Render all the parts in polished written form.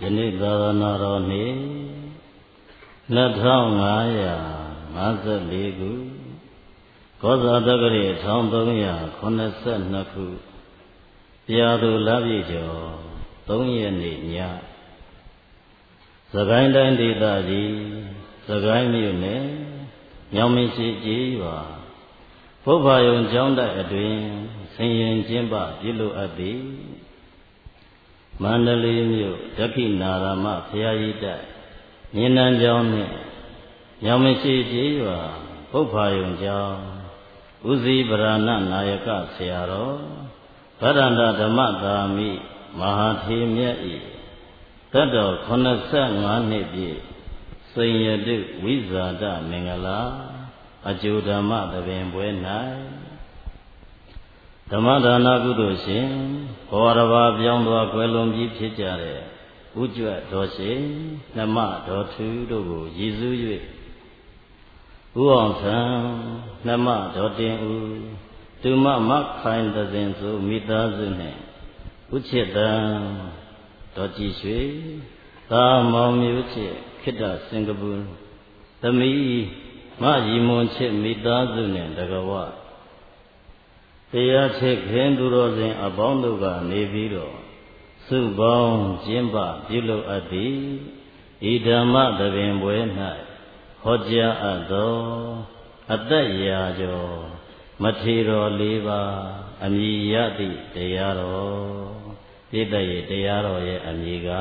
နေ့သာသနာတော်နေ့2554ခုကောဇာတက္ကရာ1382ခုပြာသူလပြည့်ကျော်3ရက်နေ့ညစကိုင်းတိုင်းဒေသကြီးစကိုင်းမြို့နယ်ညောင်မင်းရှိကြီးရွာဘုဗ္ဗယုံကျောင်းတိုက်အတွင်ဆင်ရင်ကျင်းပပြုလုပ်အပ်သည်မန္တလေးမြို့ဒက္ခိနာရမဘုရားကြီးတိုက်မြင်းနန်းကျောင်းနှင့်ညောင်မရှိကြီးရွာဘုဗ္ဗယုံကျောင်းဦးစီးဗရဏနာယကဆရာတော်ဗဒန္တဓမ္မသာမိမဟာထေမြတ်၏သက်တော်85နှစ်ပြည့်စိန်ရတုဝိဇာတမင်္ဂလာအကျိုးဓမ္မသဘင်ပွဲ၌ဓမ္မဒါနကုသိုလ်ရှင်ဘောရဘာပြောင်းသွားကွယ်လွန်ပြီးဖြစ်ကြတဲ့ဥကြွတ်တော်ရှင်နှမတော်ထူးတို့ကိုရည်စူး၍ဦးအောင်ဆန်းနှမတော်တင်ဦးတူမမခိုင်သစဉ်စုမိသားစုနှင့်ဥချစ်တံတော်ကြည်ရွှေသာမောင်မျိုးချစ်ခိတ္တစင်္ကပူသမီးမရီမွန်ချစ်မိသားစုနှင့်တကဝတရားချစ်ခင်သူတော်စင်အပေါင်းတို့ကနေပြီးတော့စုပေါင်းကျင်းပပြုလုပ်အပ်သည်ဤဓမ္မသဘင်ပွဲ၌ဟောကြားအပ်သောအသက်ရာကျော်မထေတော်၄ပါးအမည်ရသည့်တရားတော်ပြည့်တည့်တရားတော်ရဲ့အမည်က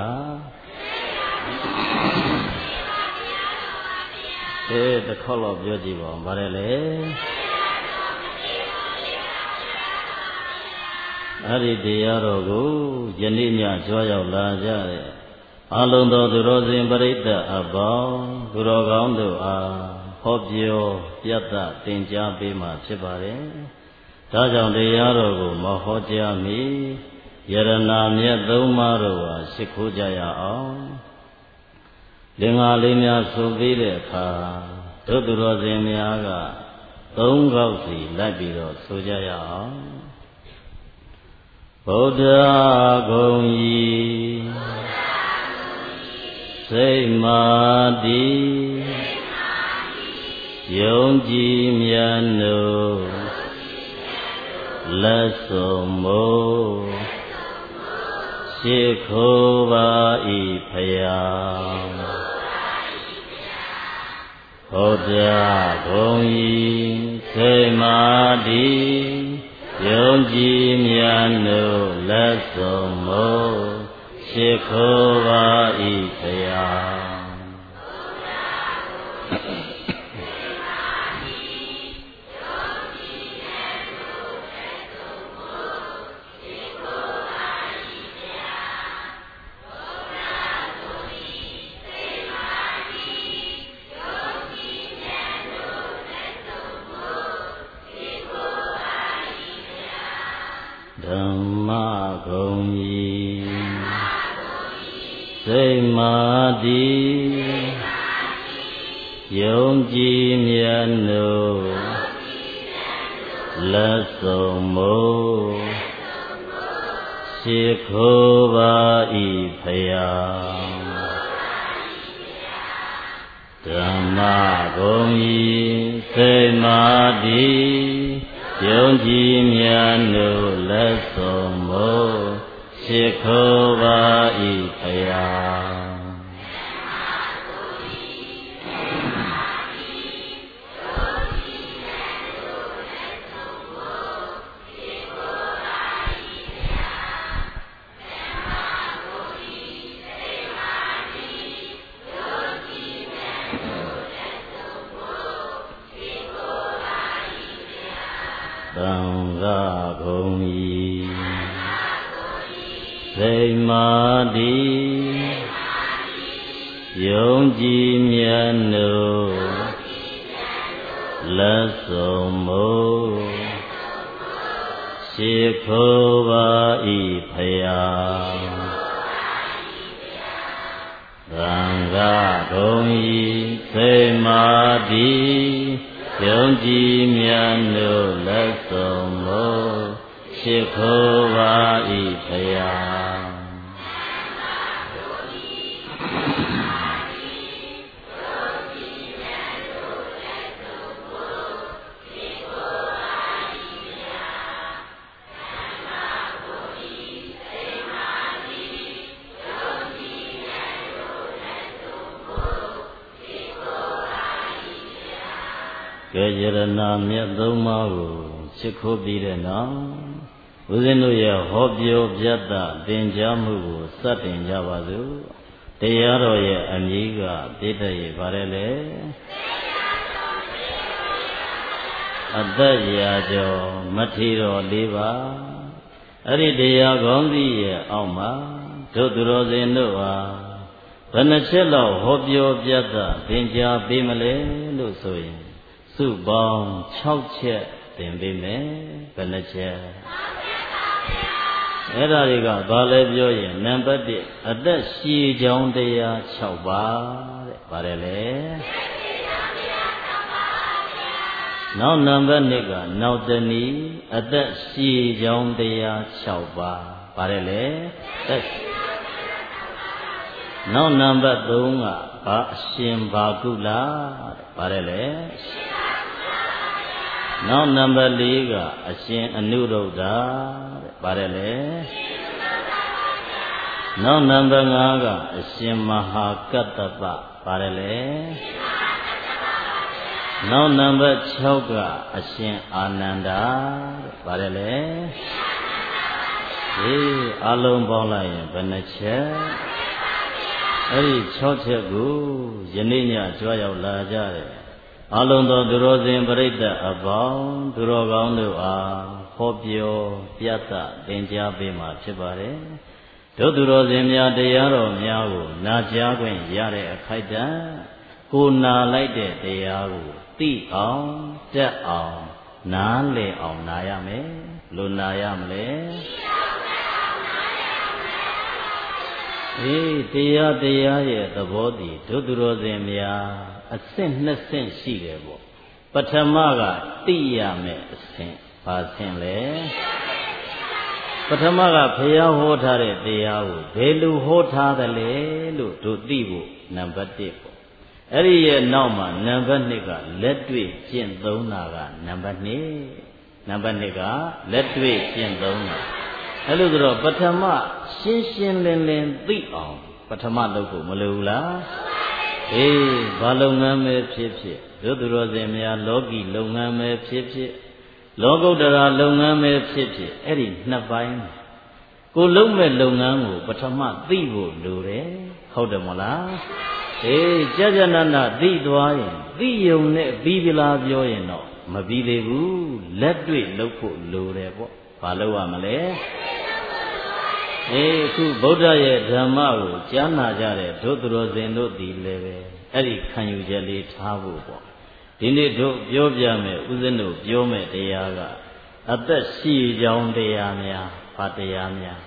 တစ်ခေါက်တော့ပြောကြည့်ပါဦးဗါတယ်လေအဲ့ဒီတရားတော်ကိုယနေ့ညကြွားရောက်လာကြတဲ့အလုံးသောသူတော်စင်ပရိသတ်အပေါင်းသူတော်ကောင်းတို့အားဟောပြောပြတ်သသင်ကြားပေးမှာဖြစ်ပါတယ်။ဒါကြောင့်တရားတော်ကိုမဟောကြားမီယရနာမြတ်သုံးပါးတို့ဟာရှိခိုးကြရအောင်။လင်္ကာလေးများဆိုပြီးတဲ့အခါတို့သူတော်စင်များကသုံးခေါက်စီလိုက်ပြီးတော့ဆိုကြရအောင်။ဗုဒ္ဓဂုံဤစိတ်မာတိယုံကြည်မြတ်နို့လက်ဆုံးမို့ရှိခိုးပါဤဖယားဗုဒ္ဓဂုံဤစိတ်မာတိယုံကြည်မြတ်နို့လက်ဆုံးမို့ရှိခိုးပါဤဖယားဓမ္မဂုံဤစိတ်မာတိယုံကြည်မြတ်နို့လက်ဆုံးမို့ရှိခိုးပါဤဖယားဓမ္မဂုံဤစိတ်မာတိယုံကြည်မြတ်နို့လက်ဆုံးမို့ရှိခိုးပါဤဖယားသံဃာဂုံဤစိတ်မာတိယုံကြည်မြတ်နို့လက်ဆုံးမို့ရှိခိုးပါဤဖယားသံဃာဂုံဤစိတ်မာတိယုံကြည်မြတ်နို့လက်ဆုံးမို့ရှိခိုးပါဤဖယားကဲယရနာမြတ်သုံးပါးကိုချစ်ခိုးပြီးတဲ့နောက်ဦးဇင်းတို့ရဲ့ဟောပြောပြတ်တာသင်ကြားမှုကိုစတင်ကြပါစို့တရားတော်ရဲ့အမည်ကပြည့်တတ်ရပါတယ်လေအသက်ရာကျော်မထေရတော်၄ပါးအဲ့ဒီတရားကောင်းကြီးရဲ့အောက်မှာတို့သူတော်စင်တို့ဟာဘယ်နှချက်လောက်ဟောပြောပြတ်တာသင်ကြားပေးမလဲလို့ဆိုရင်စုပေါင်း6ချက်သင်ပေးမယ်ဘယ်နှချက်အဲ့ဒါတွေကဘာလဲပြောရင်နံပါတ်1အသက်ရှည်ကြောင်းတရား6ပါးတဲ့ပါတယ်လေနောက်နံပါတ်2ကနောက်တနည်းအသက်ရှည်ကြောင်းတရား6ပါးပါတယ်လေနောက်နံပါတ်3ကဘာအရှင်ဘာကုလာတဲ့ပါတယ်လေနောက်နံပါတ်4ကအရှင်အနုရုဒ္ဓတဲ့ပါတယ်လေနောက်နံပါတ်5ကအရှင်မဟာကတ္တပပါတယ်လေနောက်နံပါတ်6ကအရှင်အာနန္ဒာတဲ့ပါတယ်လေဒီအလုံးပေါင်းလိုက်ရင်ဘယ်နှချက်အဲ့ဒီ6ချက်ကိုယနေ့ညကြွားရောက်လာကြတယ်အလုံးသောသူတော်စင်ပရိသတ်အပေါင်းသူတော်ကောင်းတို့အားဟောပြောပြတ်သင်ကြားပေးမှာဖြစ်ပါတယ်တို့သူတော်စင်များတရားတော်များကိုနာကြားခွင့်ရတဲ့အခိုက်အတန့်ကိုနာလိုက်တဲ့တရားကိုသိအောင်တက်အောင်နားလည်အောင်နာရမယ်လို့နာရမလဲတရားရဲ့သဘောတည်တို့သူတော်စင်များအဆင့်2ဆင့်ရှိတယ်ပေါ့ပထမကသိရမယ်အဆင့်ဘာဆင့်လဲပထမကဘုရားဟောထားတဲ့တရားကိုဘယ်လိုဟောထားသလဲလို့တို့သိဖို့နံပါတ်1ပေါ့အဲ့ဒီရဲ့နောက်မှာနံပါတ်2ကလက်တွေ့ကျင့်သုံးတာကနံပါတ်2နံပါတ်2ကလက်တွေ့ကျင့်သုံးတာအဲ့လိုဆိုတော့ပထမရှင်းရှင်းလင်းလင်းသိအောင်ပထမလုပ်ဖို့မလိုဘူးလားဘာလုပ်ငန်းပဲဖြစ်ဖြစ်တို့သူတော်စင်များလောကီလုပ်ငန်းပဲဖြစ်ဖြစ်လောကုတ္တရာလုပ်ငန်းပဲဖြစ်ဖြစ်အဲ့ဒီနှစ်ပိုင်းကိုလုံးမဲ့လုပ်ငန်းကိုပထမသိဖို့လိုတယ်ဟုတ်တယ်မလားကြာကြာနာနာသိသွားရင်သိယုံနဲ့ပြီးပြီလားပြောရင်တော့မပြီးသေးဘူးလက်တွေ့လုပ်ဖို့လိုတယ်ပေါ့ဘာလုပ်ရမလဲအခုဗုဒ္ဓရဲ့ဓမ္မကိုကြားနာကြတဲ့တို့သူတော်စင်တို့ဒီလည်းပဲအဲ့ဒီခံယူချက်လေးထားဖို့ပေါ့ဒီနေ့တို့ပြောပြမယ်ဥစဉ်တို့ပြောမယ်တရားကအသက်ရှည်ကြောင်းတရားများဘာတရားများ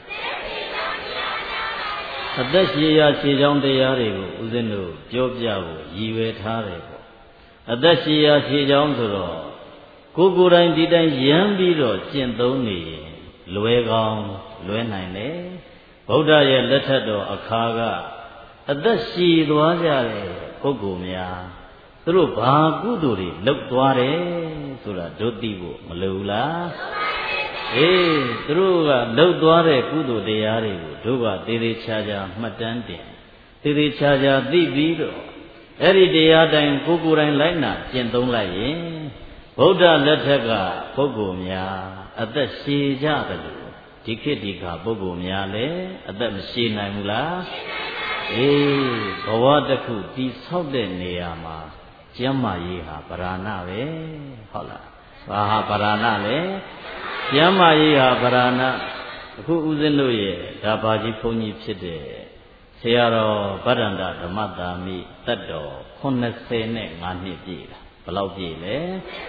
အသက်ရှည်ကြောင်းတရားတွေကိုဥစဉ်တို့ပြောပြဖို့ရည်ရွယ်ထားတယ်ပေါ့အသက်ရှည်ကြောင်းဆိုတော့ကိုယ်တိုင်ဒီတိုင်းရမ်းပြီးတော့ကျင့်သုံးနေရင်လွယ်ကောင်းလွယ်နိုင်တယ်ဗုဒ္ဓရဲ့လက်ထက်တော်အခါကအသက်ရှည်သွားကြတဲ့ပုဂ္ဂိုလ်များသူတို့ဘာကုသိုလ်တွေလုပ်သွားတယ်ဆိုတာတို့သိဖို့မလိုဘူးလားသူတို့ကလုပ်သွားတဲ့ကုသိုလ်တရားတွေကိုတို့ကသေသေးချာချာမှတ်တမ်းတင်သေသေးချာချာသိပြီးတော့အဲ့ဒီတရားတိုင်းကိုယ်တိုင်လိုက်နာကျင့်သုံးလိုက်ရင်ဗုဒ္ဓလက်ထက်ကပုဂ္ဂိုလ်များအသက်ရှည်ကြတယ်လို့ဒီခေတ်ဒီခါပုဂ္ဂိုလ်များလည်းအသက်မရှည်နိုင်ဘူးလားဘဝတစ်ခုတည်ဆောက်တဲ့နေရာမှာကျမ်းမာရေးဟာပရဏပဲဟုတ်လားဘာဟာပရဏလဲကျမ်းမာရေးဟာပရဏအခုဦးဇင်းတို့ရဲ့ဒါဘာကြီးဘုန်းကြီးဖြစ်တဲ့ဆရာတော်ဗဒ္ဒန္တဓမ္မတာမိသက်တော်85နှစ်ပြည့်တာဘယ်လောက်ပြည့်လဲ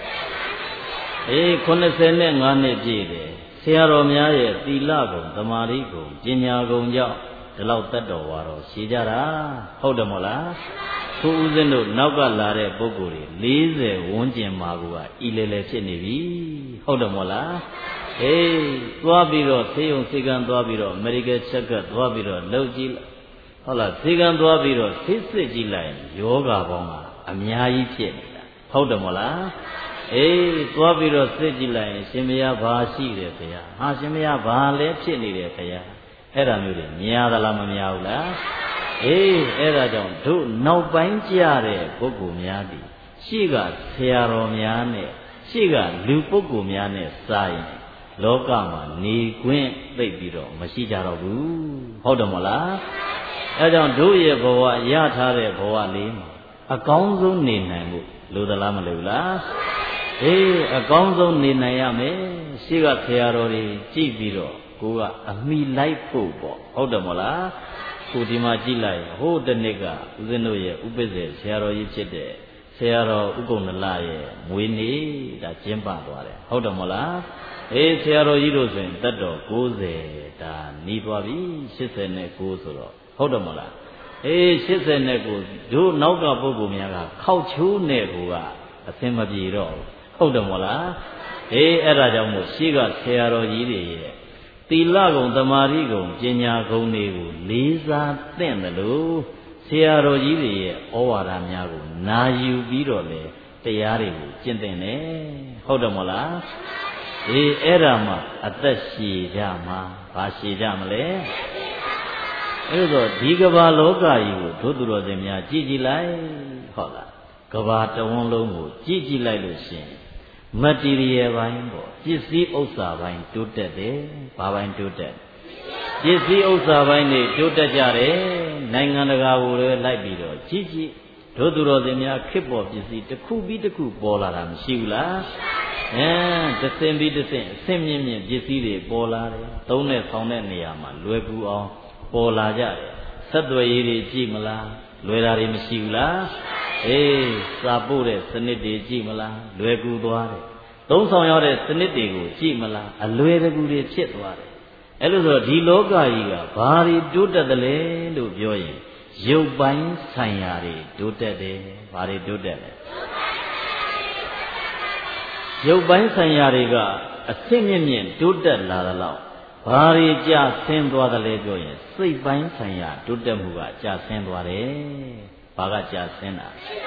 85နှစ်ပြည့်တယ်ဆရာတော်များရဲ့သီလဂုဏ်သမာဓိဂုဏ်ပညာဂုဏ်ကြောင့်ဒီလောက်သက်တော်ဝါတော်ရှည်ကြတာဟုတ်တယ်မဟုတ်လားခုဦးဇင်းတို့နောက်ကလာတဲ့ပုဂ္ဂိုလ်တွေ40ဝန်းကျင်မှာကဤလေဖြစ်နေပြီဟုတ်တယ်မဟုတ်လားသွားပြီးတော့ဆေးရုံဆေးကန်းသွားပြီးတော့ medical check up သွားပြီးတော့လုပ်ကြည့်ဟုတ်လားဆေးကန်းသွားပြီးတော့ဆေးစစ်ကြည့်လိုက်ယောဂပေါင်းကအများကြီးဖြစ်နေတာဟုတ်တယ်မဟုတ်လားသွားပြီးတော့စစ်ကြည့်လိုက်ရင်ရှင်မယားဘာရှိတယ်ခင်ဗျာဟာရှင်မယားဘာလဲဖြစ်နေတယ်ခင်ဗျာအဲ့ဒါမျိုးတွေများသလားမများဘူးလားအဲ့ဒါကြောင့်တို့နောက်ပိုင်းကြတဲ့ပုဂ္ဂိုလ်များသည်ရှိကဆရာတော်များနဲ့ရှိကလူပုဂ္ဂိုလ်များနဲ့စာရင်လောကမှာနေခွင့်သိပ်ပြီးတော့မရှိကြတော့ဘူးဟုတ်တယ်မလားအဲကြောင့်တို့ရဲ့ဘဝရထားတဲ့ဘဝလေးမှာအကောင်းဆုံးနေနိုင်မှုလိုသလားမလိုဘူးလားအေးအကောင်းဆုံးနေနိုင်ရမယ်ရှိကဆရာတော်တွေကြည့်ပြီးတော့ကိုကအမိလိုက်ဖို့ပေါ့ဟုတ်တယ်မလားကိုဒီမှာကြည့်လိုက်ဟိုတနေ့ကဦးဇင်းတို့ရဲ့ဥပ္ပဇ္ဇေဆရာတော်ကြီးဖြစ်တဲ့ဆရာတော်ဥက္ကုဏ္ဏလရဲ့မွေးနေ့ဒါကျင်းပသွားတယ်ဟုတ်တယ်မလားအေးဆရာတော်ကြီးတို့ဆိုရင်တက်တော်90ဒါနီးသွားပြီ89ဆိုတော့ဟုတ်တယ်မလားအေး89တို့နောက်ကပုဂ္ဂိုလ်များကခောက်ချိုးနဲ့ကိုကအသင်မပြေတော့ဟုတ်တယ်မလားအေးအဲ့ဒါကြောင့်မို့ရှိကဆရာတော်ကြီးတွေရဲ့သီလဂုဏ်သမာဓိဂုဏ်ပညာဂုဏ်တွေကိုလေးစားသင့်တယ်လို့ဆရာတော်ကြီးတွေရဲ့ဩဝါဒများကိုနာယူပြီးတော့လေတရားတွေကိုကျင့်သင့်တယ်ဟုတ်တယ်မလားအေးအဲ့ဒါမှအသက်ရှည်ကြမှာဘာရှည်ကြမလဲအဲ့တော့ဒီကမ္ဘာလောကကြီးကိုတို့သူတော်စင်များကြည့်ကြည့်လိုက်ဟုတ်လားကမ္ဘာတဝန်းလုံးကိုကြည့်ကြည့်လိုက်လို့ရှင်မတ္တီရီယပိုင်းပေါ့ပစ္စည်းဥစ္စာပိုင်းတိုးတက်တယ်ဘာပိုင်းတိုးတက်ပစ္စည်းဥစ္စာပိုင်းတွေတိုးတက်ကြတယ်နိုင်ငံတကာကိုလည်းလိုက်ပြီးတော့ကြည့်ကြည့်တို့သူတော်စင်များခေတ်ပေါ်ပစ္စည်းတစ်ခုပြီးတစ်ခုပေါ်လာတာမရှိဘူးလားတစ်ဆင့်ပြီးတစ်ဆင့်အဆင့်မြင့်မြင့်ပစ္စည်းတွေပေါ်လာတယ်သုံးတဲ့ဆောင်တဲ့နေရာမှာလွယ်ကူအောင်ပေါ်လာကြတယ်ဆက်သွယ်ရေးတွေကြည့်မလားလွယ်တာတွေမရှိဘူးလားအေးစာပို့တဲ့စနစ်တွေကြည့်မလားလွယ်ကူသွားတယ်သုံးဆောင်ရတဲ့စနစ်တွေကိုကြည့်မလားအလွယ်တကူတွေဖြစ်သွားတယ်အဲ့လိုဆိုဒီလောကကြီးကဘာတွေတိုးတက်တယ်လဲလို့ပြောရင်ရုပ်ပိုင်းဆိုင်ရာတွေတိုးတက်တယ်ဘာတွေတိုးတက်လဲရုပ်ပိုင်းဆိုင်ရာတွေကအဆင့်မြင့်မြင့်တိုးတက်လာသလောက်ဘာတွေကြဆင်းသွားတယ်လဲပြောရင်စိတ်ပိုင်းဆိုင်ရာတိုးတက်မှုကကြဆင်းသွားတယ်ဘာကကြဆင်းတာ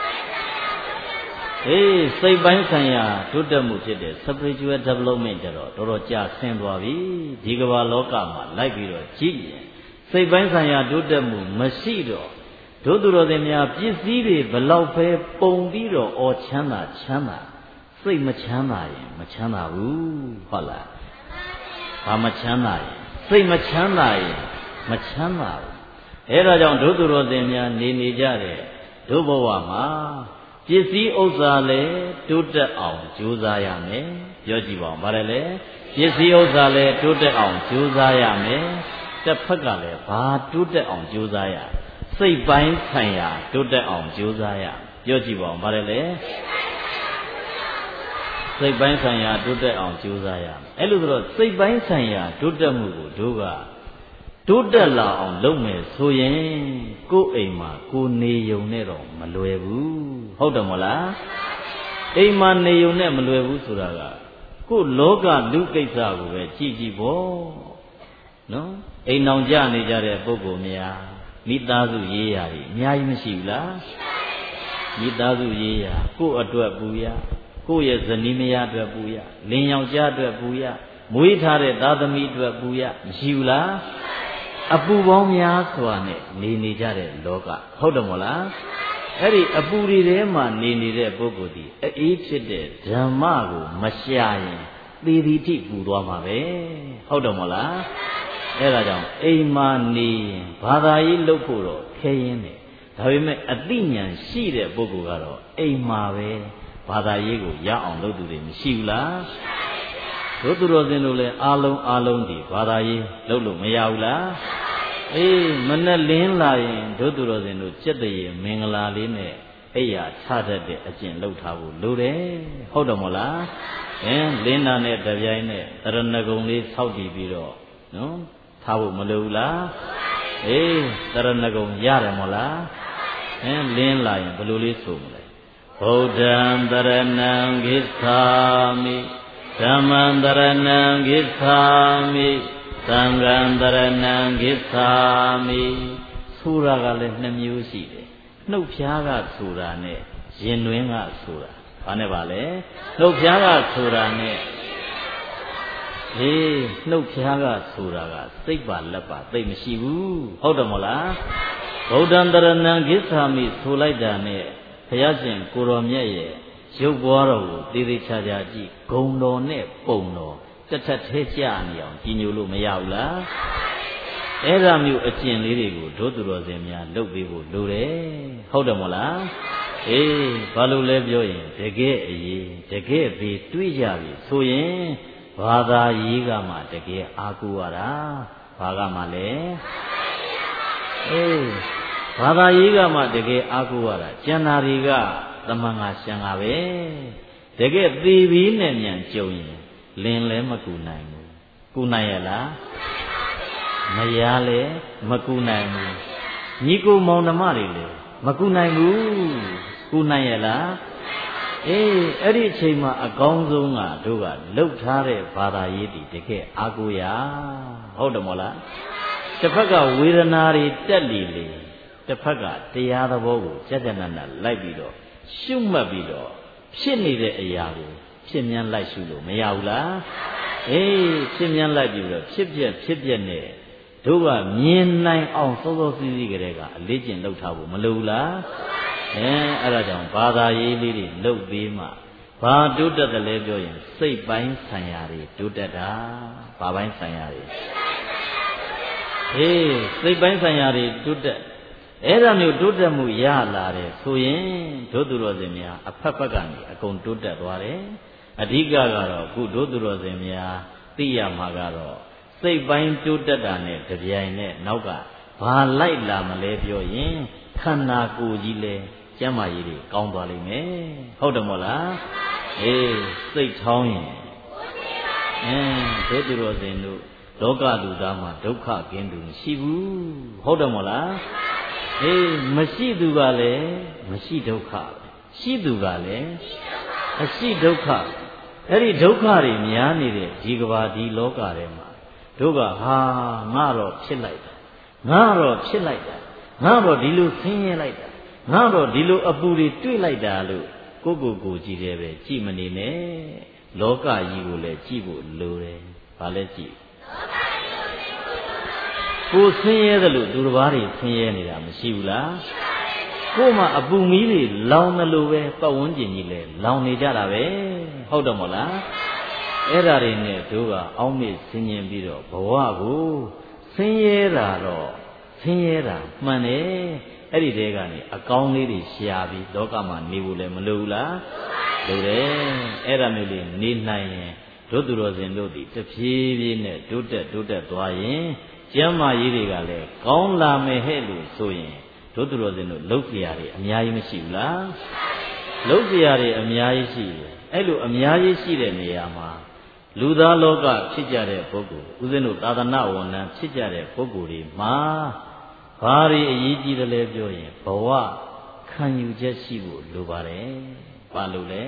အေးစိတ်ပိုင်းဆိုင်ရာတိုးတက်မှုဖြစ်တဲ့ spiritual development ကြတော့တော်တော်ကြဆင်းသွားပြီဒီကမ္ဘာလောကမှာလိုက်ပြီးတော့ကြည့်ရင်စိတ်ပိုင်းဆိုင်ရာတိုးတက်မှုမရှိတော့တို့သူတော်စင်များပစ္စည်းတွေဘလောက်ပဲပုံပြီးတော့အော်ချမ်းသာစိတ်မချမ်းသာရင်မချမ်းသာဘူးဟုတ်လားဘာမချမ်းသာရင်စိတ်မချမ်းသာရင်မချမ်းသာဘူးအဲ့ဒါကြောင့်တို့သူတော်စင်များနေကြတဲ့တို့ဘဝမှာပစ္စည်းဥစ္စာလည်းတိုးတက်အောင်ကြိုးစားရမယ်ပြောကြည့်ပါဦးဗါတယ်လေပစ္စည်းဥစ္စာလည်းတိုးတက်အောင်ကြိုးစားရမယ်တစ်ဖက်ကလည်းဘာတိုးတက်အောင်ကြိုးစားရစိတ်ပိုင်းဆိုင်ရာတိုးတက်အောင်ကြိုးစားရပြောကြည့်ပါဦးဗါတယ်လေစိတ်ပိုင်းဆိုင်ရာတိုးတက်အောင်ကြိုးစားရအဲ့လိုဆိုတော့စိတ်ပိုင်းဆိုင်ရာတိုးတက်မှုကိုတို့ကတိုးတက်လာအောင်လုပ်မယ်ဆိုရင်ကိုယ်အိမ်မှာကိုနေုံနဲ့တော့မလွယ်ဘူးဟုတ်တယ်မလားအိမ်မှာနေုံနဲ့မလွယ်ဘူးဆိုတာကကိုယ်လောကလူကိစ္စကိုပဲကြည့်ကြည့်ပေါ့နော်အိမ်အောင်ကြနေကြတဲ့ပုဂ္ဂိုလ်များမိသားစုရေးရာကြီးအများကြီးမရှိဘူးလားမိသားစုရေးရာကိုယ့်အတွက်ပူရကိုယ့်ရဲ့ဇနီးမယားအတွက်ပူရလင်ယောက်ျားအတွက်ပူရမွေးထားတဲ့သားသမီးအတွက်ပူရမရှိဘူးလားအပူပေါင်းများစွာနဲ့နေကြတဲ့လောကဟုတ်တယ်မို့လားအဲ့ဒီအပူတွေထဲမှာနေတဲ့ပုဂ္ဂိုလ်ဒီအေးဖြစ်တဲ့ဓမ္မကိုမရှာရင်သေသည်ထိပူသွားမှာပဲဟုတ်တယ်မို့လားအဲ့ဒါကြောင့်အိမ်မှာနေရင်ဘာသာရေးလုပ်ဖို့တော့ခဲရင်းတယ်ဒါပေမဲ့အသိဉာဏ်ရှိတဲ့ပုဂ္ဂိုလ်ကတော့အိမ်မှာပဲဘာသာရေးကိုရအောင်လုပ်သူတွေမရှိဘူးလားတို့သူတော်စင်တို့လည်းအားလုံးဒီဘာသာရေးလုပ်လို့မရဘူးလားအေးမနဲ့လင်းလာရင်တို့သူတော်စင်တို့စက်တရေမင်္ဂလာလေးနဲ့အိယာချတတ်တဲ့အကျင့်လုပ်ထားဖို့လိုတယ်ဟုတ်တယ်မို့လားလင်းတာနဲ့တပြိုင်နဲ့တရဏဂုံလေးဆောက်တည်ပြီးတော့နော်ထားဖို့မလိုဘူးလားအေးတရဏဂုံရတယ်မို့လားလင်းလာရင်ဘယ်လိုလေးဆိုမလဲဗုဒ္ဓံတရဏံဂစ္ဆာမိဓမ္မံတရဏံဂစ္ဆာမိသံဃံတရဏံဂစ္ဆာမိဆိုတာကလည်း2မျိုးရှိတယ်နှုတ်ဖျားကဆိုတာနဲ့ရင်တွင်းကဆိုတာဘာနဲ့ပါလဲနှုတ်ဖျားကဆိုတာနဲ့နှုတ်ဖျားကဆိုတာကစိတ်ပါလက်ပါသိမရှိဘူးဟုတ်တယ်မို့လားဗုဒ္ဓံတရဏံဂစ္ဆာမိဆိုလိုက်တာနဲ့ယားရှင်ကိုတော်မြတ်ရဲ့ရုပ်ဘွားတော်ကိုသေသေးချာချာကြည့်ဂုံတော်နဲ့ပုံတော်တက်ထက်ထဲကြနေအောင်ကြည်ညိုလို့မရဘူးလားအဲ့ဒါမျိုးအကျင့်လေးတွေကိုဒုသူတော်စင်များလုပ်ပေးဖို့လိုတယ်ဟုတ်တယ်မို့လားအေးဘာလို့လဲပြောရင်တကယ်အရေးတကယ်ပြီးတွေးကြပြီဆိုရင်ဘာသာရေးကမှတကယ်အားကိုးရတာဘာကမှလဲအေးဘာသာရေးကမှတကယ်အားကိုးရတာကျန်တာတွေကသမန်ငါရှံငါပဲတကယ်သေပြီးနဲ့မြန်ကြုံရင်လင်းလဲမကူနိုင်ဘူးကူနိုင်ရလားမရလဲမကူနိုင်ဘူးညီကိုမောင်နှမတွေလေမကူနိုင်ဘူးကူနိုင်ရလားအေးအဲ့ဒီအချိန်မှာအကောင်းဆုံးကတို့ကလှုပ်ထားတဲ့ဘာသာရေးတည်တကယ်အားကိုးရဟုတ်တယ်မို့လားတစ်ဖက်ကဝေဒနာတွေတက်လီလေတစ်ဖက်ကတရားသဘောကိုကြက်ကြက်နက်နက်လိုက်ပြီးတော့ရှုမှတ်ပြီးတော့ဖြစ်နေတဲ့အရာကိုဖြစ်မြန်းလိုက်ရှုလို့မရဘူးလားအေးဖြစ်မြန်းလိုက်ပြီးတော့ဖြစ်ပြက်နဲ့တို့ကမြင်နိုင်အောင်စောစောစီးစီးကလေးကအလေးကျင့်လုပ်ထားဖို့မလိုဘူးလားအဲ့ဒါကြောင့်ဘာသာရေးလေးတွေလုပ်ပြီးမှဘာတိုးတက်တယ်လဲပြောရင်စိတ်ပိုင်းဆိုင်ရာတွေတိုးတက်တာဘာပိုင်းဆိုင်ရာတွေအေးစိတ်ပိုင်းဆိုင်ရာတွေတိုးတက်အဲ့ဒါမျိုးတိုးတက်မှုရလာတယ်ဆိုရင်ဒုသူတော်စင်များအဖက်ဖက်ကနေအကုန်တိုးတက်သွားတယ်အဓိကကတော့ခုဒုသူတော်စင်များသိရမှာကတော့စိတ်ပိုင်းတိုးတက်တာနဲ့ကြပြိုင်နဲ့နောက်ကဘာလိုက်လာမလဲပြောရင်ခန္ဓာကိုယ်ကြီးလဲကျမ်းမာရေးတွေကောင်းသွားလိမ့်မယ်ဟုတ်တယ်မို့လားအေးစိတ်ထောင်းရင်ဒုသူတော်စင်တို့လောကလူသားမှာဒုက္ခကင်းသူမရှိဘူးဟုတ်တယ်မို့လားအေးမရှိသူကလည်းမရှိဒုက္ခရှိသူကလည်းအရှိဒုက္ခအဲ့ဒီဒုက္ခတွေများနေတဲ့ဒီကဘာဒီလောကထဲမှာတို့ကဟာငါတော့ဖြစ်လိုက်တာငါတော့ဖြစ်လိုက်တာငါတော့ဒီလိုဆင်းရဲလိုက်တာငါတော့ဒီလိုအပူတွေတွေ့လိုက်တာလို့ကိုကြည့်တယ်ပဲကြည့်မနေနဲ့လောကကြီးကိုလည်းကြည့်ဖို့လိုတယ်ဘာလဲကြည့်ကိုဆင်းရဲတယ်လို့သူတစ်ပါးတွေဆင်းရဲနေတာမရှိဘူးလားကိုမှအပူမီးတွေလောင်တယ်လို့ပဲပတ်ဝန်းကျင်ကြီးလဲလောင်နေကြတာပဲဟုတ်တယ်မို့လားအဲ့ဒါတွေနဲ့တို့ကအောင်းမေ့ဆင်းရဲပြီးတော့ဘဝကိုဆင်းရဲတာတော့ဆင်းရဲတာမှန်တယ်အဲ့ဒီတဲကနေအကောင်းလေးတွေရှားပြီးလောကမှာနေဖို့လည်းမလိုဘူးလားလိုတယ်အဲ့ဒါမျိုးလေးနေနိုင်ရင်တို့သူတော်စင်တို့ဒီတဖြည်းဖြည်းနဲ့တိုးတက်သွားရင်ကျမ်းမာရေးတွေကလည်းကောင်းလာမယ်ဟဲ့လို့ဆိုရင်တို့သူတော်စင်တို့လှုပ်เสียတွေအများကြီးမရှိဘူးလားလှုပ်เสียတွေအများကြီးရှိတယ်အဲ့လိုအများကြီးရှိတဲ့နေရာမှာလူသားလောကဖြစ်ကြတဲ့ပုဂ္ဂိုလ်ဦးဇင်းတို့သာသနာဝန်ထမ်းဖြစ်ကြတဲ့ပုဂ္ဂိုလ်တွေမှာဘာတွေအရေးကြီးတယ်လဲပြောရင်ဘဝခံယူချက်ရှိဖို့လိုပါတယ်ဘာလို့လဲ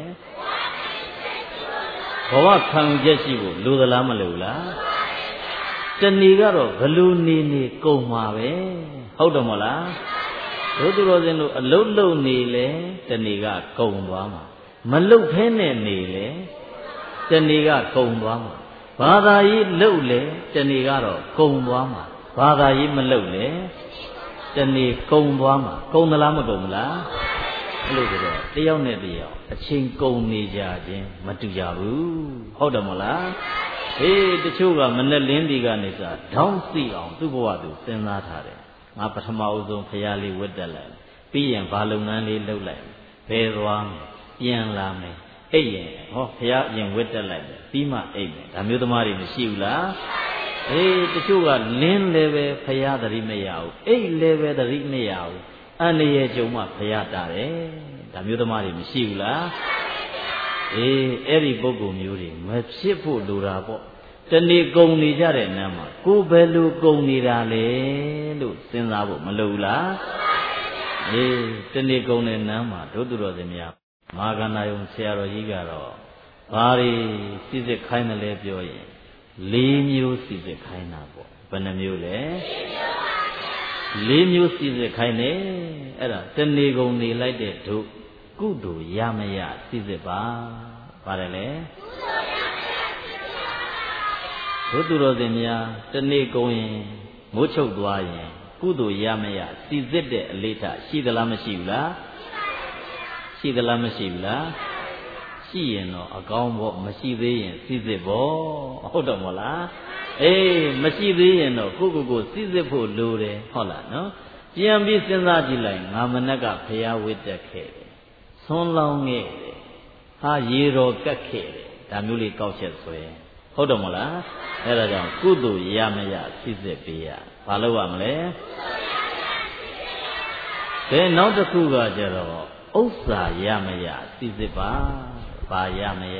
ဘဝခံယူချက်ရှိဖို့လိုသလားမလိုလားတဏီကတော့ဘလူနေကုန်မှာပဲဟုတ်တယ်မဟုတ်လားတို့သူတော်စင်တို့အလုတ်လုံနေလဲတဏီကကုန်သွားမှာမလုတ်ဖဲနဲ့နေလဲတဏီကကုန်သွားမှာဘာသာရေးလုတ်လဲတဏီကတော့ကုန်သွားမှာဘာသာရေးမလုတ်လဲတဏီကုန်သွားမှာကုန်သလားမကုန်ဘူးလားအဲ့လိုဆိုတော့တယောက်နဲ့တယောက်အချိန်ကုန်နေကြခြင်းမတူကြဘူးဟုတ်တယ်မဟုတ်လားအေးတချို့ကမနဲ့လင်းဒီကနေစဒေါင်းစီအောင်သူ့ဘဝသူစဉ်းစားထားတယ်ငါပထမအဦးဆုံးဖရာလေးဝတ်တက်လိုက်ပြီးရင်ဘာလုပ်ငန်းလေးလုပ်လိုက်ဘယ်သွားမယ်ပြန်လာမယ်အိပ်ရင်ဟောဖရာအရင်ဝတ်တက်လိုက်ပြီးမှအိပ်မယ်ဒါမျိုးသမားတွေမရှိဘူးလားအေးတချို့ကလင်းလည်းပဲဖရာသတိမရဘူးအိပ်လည်းပဲသတိမရဘူးအန္တရာယ်ကြုံမှဖရာတာတယ်ဒါမျိုးသမားတွေမရှိဘူးလားအေးအဲ့ဒီပုဂ္ဂိုလ်မျိုးတွေမဖြစ်ဖို့လိုတာပေါ့တနေ့ကုန်နေကြတဲ့နားမှာကိုယ်ဘယ်လိုကုန်နေတာလဲလို့စဉ်းစားဖို့မလိုဘူးလားအေးတနေ့ကုန်တဲ့နားမှာတို့သူတော်စင်များမဟာကန္နာယုံဆရာတော်ကြီးကတော့ဘာတွေစိစစ်ခိုင်းတယ်လဲပြောရင်၄မျိုးစိစစ်ခိုင်းတာပေါ့ဘယ်နှမျိုးလဲ၄မျိုးစိစစ်ခိုင်းတယ်အဲ့ဒါတနေ့ကုန်နေလိုက်တဲ့တို့ကုသိုလ်ရမရစိစစ်ပါပါတယ်လေတို့သူတော်စင်များတနေ့ကုန်ရင်မိုးချုပ်သွားရင်ကုသိုလ်ရမရစိစစ်တဲ့အလေးထားရှိသလားမရှိဘူးလားရှိသလားမရှိဘူးလားရှိရင်တော့အကောင်းပေါ့မရှိသေးရင်စိစစ်ပေါ့ဟုတ်တော့မလားအေးမရှိသေးရင်တော့ကိုစိစစ်ဖို့လိုတယ်ဟုတ်လားနော်ပြန်ပြီးစဉ်းစားကြည့်လိုက်ငါမနက်ကဖျားဝိတက်ခဲ့တယ်ဆွန်းလောင်းခဲ့တယ်ဟာရေတော်ကတ်ခဲ့တယ်ဒါမျိုးလေးကောက်ချက်ဆွဲဟုတ်တော့မလားအဲ့ဒါကြောင့်ကုသိုလ်ရမရစိစစ်ပေးရဘာလို့ရမလဲကဲနောက်တစ်ခုကကြတော့ဥစ္စာရမရစိစစ်ပါဘာရမရ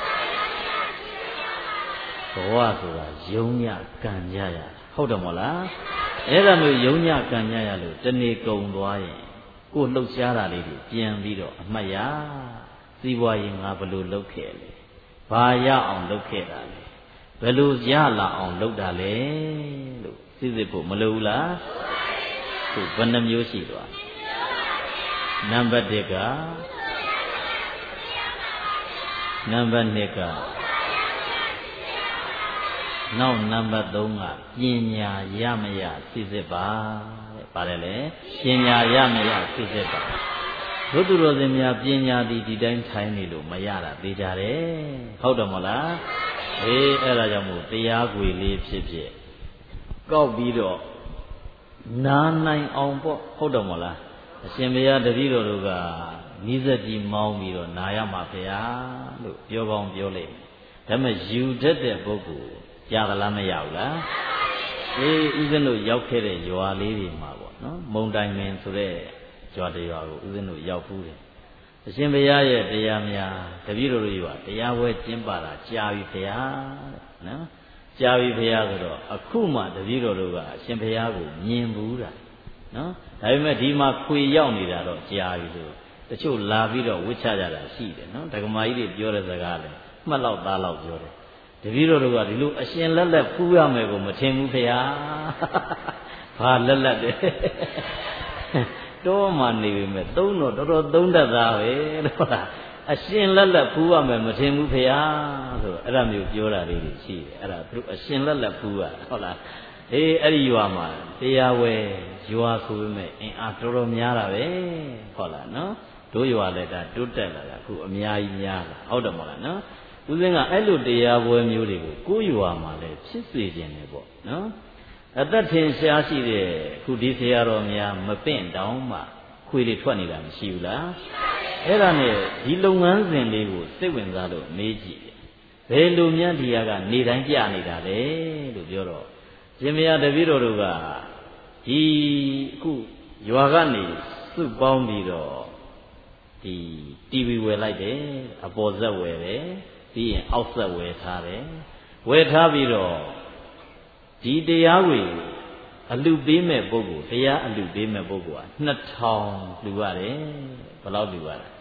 ဘဝဆိုတာယုံညကံကြရဟုတ်တယ်မဟုတ်လားအဲ့ဒါမျိုးယုံညကံကြရလို့တနေ့ကုံသွားရင်ကိုလှုပ်ရှားတာလေးတွေပြန်ပြီးတော့အမှတ်ရစီးပွားရေးငါဘယ်လိုလုပ်ခဲ့လဲဘာရအောင်လုပ်ခဲ့တာလဲဘယ်လိုရလာအောင်လုပ်တာလဲလို့စိစစ်ဖို့မလိုဘူးလားသူဘယ်နှမျိုးရှိသွားနံပါတ်1ကနံပါတ်2ကနောက်နံပါတ်3ကပညာရမရစိစစ်ပါတဲ့ပါတယ်လေပညာရမရစိစစ်ပါဘုသူတော်စင်များပညာဒီတိုင်းထိုင်နေလို့မရတာသိကြတယ်ဟုတ်တယ်မဟုတ်လားအေးအဲ့ဒါကြောင့်မို့တရားကွေလေးဖြစ်ဖြစ်ကောက်ပြီးတော့နားနိုင်အောင်ပေါ့ဟုတ်တယ်မဟုတ်လားအရှင်ဘုရားတပည့်တော်တို့ကနိစ္စကြီးမောင်းပြီးတော့နာရမှာဗျာလို့ပြောကောင်းပြောလိုက်ဒါပေမဲ့ယူတတ်တဲ့ပုဂ္ဂိုလ်ရသလားမရဘူးလားအေးဦးဇင်းတို့ရောက်ခဲ့တဲ့ရွာလေးတွေမှာပေါ့နော်မုံတိုင်မင်းဆိုတဲ့ရွာတစ်ရွာကိုဦးဇင်းတို့ရောက်ဖူးတယ်အရှင်ဘုရားရဲ့တရားများတပည့်တော်တို့ရွာတရားဝဲကျင်းပတာကြာပြီဗျာတဲ့နော်ကြာပြီဗျာဆိုတော့အခုမှတပည့်တော်တို့ကအရှင်ဘုရားကိုမြင်ဘူးတာနော်ဒါပေမဲ့ဒီမှာခွေရောက်နေတာတော့ကြာပြီလို့တချို့လာပြီးတော့ဝှစ်ချကြတာရှိတယ်နော်ဒကမာကြီးတွေပြောတဲ့စကားလဲမှတ်လောက်သားလောက်ပြောတယ်တပည့်တော်တို့ကဒီလိုအရှင်လက်လက်ဖူးရမယ်ကိုမထင်ဘူးဖေဟာဘာလက်လက်တဲ့တော့မှနေပြီမဲ့သုံးတော့တော်တော်သုံးတတ်သားပဲလို့လားအရှင်လက်လက်ဖူးရမယ်မထင်ဘူးဖေဟာဆိုအဲ့ဒါမျိုးပြောတာလေးတွေရှိတယ်အဲ့ဒါသူအရှင်လက်လက်ဖူးရဟုတ်လားအေးအဲ့ဒီရွာမှာတရားဝဲရွာဆိုပေမဲ့အင်အားတော်တော်များတာပဲဟုတ်လားနော်တို့ရွာလည်းဒါတိုးတက်လာတာအခုအများကြီးများလာဟုတ်တယ်မဟုတ်လားနော်ဦးဇင်းကအဲ့လိုတရားပွဲမျိုးတွေကိုကိုယ်ရွာမှာလည်းဖြစ်စေခြင်းတယ်ပေါ့နော်အသက်ထင်ရှားရှိတဲ့ခုဒီဆရာတော်များမပင့်တောင်းမှခွေတွေထွက်နေတာမရှိဘူးလားအဲ့ဒါနဲ့ဒီလုပ်ငန်းစဉ်လေးကိုစိတ်ဝင်စားလို့မေးကြည့်တယ်ဘယ်လိုများဒီကနေတိုင်းပြနေတာလဲလို့ပြောတော့ရှင်မယားတပည့်တော်တို့ကဒီအခုရွာကနေစုပေါင်းပြီးတော့ဒီ TV ဝယ်လိုက်တယ်အပေါ်ဆက်ဝယ်တယ်ပြီးရင်အောက်ဆက်ဝယ်ထားတယ်ဝယ်ထားပြီးတော့ဒီတရားဝေအလူပေးမဲ့ပုဂ္ဂိုလ်တရားအလူပေးမဲ့ပုဂ္ဂိုလ်က2000လူရတယ်ဘယ်လောက်လူရလဲ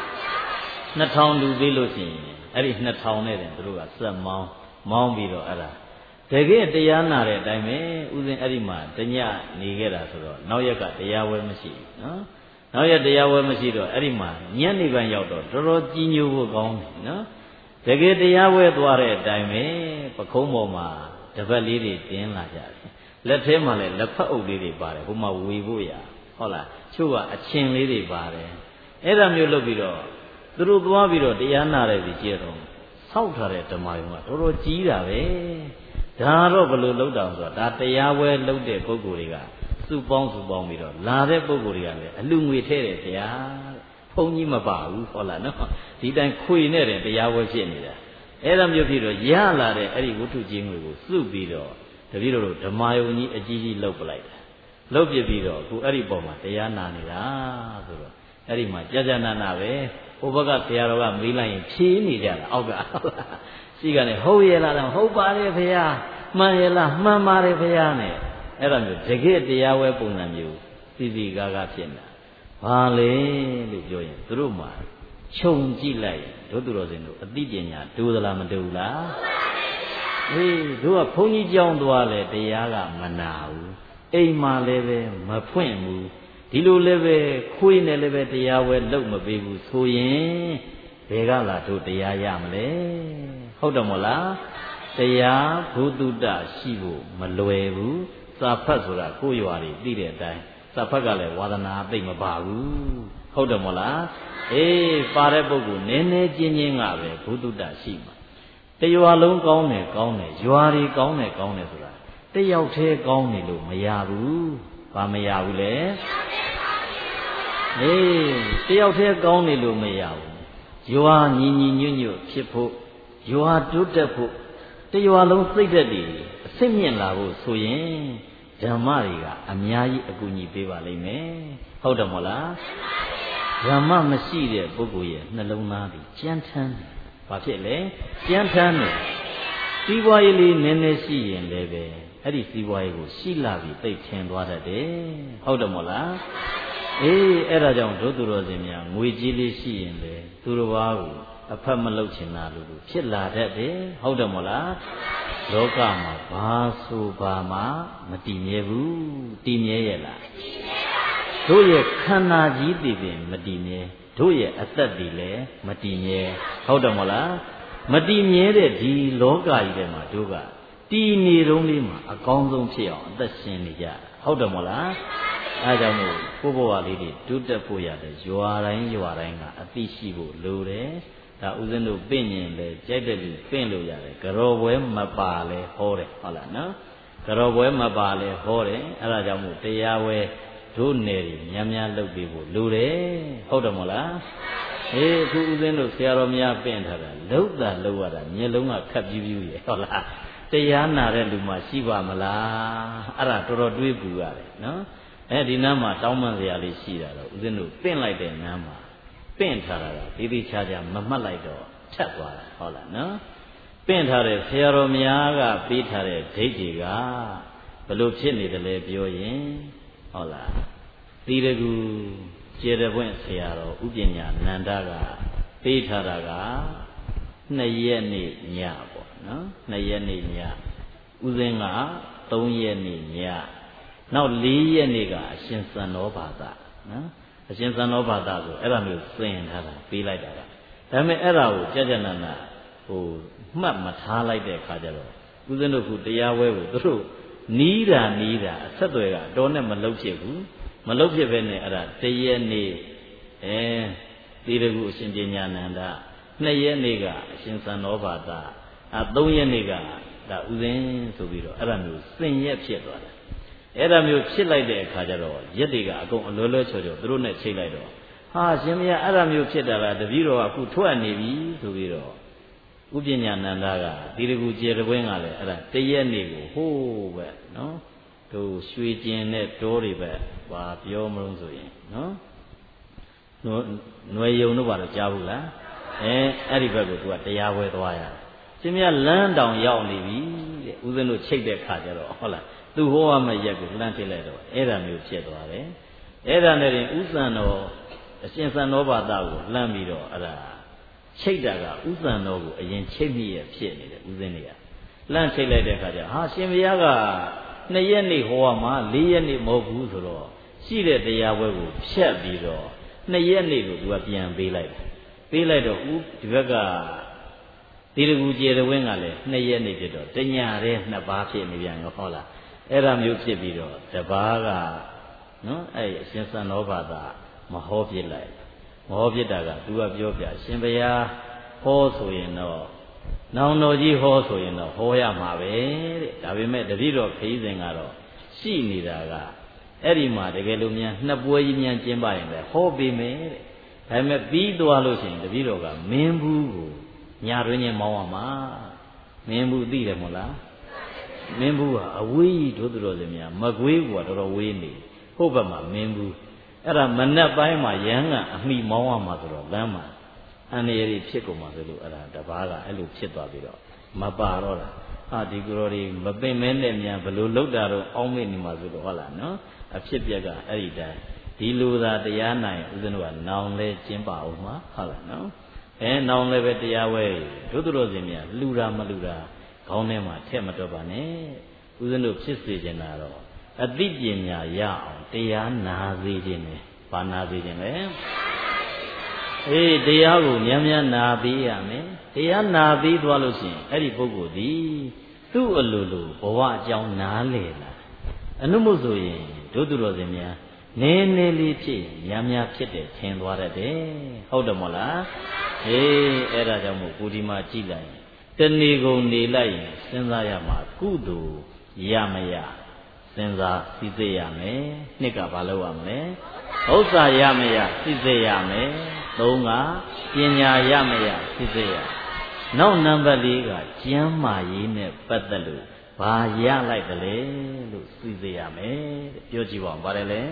2000လူပေးလို့ရှိရင်အဲ့ဒီ2000နဲ့တင်သူတို့ကစက်မောင်းပြီးတော့အဲ့ဒါတကယ်တရားနာတဲ့အတိုင်းပဲဥစဉ်အဲ့ဒီမှာတညနေခဲ့တာဆိုတော့နောက်ရက်ကတရားဝဲမရှိဘူးနော်နောက်ရက်တရားဝဲမရှိတော့အဲ့ဒီမှာညနေပိုင်းရောက်တော့တော်တော်ကြီးညိုဖို့ကောင်းတယ်နော်တကယ်တရားဝဲသွားတဲ့အတိုင်းပဲပခုံးပေါ်မှာတပတ်လေးတွေတင်းလာကြတယ်လက်ထဲမှာလည်းလက်ဖက်အုပ်လေးတွေပါတယ်ဟိုမှာဝေဖို့ရဟုတ်လားချို့ကအချင်းလေးတွေပါတယ်အဲ့ဒါမျိုးလုပ်ပြီးတော့သူတို့သွားပြီးတော့တရားနာတဲ့ဒီကျဲတော့ဆောက်ထားတဲ့ဓမ္မယုံကတော်တော်ကြီးတာပဲဒါတော့ဘယ်လိုလုပ်တာဆိုတော့ဒါတရားဝဲလုပ်တဲ့ပုဂ္ဂိုလ်တွေကစုပေါင်းပြီးတော့လာတဲ့ပုဂ္ဂိုလ်တွေကလည်းအလူငွေထဲတယ်တရားဘုန်းကြီးမပါဘူးဟုတ်လားနော်ဒီတိုင်းခွေနဲ့တယ်တရားဝဲဖြစ်နေတာအဲ့ဒါမျိုးဖြစ်တော့ရလာတဲ့အဲ့ဒီဝတ္ထုချင်းငွေကိုစုပြီးတော့တပည့်တော်တို့ဓမ္မယုံကြီးအကြီးကြီးလှုပ်ပလိုက်တာလှုပ်ပြပြီးတော့အခုအဲ့ဒီပုံမှာတရားနာနေတာဆိုတော့အဲ့ဒီမှာကြာနာပဲဟိုဘက်ကဆရာတော်ကမေးလိုက်ရင်ဖြေးနေကြတာအောက်ကရှိကနေဟုတ်ရဲ့လားတော့ဟုတ်ပါတယ်ဖေဟာမှန်ရဲ့လားမှန်ပါတယ်ဖေဟာနဲ့အဲ့ဒါမျိုးတကယ်တရားဝဲပုံစံမျိုးစီကားဖြစ်နေတာဘာလဲလို့ပြောရင်သူတို့မှာခြုံကြည့်လိုက်တို့သူတော်စင်တို့အသိပညာဒိုးသလားမဒိုးလားအေးတို့ကဘုန်းကြီးကြောင်းသွားလဲတရားကမနာဘူးအိမ်မှာလည်းပဲမဖွင့်ဘူးဒီလိုလည်းပဲခွေးနဲ့လည်းပဲတရားဝဲလုပ်မပေးဘူးဆိုရင်ဘယ်ကလာတို့တရားရမလဲဟုတ်တယ်မို့လားတရားဘုသူတ္တရှိဖို့မလွယ်ဘူးစာဖတ်ဆိုတာကိုယ်ရွာတွေသိတဲ့အတိုင်းစာဖတ်ကလည်းဝါဒနာသိမ့်မပါဘူးဟုတ်တယ်မို့လားအေးပါတဲ့ပုဂ္ဂိုလ်နည်းနည်းချင်းချင်းကပဲဘုဒ္ဓတရှိမှာတရွာလုံးကောင်းတယ်ကောင်းတယ်ရွာတွေကောင်းတယ်ကောင်းတယ်ဆိုတာတယောက်တည်းကောင်းနေလို့မရဘူးဘာမရဘူးလဲအေးတယောက်တည်းကောင်းနေလို့မရဘူးရွာညီညီညွတ်ညွတ်ဖြစ်ဖို့ရွာတိုးတက်ဖို့တရွာလုံးစိတ်သက်တည်အစစ်မြင့်လာဖို့ဆိုရင်ဓမ္မတွေကအများကြီးအကူအညီပေးပါလိမ့်မယ်ဟုတ်တယ်မို့လားဓမ္မမရှိတဲ့ပုဂ္ဂိုလ်ရဲ့နှလုံးသားကြီးကြမ်းထမ်းတယ်ဘာဖြစ်လဲကြမ်းထမ်းတယ်စီးပွားရေးလေးနည်းနည်းရှိရင်လည်းပဲအဲ့ဒီစီးပွားရေးကိုရှိလာပြီးသိထင်သွားတတ်တယ်ဟုတ်တယ်မို့လားအေးအဲ့ဒါကြောင့်ဒုသူတော်စင်များငွေကြီးလေးရှိရင်လေသူတော်ဘာကိုအဖက်မလုပ်ချင်တာလို့ဖြစ်လာတတ်တယ်ဟုတ်တယ်မို့လားလောကမှာဘာဆိုဘာမှမတည်မြဲဘူးတည်မြဲရဲ့လားတို့ရဲ့ခန္ဓာကြီးတည်ပင်မတည်မြဲတို့ရဲ့အသက်တည်လည်းမတည်မြဲဟုတ်တယ်မို့လားမတည်မြဲတဲ့ဒီလောကကြီးထဲမှာတို့ကတည်နေတုံးလေးမှာအကောင်းဆုံးဖြစ်အောင်အသက်ရှင်နေကြဟုတ်တယ်မို့လားအဲကြောင့်မို့ကိုယ့်ဘဝလေးတွေတိုးတက်ဖို့ရတယ်ရွာတိုင်းကအသိရှိဖို့လိုတယ်ဒါဥစဉ်တို့ပင့်ရင်လေကြိုက်တဲ့လူပင့်လို့ရတယ်ကြော်ပွဲမပါလဲဟောတယ်ဟုတ်လားနော်ကြော်ပွဲမပါလဲဟောတယ်အဲဒါကြောင့်မို့တရားဝဲတို့နယ်တွေများများလုပ်ပြီးဖို့လိုတယ်ဟုတ်တယ်မို့လားအေးအခုဥစဉ်တို့ဆရာတော်များပင့်ထားတာလှုပ်တာလှုပ်ရတာမျက်လုံးကခပ်ပြူးပြူးရဲ့ဟုတ်လားတရားနာတဲ့လူမှရှိပါမလားအဲ့ဒါတော်တော်တွေးပူရတယ်နော်အဲဒီနားမှာတောင်းပန်စရာလေးရှိတာတော့ဦးဇင်းတို့ပင့်လိုက်တဲ့နားမှာပင့်ထားတာကဒီဒီချာချာမမှတ်လိုက်တော့ထက်သွားတာဟုတ်လားနော်ပင့်ထားတဲ့ဆရာတော်များကပေးထားတဲ့ဒိဋ္ဌိကဘလို့ဖြစ်နေတယ်လဲပြောရင်ဟုတ်လားသီရကူကျေတပွင့်ဆရာတော်ဥပညာနန္ဒကပေးထားတာက2 ရက်နေ့ညပေါ့နော်2 ရက်နေ့ညဦးဇင်းက3 ရက်နေ့ညနောက်4 ရက်နေ့ကအရှင်စံတော်ဘာသာနော်အရှင်စံတော်ဘာသာဆိုအဲ့ဒါမျိုးသင်ထားတာပေးလိုက်တာကဒါပေမဲ့အဲ့ဒါကိုကြကြနနာမှတ်မထားလိုက်တဲ့အခါကျတော့ဦးဇင်းတို့ကတရားဝဲကိုသူတို့နီးတာအဆက်တွေကအတော်နဲ့မလုတ်ဖြစ်ဘူးမလုတ်ဖြစ်ပဲနဲ့အဲ့ဒါ1 ရက်နေ့သီရကုအရှင်ပညာနန္ဒ2 ရက်နေ့ကအရှင်စံတော်ဘာသာ3 ရက်နေ့ကဒါဥစဉ်ဆိုပြီးတော့အဲ့ဒါမျိုးစင်ရက်ဖြစ်သွားတယ်အဲ့ဒါမျိုးဖြစ်လိုက်တဲ့အခါကျတော့ရက်တွေကအကုန်အလွယ်လွယ်ချော်ချော်သူတို့နဲ့ချိတ်လိုက်တော့ဟာရှင်မရအဲ့ဒါမျိုးဖြစ်တာလားတပည့်တော်ကအခုထွက်နေပြီဆိုပြီးတော့ဥပညာနန္ဒကဒီတကူကျေတပွင့်ကလည်းအဲ့ဒါ1 ရက်နေ့ကိုဟိုးပဲနော်တို့ရွှေကျင်တဲ့တောတွေပဲဘာပြောမလို့ဆိုရင်နော်ຫນွေယုံတို့ဘာလို့ကြားဘူးလားအဲ့ဒီဘက်ကိုသူကတရားဝဲသွားရတယ်ရှင်မရလမ်းတောင်ရောက်နေပြီတဲ့ဦးဇင်းတို့ချိတ်တဲ့ခါကျတော့ဟုတ်လားသူဟောရမယ့်ရက်ကိုလှမ်းဖြစ်လိုက်တော့အဲ့ဒါမျိုးဖြစ်သွားတယ်အဲ့ဒါနဲ့ဥစံတော်အရှင်စံတော်ဘာသာကိုလှမ်းပြီးတော့အဲ့ဒါချိတ်တာကဥစံတော်ကိုအရင်ချိတ်မိရဖြစ်နေတယ်ဦးဇင်းတွေကလှမ်းချိတ်လိုက်တဲ့အခါကျဟာရှင်ဘုရားက2 ရက်နေ့ဟောရမှာ4 ရက်နေ့မဟုတ်ဘူးဆိုတော့ရှိတဲ့တရားပွဲကိုဖြတ်ပြီးတော့2 ရက်နေ့ကိုသူကပြန်ပေးလိုက်တော့ဒီဘက်ကဒီတကူကျေတဝင်းကလည်း2 ရက်နေ့ဖြစ်တော့တညာတည်း2 ပါးဖြစ်နေပြန်ရောဟုတ်လားအဲ့ဒါမျိုးဖြစ်ပြီးတော့တပါးကနော်အဲ့အရှင်စံတော်ဘာသာမဟောပြစ်လိုက်မဟောပြစ်တာကသူကပြောပြရှင်ဘုရားဟောဆိုရင်တော့နောင်တော်ကြီးဟောဆိုရင်တော့ဟောရမှာပဲတဲ့ဒါပေမဲ့တပည့်တော်ခရီးစဉ်ကတော့ရှိနေတာကအဲ့ဒီမှာတကယ်လို့များ2 ပွဲကြီးများကျင်းပရင်လည်းဟောပေးမယ်တဲ့ဒါပေမဲ့ပြီးသွားလို့ရှိရင်တပည့်တော်ကမင်းဘူးကိုညတွင်ချင်းမောင်းရမှာမင်းဘူးသိတယ်မို့လားမင်းဘူးကအဝေးကြီးတို့တော်စင်များမကွေးကတော်တော်ဝေးနေဟုတ်ဘက်မှာမင်းဘူးအဲ့ဒါမနက်ပိုင်းမှာရဟန်းကအမိမောင်းရမှာဆိုတော့လမ်းမှာအန္တရာယ်ဖြစ်ကုန်မှာဆိုလို့အဲ့ဒါတပါးကအဲ့လိုဖြစ်သွားပြီးတော့မပါတော့တာဒီကိုယ်တော်တွေမပင်မဲနဲ့မြန်ဘလို့လောက်တာတော့အောင်းမေ့နေမှာဆိုတော့ဟုတ်လားနော်အဖြစ်ပြက်ကအဲ့ဒီတိုင်းဒီလိုသာတရားနိုင်ဦးဇင်းတို့ကနောင်လဲကျင်းပအောင်မှာဟုတ်လားနော်နောင်လည်းပဲတရားဝဲတို့တော်စင်များလှူတာမလှူတာခေါင်းထဲမှာထည့်မတော့ပါနဲ့ဦးဇင်းတို့ဖြစ်စေချင်တာတော့အသိပညာရအောင်တရားနာစေခြင်းနဲ့ဘာနာစေခြင်းလဲတရားကိုများများနာပေးရမယ်တရားနာပေးသွားလို့ရှိရင်အဲ့ဒီပုဂ္ဂိုလ်ဒီသူ့အလိုလိုဘဝအကြောင်းနားလေလာအနုမို့ဆိုရင်တို့တော်စင်များနေနေလေးဖြစ်များများဖြစ်တယ်ထင်သွားတယ်ဟုတ်တယ်မို့လားအဲ့ဒါကြောင့်မို့ကိုဒီမှာကြည့်လိုက်တဏီကုန်နေလိုက်ရင်စဉ်းစားရမှာကုသိုလ်ရမရစဉ်းစားသိစေရမယ်နှစ်ကဘာလုပ်ရမလဲဥစ္စာရမရသိစေရမယ်သုံးကပညာရမရသိစေရနောက်နံပါတ်၄ကကျမ်းမာရေးနဲ့ပတ်သက်လို့ဘာရလိုက်တယ်လဲလို့သိစေရမယ်တဲ့ပြောကြည့်ပါဦးပါတယ်လေ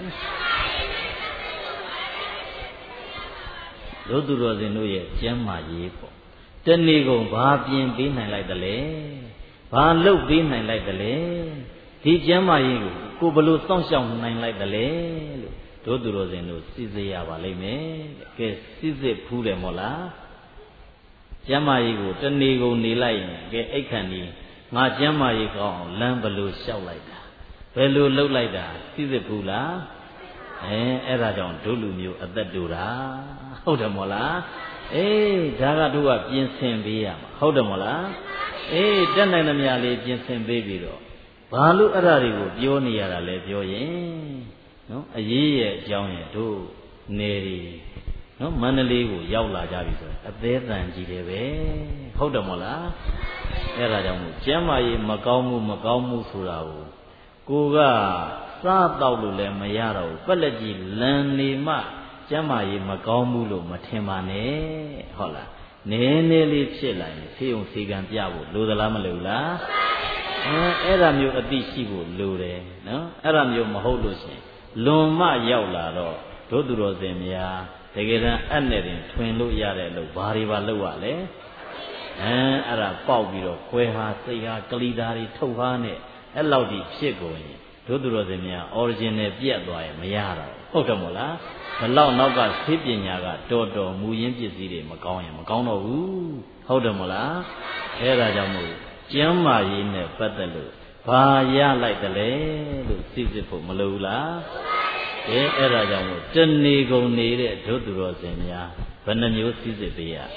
တို့သူတော်စင်တို့ရဲ့ကျမ်းမာရေးပေါ့တဏီကုန်ဘာပြင်ပေးနိုင်လိုက်တယ်လဲဘာလုပ်ပေးနိုင်လိုက်တယ်လဲဒီကျမ်းမာရေးကိုဘလို့စောင့်ရှောက်နိုင်လိုက်တယ်လဲလို့တို့သူတော်စင်တို့သိစေရပါလိမ့်မယ်ကဲသိစေဖူးတယ်မို့လားကျမ်းမာရေးကိုတဏီကုန်နေလိုက်ရင်ကဲအိတ်ခန့်ဒီငါကျမ်းမာရေးကောင်းအောင်လမ်းဘလို့လျှောက်လိုက်တာဘယ်လိုလှုပ်လိုက်တာသိစေဖူးလားအဲ့ဒါကြောင့်တို့လူမျိုးအသက်တူတာဟုတ်တယ်မို့လားဒါကတို့ကပြင်ဆင်ပေးရမှာဟုတ်တယ်မို့လားတက်နိုင်သမျှလေးပြင်ဆင်ပေးပြီးတော့ဘာလို့အဲ့ဒါတွေကိုပြောနေရတာလဲပြောရင်နော်အရေးရဲ့အကြောင်းရင်တို့နေရီနော်မန္တလေးကိုရောက်လာကြပြီဆိုအသေးတန်ကြီးတယ်ပဲဟုတ်တယ်မို့လားအဲ့ဒါကြောင့်မို့ကျမ်းမာရေးမကောင်းမှုဆိုတာကိုကစားတော့လို့လည်းမရတော့ဘူးပက်လက်ကြီးလန်နေမှကျမ်းမာရေးမကောင်းဘူးလို့မထင်ပါနဲ့ဟုတ်လားနည်းနည်းလေးဖြစ်လာရင်ဖေးုံဖေးကံပြဖို့လိုသလားမလိုလားအဲ့ဒါမျိုးအသိရှိဖို့လိုတယ်နော်အဲ့ဒါမျိုးမဟုတ်လို့ရှင်လွန်မှရောက်လာတော့တို့သူတော်စင်များတကယ်တမ်းအနဲ့တင်ထွင်လို့ရတဲ့လို့ဘာတွေပါလုပ်ရလဲအဲ့ဒါပေါက်ပြီးတော့ခွဲဟာစိတ်ဟာကလီဓာတွေထုတ်ဟာနဲ့အဲ့လောက်ကြီးဖြစ်ကုန်ရင်တို့သူတော်စင်များ original ပြတ်သွားရင်မရတော့ဟုတ်တယ်မို့လားဘလောက်နောက်ကသိပညာကတော်မူရင်းပစ္စည်းတွေမကောင်းရင်မကောင်းတော့ဘူးဟုတ်တယ်မို့လားအဲ့ဒါကြောင့်မို့ကျမ်းမာရေးနဲ့ပတ်သက်လို့ဘာရလိုက်တယ်လဲလို့သိစစ်ဖို့မလိုဘူးလားအဲ့ဒါကြောင့်မို့တဏီကုန်နေတဲ့တို့သူတော်စင်များဘယ်နှမျိုးသိစစ်ပေးရ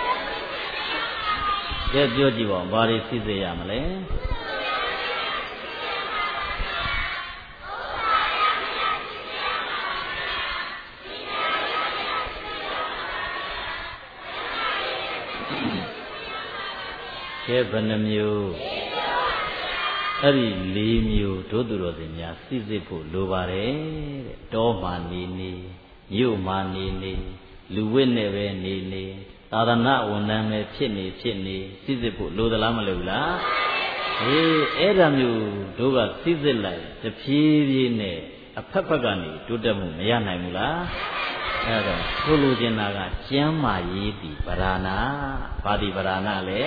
ကဲပြောကြည့်ပါဦးဘာတွေသိစစ်ရမလဲကဲဘယ်နှမျိုးအဲ့ဒီ၄မျိုးတို့သူတော်စင်များသိစစ်ဖို့လိုပါတယ်တဲ့တောမှနေနေမြို့မှနေနေလူဝိနဲ့ပဲနေနေသာသနာဝန်ထမ်းပဲဖြစ်နေသိစစ်ဖို့လိုသလားမလိုဘူးလားအဲ့ဒါမျိုးတို့ကသိစစ်လိုက်တဖြည်းဖြည်းနဲ့အဖက်ဖက်ကနေတိုးတက်မှုမရနိုင်ဘူးလားအဲ့တော့ဆိုလိုချင်တာကကျမ်းမာရေးဒီပရဏဘာဒီပရဏလဲ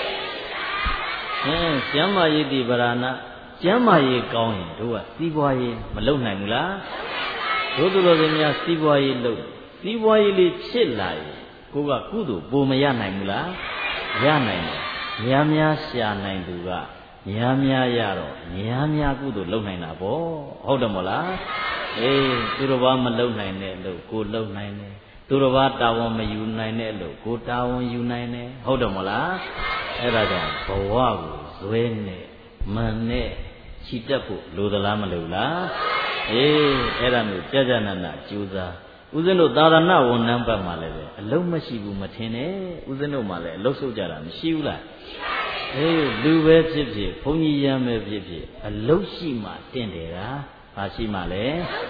ကျမ်းမာရေးဒီပရဏကျမ်းမာရေးကောင်းရင်တို့ကစီးပွားရေးမလုပ်နိုင်ဘူးလားတို့သူတော်စင်များစီးပွားရေးလုပ်စီးပွားရေးလေးဖြစ်လာရင်ကိုကကုသိုလ်ပိုမရနိုင်ဘူးလားရနိုင်တယ်များရှာနိုင်သူကများရတော့များကုသိုလ်လုပ်နိုင်တာပေါ့ဟုတ်တယ်မို့လားသူတော်ဘာမလုပ်နိုင်တဲ့လို့ကိုလုပ်နိုင်တယ်သူတော်ဘာတာဝန်မယူနိုင်တဲ့လို့ကိုတာဝန်ယူနိုင်တယ်ဟုတ်တယ်မို့လားအဲ့ဒါကြောင့်ဘဝကိုဇွဲနဲ့မန်နဲ့ချီတက်ဖို့လိုသလားမလိုလားအဲ့ဒါမျိုးကြာကြာနာနာကြိုးစားဦးဇင်းတို့သာသနာဝန်ထမ်းဘက်မှာလည်းပဲအလုံးမရှိဘူးမထင်နဲ့ဦးဇင်းတို့မှလည်းအလုံးစုပ်ကြတာမရှိဘူးလားလူပဲဖြစ်ဖြစ်ဘုန်းကြီးရမ်းပဲဖြစ်ဖြစ်အလုံးရှိမှတင့်တယ်တာဘာရှိမှလဲ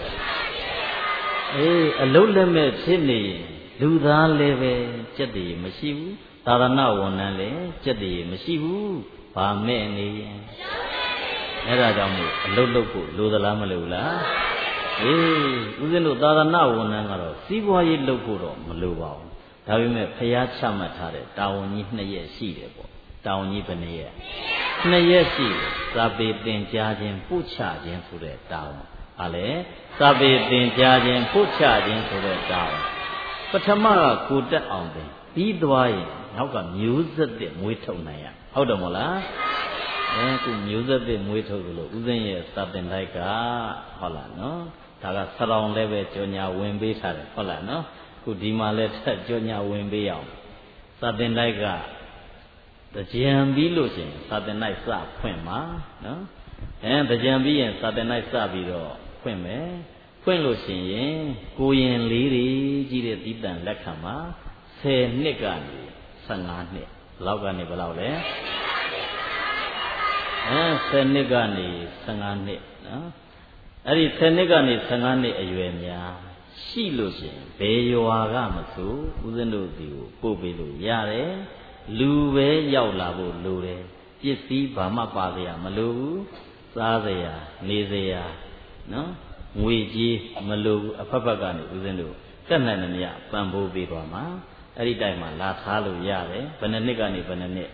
အလုံးလည်းမဲ့ဖြစ်နေရင်လူသားလည်းပဲစက်တည်းမရှိဘူးသာသနာဝန်ထမ်းလည်းစက်တည်းမရှိဘူးဘာမဲ့နေရင်အဲ့ဒါကြောင့်မို့အလုံးလုပ်ဖို့လိုသလားမလိုလားဦးဇင်းတို့သာသနာဝန်ထမ်းကတော့စီးပွားရေးလုပ်ဖို့တော့မလိုပါဘူးဒါပေမဲ့ဖျားချမှတ်ထားတဲ့တာဝန်ကြီး2ရက်ရှိတယ်ပေါ့တာဝန်ကြီးဘယ်နှရက်2ရက်ရှိတယ်စာပေသင်ကြားခြင်းပို့ချခြင်းဆိုတဲ့တာဝန်ဟာလေစာပေသင်ကြားခြင်းပို့ချခြင်းဆိုတဲ့တာဝန်ပထမကကိုတက်အောင်တယ်ပြီးသွားရင်နောက်ကမျိုးဆက်တဲ့မွေးထုတ်နိုင်ရဟုတ်တယ်မို့လားခုမျိုးဆက်တဲ့မွေးထုတ်လို့ဦးဇင်းရဲ့စာသင်တိုက်ကဟုတ်လားနော်ဒါကစရောင်လည်းပဲကြောညာဝင်ပေးထားတယ်ဟုတ်လားနော်ခုဒီမှာလည်းထက်ကြောညာဝင်ပေးအောင်စာသင်တိုက်ကကြံပြီးလို့ရှိရင်စာသင်တိုက်စဖွင့်မှာနော်ကြံပြီးရင်စာသင်တိုက်စပြီးတော့ဖွင့်မယ်ဖွင့်လို့ရှိရင်ကိုရင်လေးတွေကြီးတဲ့တိတန်လက်ခံမှာ10နှစ်ကနေ15နှစ်လောက်ကနေဘယ်လောက်လဲ10နှစ်ကနေ15နှစ်နော်အဲ့ဒီ10နှစ်ကနေ15နှစ်အရွယ်များရှိလို့ရှိရင်ဘယ်ရွာကမဆိုဦးဇင်းတို့ဒီကိုပို့ပေးလို့ရတယ်လူပဲရောက်လာဖို့လိုတယ်ပစ္စည်းဘာမှပါစရာမလိုဘူးစားစရာနေစရာနော်ငွေကြေးမလိုဘူးအဖက်ဖက်ကနေဦးဇင်းတို့တက်နိုင်တယ်မြတ်ပံ့ပိုးပေးသွားမှာအဲ့ဒီတိုင်မှာလာထားလို့ရတယ်ဘယ်နှစ်ကနေဘယ်နှစ်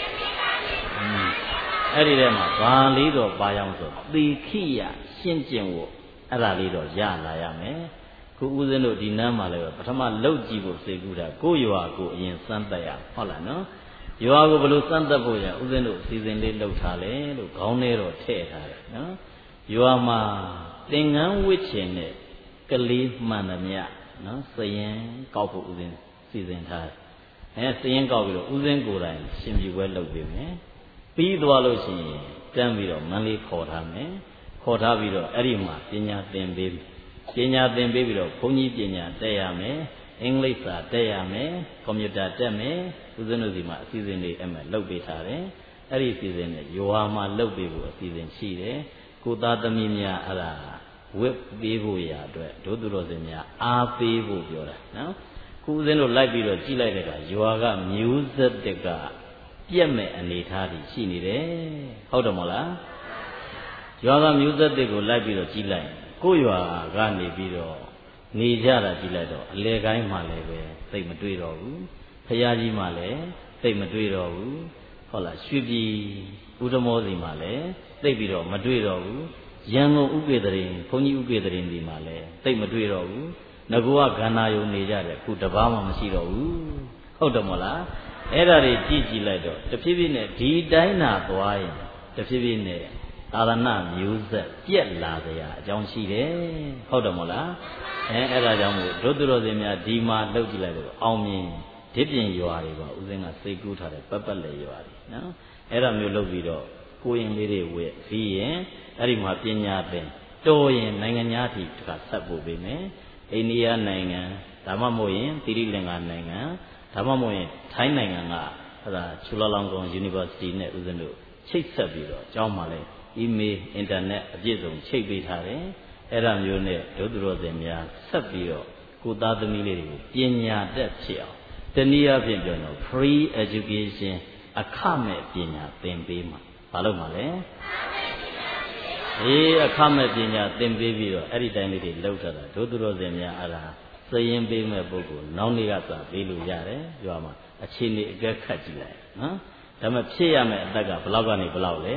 အဲ့ဒီထဲမှာဘာလေးတော့ပါအောင်ဆိုသေခိယရှင်းကျင်ဖို့အဲ့ဒါလေးတော့ရလာရမယ်ခုဦးဇင်းတို့ဒီနန်းမှာလည်းပထမလှုပ်ကြည့်ဖို့စိတ်ကူးတာကိုယ့်ရွာကိုအရင်စမ်းသက်ရဟုတ်လားနော်ရွာကိုဘယ်လိုစမ်းသက်ဖို့ရဦးဇင်းတို့အစီအစဉ်လေးလှုပ်ထားလဲလို့ခေါင်းထဲတော့ထည့်ထားတယ်နော်ရွာမှာသင်္ကန်းဝစ်ချင်တဲ့ကလေးမှန်သမျှနော်စရင်ကောက်ဖို့ဦးဇင်းစီစဉ်ထားတယ်စရင်ကောက်ပြီးတော့ဦးဇင်းကိုယ်တိုင်ရှင်ပြပွဲလုပ်ပေးမယ်ပြီးသွားလို့ရှိရင်တန်းပြီးတော့မန်းလေးခေါ်ထားမယ်ခေါ်ထားပြီးတော့အဲ့ဒီမှာပညာသင်ပေးပြီးတော့ဘုန်းကြီးပညာတက်ရမယ်အင်္ဂလိပ်စာတက်ရမယ်ကွန်ပျူတာတက်မယ်ဦးဇင်းတို့ဒီမှာအစီအစဉ်တွေအဲ့မှာလုပ်ပေးထားတယ်အဲ့ဒီအစီအစဉ်နဲ့ရွာမှာလုပ်ပေးဖို့အစီအစဉ်ရှိတယ်ကိုသားသမီးများအဲ့ဒါဝတ်ပေးဖို့ရာအတွက်ဒုသူတော်စင်များအားပေးဖို့ပြောတာနော်ခုဦးဇင်းတို့လိုက်ပြီးတော့ကြည့်လိုက်တဲ့အခါရွာကမျိုးဆက်တက်ကပြက်မဲ့အနေထားကြီးရှိနေတယ်ဟုတ်တယ်မဟုတ်လားရွာကမျိုးဆက်တက်ကိုလိုက်ပြီးတော့ကြည့်လိုက်ကိုရွာကနေပြီးတော့နေကြတာကြည့်လိုက်တော့အလေကိုင်းမှလည်းပဲသိမတွေ့တော့ဘူးဖရာကြီးမှလည်းသိမတွေ့တော့ဘူးဟုတ်လားရွှေပြည်ဥဒ္ဓမောစီမှလည်းသိပြီးတော့မတွေ့တော့ဘူးရန်ကုန်ဥပေဒရင်ဘုန်းကြီးဥပေဒရင်ဒီမှလည်းသိမတွေ့တော့ဘူးငကူကကန္နာယုံနေကြတယ်ခုတပားမှမရှိတော့ဘူးဟုတ်တယ်မဟုတ်လားအဲ့ဒါတွေကြည့်လိုက်တော့တဖြည်းဖြည်းနဲ့ဒီတိုင်းနာသွားရင်တဖြည်းဖြည်းနဲ့သာသနာမျိုးဆက်ပြက်လာကြရအကြောင်းရှိတယ်ဟုတ်တယ်မဟုတ်လားအဲ့ဒါကြောင့်မို့ဒုသူတော်စင်များဒီမှာလှုပ်ကြည့်လိုက်တော့အောင်မြင်ဒီပြင်ရွာတွေပါဦးစင်းကစိတ်ကူးထားတဲ့ပတ်ပတ်လေရွာတွေနော်အဲ့ဒါမျိုးလုပ်ပြီးတော့ကိုရင်လေးတွေဝက်ပြီးရင်အဲ့ဒီမှာပညာသင်တော်ရင်နိုင်ငံသားထိတခါဆက်ပို့ပေးမယ်အိန္ဒိယနိုင်ငံဒါမှမဟုတ်ရင်သီရိလင်္ကာနိုင်ငံဒါမှမဟုတ်ရင်ထိုင်းနိုင်ငံကအဲ့ဒါချူလာလောင်ကွန် University နဲ့ဦးဇင်းတို့ချိတ်ဆက်ပြီးတော့အကြောင်းမှလဲemail internet အပြည့်စုံချိတ်ပေးထားတယ်အဲ့ဒါမျိုးနဲ့ဒုသူတော်စင်များဆက်ပြီးတော့ကိုသားသမီးလေးတွေကိုပညာတတ်ဖြစ်အောင်တနည်းအားဖြင့်ပြောရင် free education အခမဲ့ပညာသင်ပေးမှာဘာလို့မှလဲအခမဲ့ပညာသင်ပေးပြီးတော့အဲ့ဒီတိုင်းလေးတွေလောက်တာဒုသူတော်စင်များအဲ့ဒါစရင်ပေးမဲ့ပုဂ္ဂိုလ်နောက်နေ့ကစပေးလို့ရတယ်ပြောမှာအခြေအနေအကဲခတ်ကြည့်လိုက်နော်ဒါမှဖြစ်ရမယ့်အသက်ကဘယ်လောက်ကနေဘယ်လောက်လဲ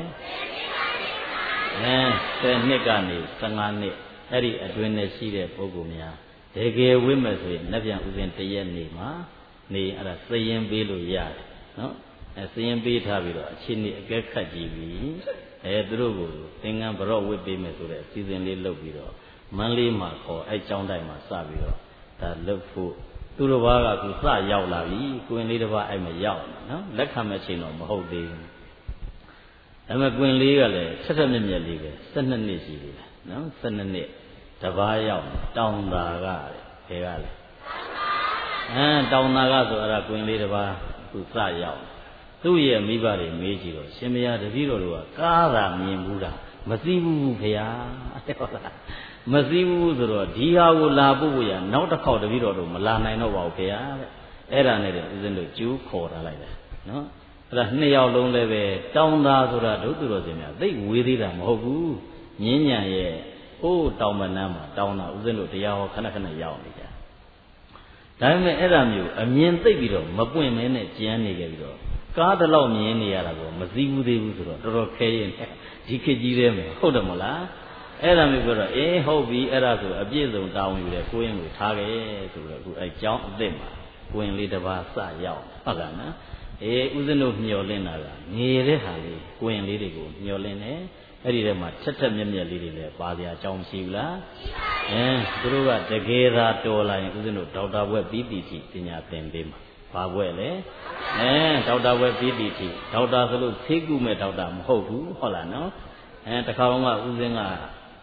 10နှစ်ကနေ15နှစ်အဲ့ဒီအတွင်းနဲ့ရှိတဲ့ပုဂ္ဂိုလ်များတကယ်ဝိမဲ့ဆိုရင်လက်ပြန်ဥစဉ်တရက်နေမှာနေအဲ့ဒါစရင်ပေးလို့ရတယ်နော်စရင်ပေးထားပြီးတော့အခြေအနေအကဲခတ်ကြည့်ပြီးသူတို့ကိုသင်္ကန်းဘရော့ဝတ်ပေးမယ်ဆိုတဲ့အစီအစဉ်လေးလုပ်ပြီးတော့မန်းလေးမှာခေါ်အဲ့ကျောင်းတိုင်းမှာစပြီးတော့ဒါလုပ်ဖို့သူတို့ဘာကခုစရောက်လာပြီကိုရင်လေးတစ်ပါးအဲ့မှာရောက်နော်လက်ခံမဲ့ချိန်တော့မဟုတ်သေးဘူးဒါပေမဲ့ကိုရင်လေးကလည်းဆက်ဆက်မြက်မြက်လေးပဲ12နှစ်ရှိပြီနော်12နှစ်တပားရောက်တောင်သာကဘယ်ကလဲတောင်သာကဆိုအဲ့ဒါကိုရင်လေးတစ်ပါးသူစရောက်သူ့ရဲ့မိဘတွေမေးကြည့်တော့ရှင်မယားတပည့်တော်တို့ကကားသာမြင်ဘူးတာမသိဘူးခင်ဗျာဟုတ်လားမသိဘူးဆိုတော့ဒီဟာကိုလာဖို့ရနောက်တစ်ခေါက်တပည့်တော်တို့မလာနိုင်တော့ပါဘူးခင်ဗျာတဲ့အဲ့ဒါနဲ့ဦးဇင်းတို့ကျူးခေါ်ထားလိုက်တယ်နော်အဲ့ဒါနှစ်ယောက်လုံးလည်းပဲတောင်းသားဆိုတာဒုသူတော်စင်များသိဝေးသေးတာမဟုတ်ဘူးမြင်းညံရဲ့တောင်မနန်းမှာတောင်းတာဦးဇင်းတို့တရားဟောခဏခဏရောက်နေကြဒါပေမဲ့အဲ့ဒါမျိုးအမြင်သိပြီးတော့မပွင့်မဲနဲ့ကြမ်းနေကြပြီးတော့ကားတလောက်မြင်နေရတာကိုမသိဘူးသေးဘူးဆိုတော့တော်တော်ခဲရင်ဒီခေတ်ကြီးထဲမှာဟုတ်တယ်မလားအဲ့ဒါမျိုးပြောတော့ဟုတ်ပြီအဲ့ဒါဆိုအပြည့်စုံတောင်းယူတယ်ကိုရင်ကိုထားခဲ့ဆိုတော့အခုအဲ့ကျောင်းအစ်စ်မှာကိုရင်လေးတစ်ပါးစရောက်ဟုတ်လားနော်ဦးဇင်းတို့မျောလင်းတာကငယ်တဲ့ဟာလေးကိုရင်လေးတွေကိုမျောလင်းတယ်အဲ့ဒီထဲမှာထက်ထက်မြက်မြက်လေးတွေလည်းပါစရာအကြောင်းမရှိဘူးလားသူတို့ကတကယ်သာတော်လာရင်ဦးဇင်းတို့ဒေါက်တာဘွဲ့ပြီးတီတီပညာသင်ပေးမှာဘာဘွဲ့လဲဒေါက်တာဘွဲ့ပြီးတီတီဒေါက်တာဆိုလို့ဆေးကုမဲ့ဒေါက်တာမဟုတ်ဘူးဟုတ်လားနော်တခါမှဦးဇင်းက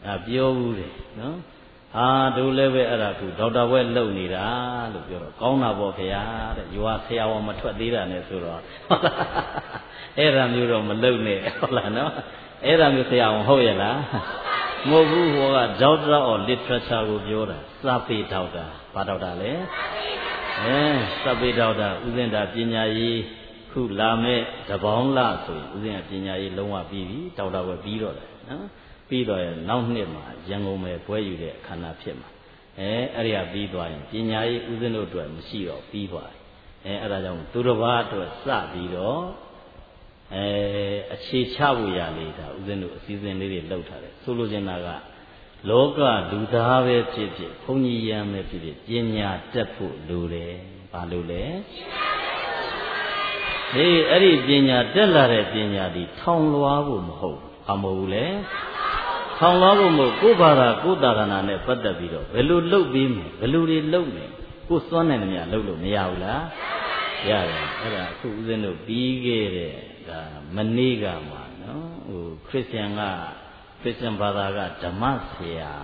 ပြောဘူးတယ်နော်တို့လည်းပဲအဲ့ဒါသူဒေါက်တာဘွဲ့လုံနေတာလို့ပြောတော့ကောင်းတာပေါ့ခင်ဗျာတဲ့ရွာဆရာဝန်မထွက်သေးတာနဲ့ဆိုတော့အဲ့ဒါမျိုးတော့မလုံနဲ့ဟုတ်လားနော်အဲ့ဒါမျိုးဆရာဝန်ဟုတ်ရဲ့လားမဟုတ်ဘူးဟောက Doctor of Literature ကိုပြောတာစာပေဒေါက်တာဘာဒေါက်တာလဲစာပေဒေါက်တာဥစဉ်တာပညာရေးခုလာမဲ့တပေါင်းလဆိုရင်ဥစဉ်ကပညာရေးလုံးဝပြီးပြီဒေါက်တာဘွဲ့ပြီးတော့တယ်နော်ပြီးတော့နောက်နှစ်မှာရန်ကုန်မှာပွဲယူတဲ့အခမ်းအနားဖြစ်မှာအဲ့ဒီကပြီးသွားရင်ပညာရေးဥစဉ်တို့အတွက်မရှိတော့ပြီးသွားတယ်အဲ့ဒါကြောင့်သူတစ်ပါးအတွက်စပြီးတော့အခြေချဖို့ရလေဒါဥစဉ်တို့အစည်းအဝေးလေးတွေလုပ်ထားတယ်ဆိုလိုချင်တာကလောကလူသားပဲဖြစ်ဖြစ်ဘုန်းကြီးရမ်းပဲဖြစ်ဖြစ်ပညာတတ်ဖို့လိုတယ်ဘာလို့လဲအဲ့ဒီပညာတက်လာတဲ့ပညာဒီထောင်လွှားဖို့မဟုတ်ဘာမဟုတ်ဘူးလေထောင်လွှားဖို့မဟုတ်ကိုယ်ဘာသာကိုယ်တာရဏနဲ့ပတ်သက်ပြီးတော့ဘယ်လိုလုပ်ပြီးမယ်ဘယ်လိုတွေလုပ်မယ်ကိုယ်စွမ်းနိုင်တယ်များလုပ်လို့မရဘူးလားရတယ်အဲ့ဒါအခုဦးဇင်းတို့ပြီးခဲ့တဲ့ဒါမနေ့ကမှာနော်ခရစ်ယာန်ဘာသာကဓမ္မဆရာ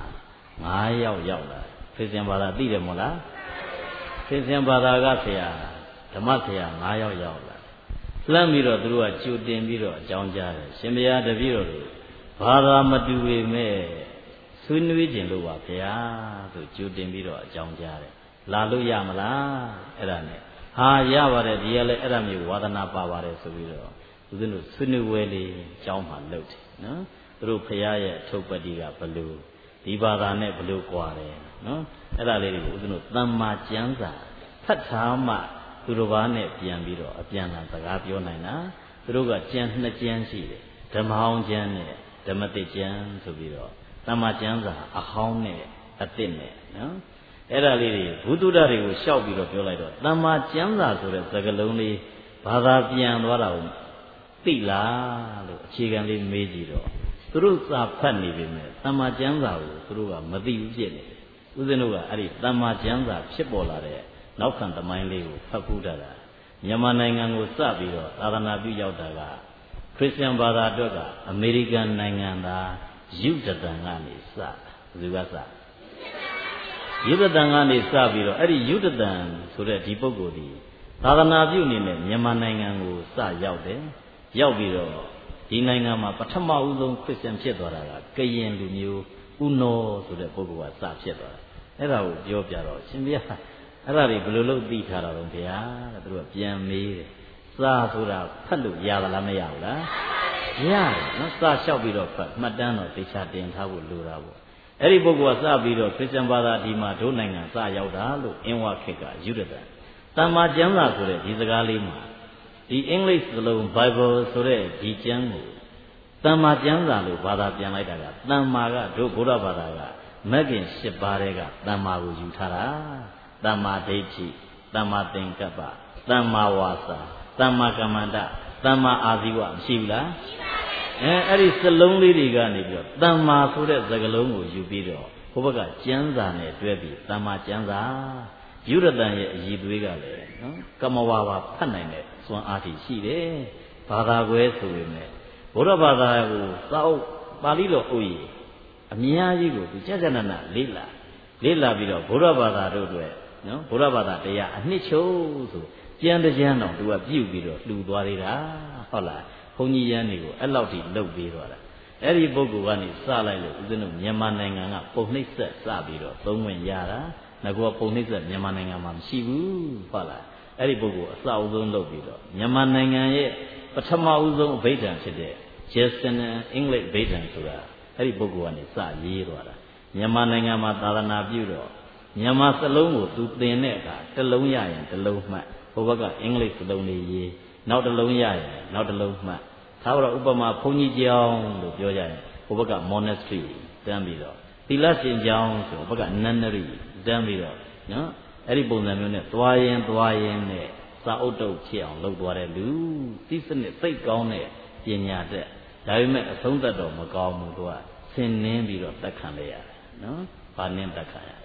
9ယောက်ရောက်လာခရစ်ယာန်ဘာသာသိတယ်မို့လားခရစ်ယာန်ဘာသာကဆရာဓမ္မဆရာ9ယောက်ရောက်လာလှမ်းပြီးတော့သူတို့ကကြိုတင်ပြီးတော့အကြောင်းကြားတယ်ရှင်ဘုရားတပည့်တော်တို့ဘာသာမတူပေမဲ့ဆွေးနွေးခြင်းလို့ပါဗျာဆိုကြိုတင်ပြီးတော့အကြောင်းကြားတယ်လာလို့ရမလားအဲ့ဒါနဲ့ရပါတယ်ဒီကလည်းအဲ့ဒါမျိုးဝါသနာပါပါတယ်ဆိုပြီးတော့ဦးဇင်းတို့ဆွေးနွေးဝဲလေးအကြောင်းမှလုပ်တယ်နော်သူတို့ဖရာရဲ့အထုပ်ပတ္တိကဘလို့ဒီဘာသာနဲ့ဘလို့ကွာတယ်နော်အဲ့ဒါလေးတွေကိုဦးဇင်းတို့သမ္မာကျမ်းစာဖတ်ထားမှသူတို့ဘာနဲ့ပြန်ပြီးတော့အပြန်အလှန်စကားပြောနိုင်တာသူတို့ကကျမ်း2ကျမ်းရှိတယ်ဓမ္မဟောင်းကျမ်းနဲ့ဓမ္မတိကျမ်းဆိုပြီးတော့သမ္မာကျမ်းစာအဟောင်းနဲ့အသစ်နဲ့နော်အဲ့ဒါလေးတွေဘုဒ္ဓတွေကိုရှောက်ပြီးတော့ပြောလိုက်တော့သမ္မာကျမ်းစာဆိုတဲ့စကားလုံးလေးဘာသာပြန်သွားတာကိုသိလားလို့အခြေခံလေးမေးကြည့်တော့သူတို့စာဖတ်နေပြီမဲ့သမ္မာကျမ်းစာကိုသူတို့ကမသိဘူးဖြစ်နေတယ်ဦးဇင်းတို့ကအဲ့ဒီသမ္မာကျမ်းစာဖြစ်ပေါ်လာတဲ့နောက်ခံသမိုင်းလေးကိုဖတ်ဖူးတာမြန်မာနိုင်ငံကိုစပြီးတော့သာသနာပြုရောက်တာကခရစ်ယာန်ဘာသာအတွက်ကအမေရိကန်နိုင်ငံသားယုဒတန်ကနေစဘယ်သူကစယုဒတန်ကနေစပြီးတော့အဲ့ဒီယုဒတန်ဆိုတဲ့ဒီပုဂ္ဂိုလ်ဒီသာသနာပြုအနေနဲ့မြန်မာနိုင်ငံကိုစရောက်တယ်ရောက်ပြီးတော့ဒီနိုင်ငံမှာပထမဦးဆုံးခရစ်ယာန်ဖြစ်သွားတာကကရင်လူမျိုးဦးနောဆိုတဲ့ပုဂ္ဂိုလ်ကစဖြစ်သွားတာအဲ့ဒါကိုပြောပြတော့ရှင်ဘုရားအဲ့ဒါတွေဘယ်လိုလုပ်သိထားတာတော့ဗျာတဲ့သူတို့ကပြန်မေးတယ်စာဆိုတာဖတ်လို့ရသလားမရဘူးလားရတယ်နော်စာလျှောက်ပြီးတော့ဖတ်မှတ်တမ်းတော့သေချာတင်ထားဖို့လိုတာပေါ့အဲ့ဒီပုဂ္ဂိုလ်ကစပြီးတော့ခရစ်ယာန်ဘာသာဒီမှာတို့နိုင်ငံစရောက်တာလို့အင်းဝခေတ်ကယူရတာတမ္မာကျမ်းစာဆိုတဲ့ဒီစကားလေးမှာဒီအင်္ဂလိပ်စလုံး Bible ဆိုတဲ့ဒီကျမ်းကိုတမ္မာကျမ်းစာလို့ဘာသာပြန်လိုက်တာကတမ္မာကတို့ဗုဒ္ဓဘာသာကမဂ်ခင်7ပါးတဲ့ကတမ္မာကိုယူထားတာတမ္မာဒိဋ္ဌိတမ္မာသင်္ကပ္ပတမ္မာဝါစာတမ္မာကမ္မန္တတမ္မာအာဇီဝမရှိဘူးလားရှိပါတယ်အဲ့ဒီစလုံးလေးတွေကနေပြီးတော့တမ္မာဆိုတဲ့စကားလုံးကိုယူပြီးတော့ဘုဘကကျမ်းစာနဲ့တွဲပြီးတမ္မာကျမ်းစာယုရတန်ရဲ့အည်သွေးကလည်းနော်ကမ္မဝါပါဖတ်နိုင်တဲ့စွမ်းအားရှိတယ်ဘာသာကွဲဆိုပေမဲ့ဘုရားဘာသာကိုသာအုပ်ပါဠိတော်အုပ်ကြီးအများကြီးကိုသူကြကြနနလေ့လာပြီးတော့ဘုရားဘာသာတို့အတွက်နော်ဘုရားဘာသာတရားအနှစ်ချုပ်ဆိုကျမ်းတစ်ကျမ်းတော့သူကပြုတ်ပြီးတော့လှူသွားသေးတာဟုတ်လားဘုန်းကြီးရန်တွေကိုအဲ့လောက်ထိလှုပ်ပေးသွားတာအဲ့ဒီပုဂ္ဂိုလ်ကနေစလိုက်လို့ဦးဇင်းတို့မြန်မာနိုင်ငံကပုံနှိပ်ဆက်စပြီးတော့သုံးဝင်ရတာငါကပုံနှိပ်ဆက်မြန်မာနိုင်ငံမှာမရှိဘူးဟုတ်လားအဲ့ဒီပုဂ္ဂိုလ်အစအဆုံးလုပ်ပြီးတော့မြန်မာနိုင်ငံရဲ့ပထမဦးဆုံးအဘိဓမ္မာဖြစ်တဲ့ Jason English အဘိဓမ္မာဆိုတာအဲ့ဒီပုဂ္ဂိုလ်ကနေစရေးသွားတာမြန်မာနိုင်ငံမှာသာသနာပြုတော့မြန်မာစလုံးကိုသူသင်တဲ့အခါတစ်လုံးရရင်တစ်လုံးမှတ်ဟိုဘက်ကအင်္ဂလိပ်စလုံးလေးရေးနောက်တစ်လုံးရရင်နောက်တစ်လုံးမှတ်ဒါတော့ဥပမာဘုန်းကြီးကျောင်းလို့ပြောကြရင်ဟိုဘက်က monastery တန်းပြီးတော့သီလရှင်ကျောင်းဆိုဘက်က nunnery တန်းပြီးတော့နော်အဲ့ဒီပုံစံမျိုးနဲ့သွားရင်နဲ့စာအုပ်တုပ်ဖြစ်အောင်လုပ်သွားတဲ့လူသိစနစ်စိတ်ကောင်းတဲ့ပညာတတ်ဒါပေမဲ့အဆုံးသတ်တော့မကောင်းဘူးသူကဆင်းနှင်းပြီးတော့တက်ခံလိုက်ရတယ်နော်ဘာနှင်းတက်ခံရ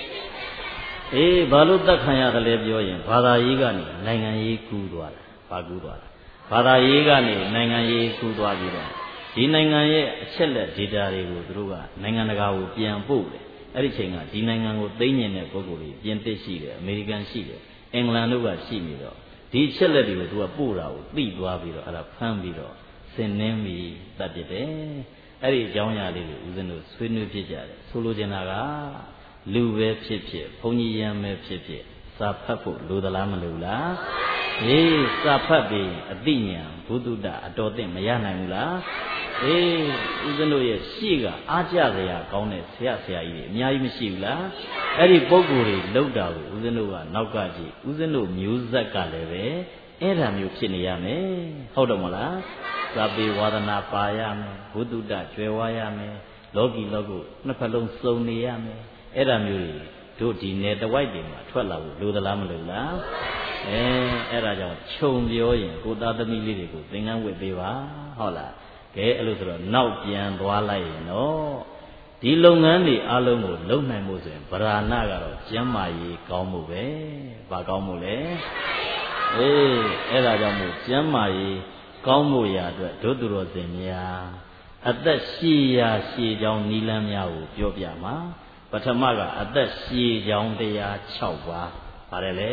ဘာလို့တက်ခံရတယ်လဲပြောရင်ဘာသာရေးကနေနိုင်ငံရေးကူးသွားတာဘာကူးသွားတာဘာသာရေးကနေနိုင်ငံရေးကူးသွားပြီးတော့ဒီနိုင်ငံရဲ့အချက်လက် data တွေကိုသူတို့ကနိုင်ငံတကာကိုပြန်ပို့တယ်အဲ့ဒီချိန်ကဒီနိုင်ငံကိုသိမ်းညင်တဲ့ပုဂ္ဂိုလ်တွေပြင်သစ်ရှိတယ်အမေရိကန်ရှိတယ်အင်္ဂလန်တို့ကရှိနေတော့ဒီအချက်လက်တွေကိုသူကပို့တာကိုသိသွားပြီးတော့အဲ့ဒါဖမ်းပြီးတော့ဆင်နှင်းပြီးတတ်ပြတယ်အဲ့ဒီအကြောင်းအရာလေးတွေဦးဇင်းတို့ဆွေးနွေးဖြစ်ကြတယ်ဆိုလိုချင်တာကလူပဲဖြစ်ဖြစ်ဘုန်းကြီးရမ်းပဲဖြစ်ဖြစ်စာဖတ်ဖို့လိုသလားမလိုလားအေးစာဖတ်ပြီးအသိဉာဏ်ဘုဒ္ဓတအတော်သိမရနိုင်ဘူးလားအေးဦးဇင်းတို့ရဲ့ရှေ့ကအားကြစရာကောင်းတဲ့ဆရာကြီးတွေအများကြီးမရှိဘူးလားအဲ့ဒီပုဂ္ဂိုလ်တွေလောက်တာကိုဦးဇင်းတို့ကနောက်ကကြည့်ဦးဇင်းတို့မျိုးဆက်ကလည်းပဲအဲ့ဒါမျိုးဖြစ်နေရမယ်ဟုတ်တယ်မလားသာပေဝါဒနာပါရမယ်ဘုဒ္ဓတကျွယ်ဝရမယ်လောကီလောကုနှစ်ဖက်လုံးစုံနေရမယ်အဲ့ဒါမျိုးတွေတို့ဒီနယ်တဝိုက်တွေမှာထွက်လာဖို့လိုသလားမလိုလားအဲ့ဒါကြောင့်ခြုံပြောရင်ကိုသားသမီးလေးတွေကိုသင်္ကန်းဝတ်ပေးပါဟုတ်လားကဲအဲ့လိုဆိုတော့နောက်ပြန်သွားလိုက်ရင်တော့ဒီလုပ်ငန်းတွေအလုံးကိုလုပ်နိုင်ဖို့ဆိုရင်ဗราဏကတော့ကျမ်းမာရေးကောင်းမှုပဲဘာကောင်းမှုလဲအေးအဲ့ဒါကြောင့်မို့ကျမ်းမာရေးကောင်းမှုရာအတွက်ဒုသူတော်စင်များအသက်ရှည်ရာရှည်ကြောင်းနိလန်းများကိုပြောပြမှာပထမကအသက်ရှည်ကြောင်းတရား6ပါးပါတယ်လေ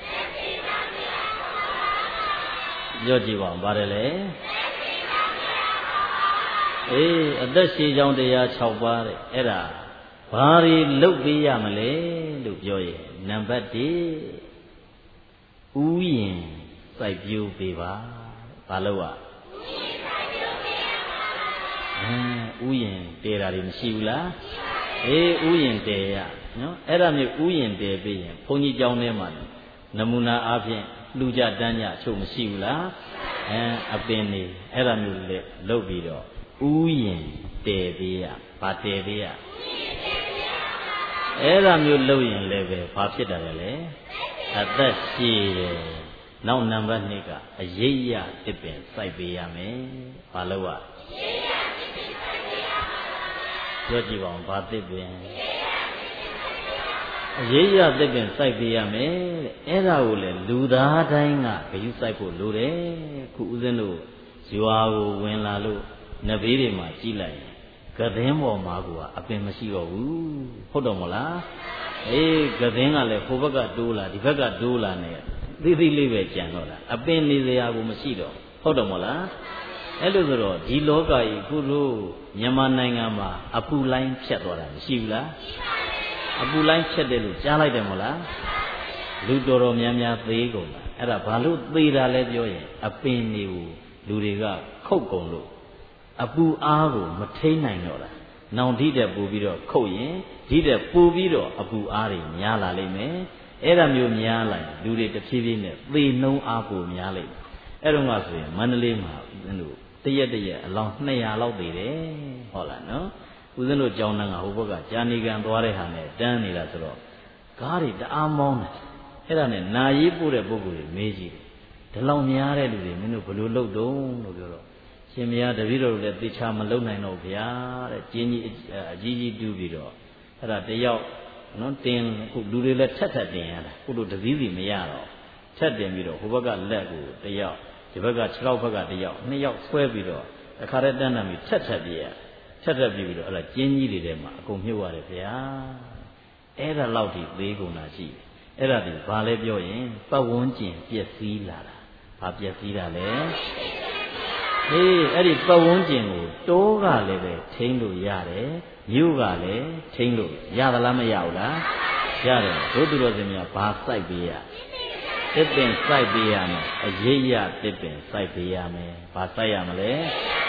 ပြောကြည့်ပါဦးပါတယ်လေအေးအသက်ရှည်ကြောင်းတရား6ပါးတဲ့အဲ့ဒါဘာတွေလုပ်ပေးရမလဲလို့ပြောရင်နံပါတ်1ဥယျင်စိုက်ပျိုးပေးပါဘာလို့อ่ะဥယျင်တည်တာတွေမရှိဘူးလားအေးဥယျင်တည်ရနော်အဲ့ဒါမျိုးဥယျင်တည်ပေးရင်ဘုန်းကြီးကျောင်းထဲမှာနမူနာအားဖြင့်လူကြတန်းကြအချို့မရှိဘူးလားအပင်နေအဲ့ဒါမျိုးလေလုပ်ပြီးတော့ဥယျင်တည်ပေးရဘာတည်ပေးရအဲ့ဒါမျိုးလုပ်ရင်လည်းပဲဘာဖြစ်တာလဲအသက်ရှည်တယ်နောက်နံပါတ်2ကအရေးရတစ်ပင်စိုက်ပေးရမယ်ဘာလို့อ่ะပြောကြည့်ပါဦးဘာတစ်ပင်အရေးရတစ်ပင်စိုက်ပေးရမယ်တဲ့အဲ့ဒါကိုလေလူသားတိုင်းကဂရုစိုက်ဖို့လိုတယ်ခုဦးဇင်းတို့ရွာကိုဝင်လာလို့နဘေးတွေမှာကြည့်လိုက်ကသင်းပေါ်မှာကအပင်မရှိတော့ဘူးဟုတ်တော့မလားအေးကသင်းကလည်းဟိုဘက်ကတိုးလာဒီဘက်ကတိုးလာနေသေးသေးလေးပဲကြံတော့တာအပင်နေစရာကိုမရှိတော့ဟုတ်တော့မလားအဲ့လိုဆိုတော့ဒီလောကကြီးခုတို့မြန်မာနိုင်ငံမှာအပူလိုင်းဖြတ်သွားတာမရှိဘူးလားအပူလိုင်းဖြတ်တယ်လို့ကြားလိုက်တယ်မလားလူတော်တော်များများသေးကုန်တာအဲ့ဒါဘာလို့သေးတာလဲပြောရင်အပင်တွေကိုလူတွေကခုတ်ကုန်လို့အပူအားကိုမထိန်နိုင်တော့တာနောင်ဒီတဲ့ပူပြီးတော့ခုတ်ရင်ဒီတဲ့ပူပြီးတော့အပူအားတွေများလာလိမ့်မယ်အဲ့ဒါမျိုးများလိုက်လူတွေတဖြည်းဖြည်းနဲ့သေနှုံးအားကိုများလိမ့်မယ်အဲ့တော့မှဆိုရင်မန္တလေးမှာဦးဇင်းတို့တရက်အလောင်း200လောက်သေးတယ်ဟုတ်လားနော်ဦးဇင်းတို့ကျောင်းတန်းကဟိုဘက်ကကြာနေကန်သွားတဲ့ဟာနဲ့တန်းနေတာဆိုတော့ကားတွေတအားမောင်းတယ်အဲ့ဒါနဲ့နာရေးပို့တဲ့ပုဂ္ဂိုလ်တွေမေးကြည့်တယ်ဒီလောက်များတဲ့လူတွေမင်းတို့ဘယ်လိုလုပ်တုံးလို့ပြောတော့ရှင်မယားတပည့်တော်တို့လည်းသေချာမလုပ်နိုင်တော့ဗျာတဲ့ကျင်းကြီးအကြီးကြီးတူးပြီးတော့အဲ့ဒါတယောက်နော်တင်ခုလူတွေလည်းထက်တင်ရတာခုတို့တစည်းစီမရတော့ထက်တင်ပြီးတော့ဟိုဘက်ကလက်ကိုတယောက်ဒီဘက်က6ဘက်ကတယောက်2ယောက်ဆွဲပြီးတော့အခါတည်းတန်းတန်းပြီးထက်ပြရထက်ပြီးတော့အဲ့ဒါကျင်းကြီးတွေထဲမှာအကုန်မြုပ်ရတယ်ဗျာအဲ့ဒါလောက်ထိသေးကုန်တာရှိတယ်အဲ့ဒါဒီဘာလဲပြောရင်ပတ်ဝန်းကျင်ပျက်စီးလာတာဘာပျက်စီးတာလဲအေးအဲ့ဒီပတ်ဝန်းကျင်ကိုတိုးကလည်းပဲထိန်းလို့ရတယ်မြို့ကလည်းထိန်းလို့ရသလားမရဘူးလားရတယ်ဒုသူတော်စင်များဘာစိုက်ပေးရတစ်ပင်စိုက်ပေးရမယ်အရေးရတစ်ပင်စိုက်ပေးရမယ်ဘာစိုက်ရမလဲ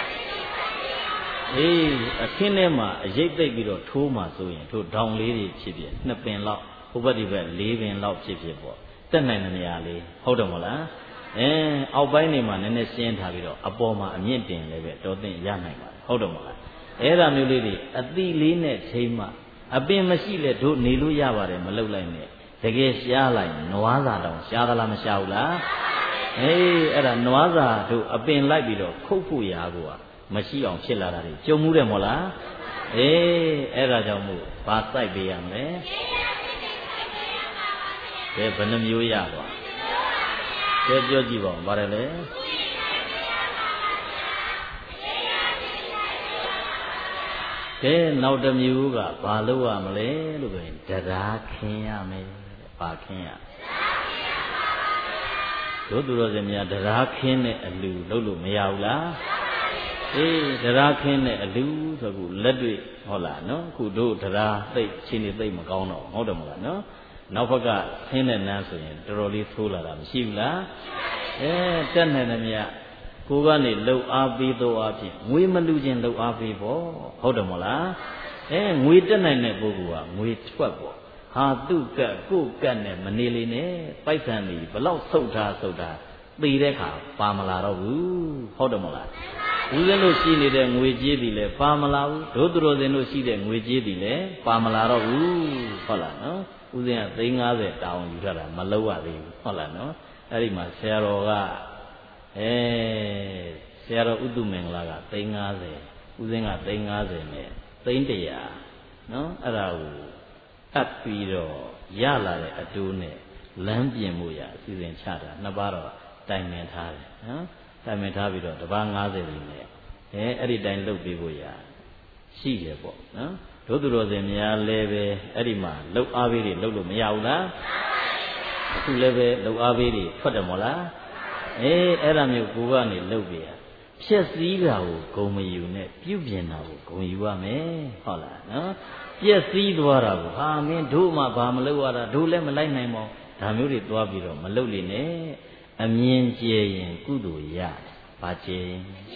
အေးအခင်းထဲမှာအရိပ်သိပ်ပြီးတော့ထိုးမှဆိုရင်ထိုးဒေါင်လေးတွေဖြစ်ဖြစ်2ပင်လောက်ဟိုဘက်ဒီဘက်4ပင်လောက်ဖြစ်ဖြစ်ပေါ့တက်နိုင်တဲ့နေရာလေးဟုတ်တယ်မလားအောက်ပိုင်းနေမှာနည်းနည်းရှင်းထားပြီးတော့အပေါ်မှာအမြင့်တင်လည်းပဲတော်သိရနိုင်ပါတယ်ဟုတ်တယ်မလားအဲ့ဒါမျိုးလေးတွေအတိလေးနဲ့ထိမှအပင်မရှိလဲတို့နေလို့ရပါတယ်မလှုပ်လိုက်နဲ့တကယ်ရှားလိုက်နွားစာတောင်ရှားသလားမရှားဘူးလားအေးအဲ့ဒါနွားစာတို့အပင်လိုက်ပြီးတော့ခုတ်ဖို့ရာကိုမရှိအောင်ဖြစ်လာတာတွေကြုံမှုတယ်မို့လားအေးအဲ့ဒါကြောင့်မို့ဘာစိုက်ပေးရမလဲဘယ်နှမျိုးရသွားပြောကြည့်ပါဦးဗါတယ်လေကဲနောက်တစ်မျိုးကဘာလို့ရမလဲလို့ဆိုရင်တရားခင်းရမယ်ဘာခင်းရတို့သူတော်စင်များတရားခင်းတဲ့အလူလုပ်လို့မရဘူးလားအေးတရားခင်းတဲ့အလူဆိုခုလက်တွေ့ဟုတ်လားနော်ခုတို့တရားသိချင်းနေသိမကောင်းတော့ဟုတ်တယ်မလားနော်နောက်ဘက်ကခင်းတဲ့နန်းဆိုရင်တော်တော်လေးသိုးလာတာမရှိဘူးလားတက်နေတယ်မြတ်ကိုကနေလှုပ်အားပေးသောအဖြစ်ငွေမလူခြင်းလှုပ်အားပေးပေါ့ဟုတ်တယ်မလားငွေတက်နိုင်တဲ့ပုဂ္ဂိုလ်ကငွေထွက်ပေါ့ဟာသူ့ကကိုယ်ကတ်နဲ့မနေလေနဲ့ပိုက်ဆံနေဘလောက်ဆုတ်ထားသိတဲ့ခါပါမလာတော့ဘူးဟုတ်တယ်မလားဦးဇင်းတို့ရှိနေတဲ့ငွေကြေးတွေလည်းပါမလာဘူးတို့သူတော်စင်တို့ရှိတဲ့ငွေကြေးတွေလည်းပါမလာတော့ဘူးဟုတ်လားနော်ဦးဇင်းက350တောင်းယူထားတာမလောက်ရသေးဘူးဟုတ်လားနော်အဲ့ဒီမှာဆရာတော်ကဆရာတော်ဥတုမင်္ဂလာက350ဦးဇင်းက350နဲ့300နော်အဲ့ဒါကိုအပ်ပြီးတော့ရလာတဲ့အတူနဲ့လမ်းပြင်မှုရအစီအစဉ်ချတာနှစ်ပါးတော့တိုင်ပင်ထားတယ်နော်တိုင်ပင်ထားပြီးတော့တပါး90ပြီနဲ့အဲ့ဒီတိုင်လှုပ်ပြီးဖို့ရရှိတယ်ပေါ့နော်တို့သူတော်စင်များလည်းပဲအဲ့ဒီမှာလှုပ်အားပေးတွေလှုပ်လို့မရဘူးလားအခုလည်းပဲလှုပ်အားပေးတွေထွက်တယ်မို့လားအဲ့ဒါမျိုးကိုကနေလှုပ်ပြရဖြက်စည်းတာကိုဂုံမယူနဲ့ပြုပြင်တာကိုဂုံယူရမယ်ဟုတ်လားနော်ပြက်စီးသွားတာကိုဟာမင်းတို့မှဘာမလုပ်ရတာတို့လည်းမလိုက်နိုင်ပါဘူးဒါမျိုးတွေသွားပြီးတော့မလုပ်လိမ့်နဲ့အမြင်ကျဲရင်ကုသိုလ်ရတယ်ဘာကျဲ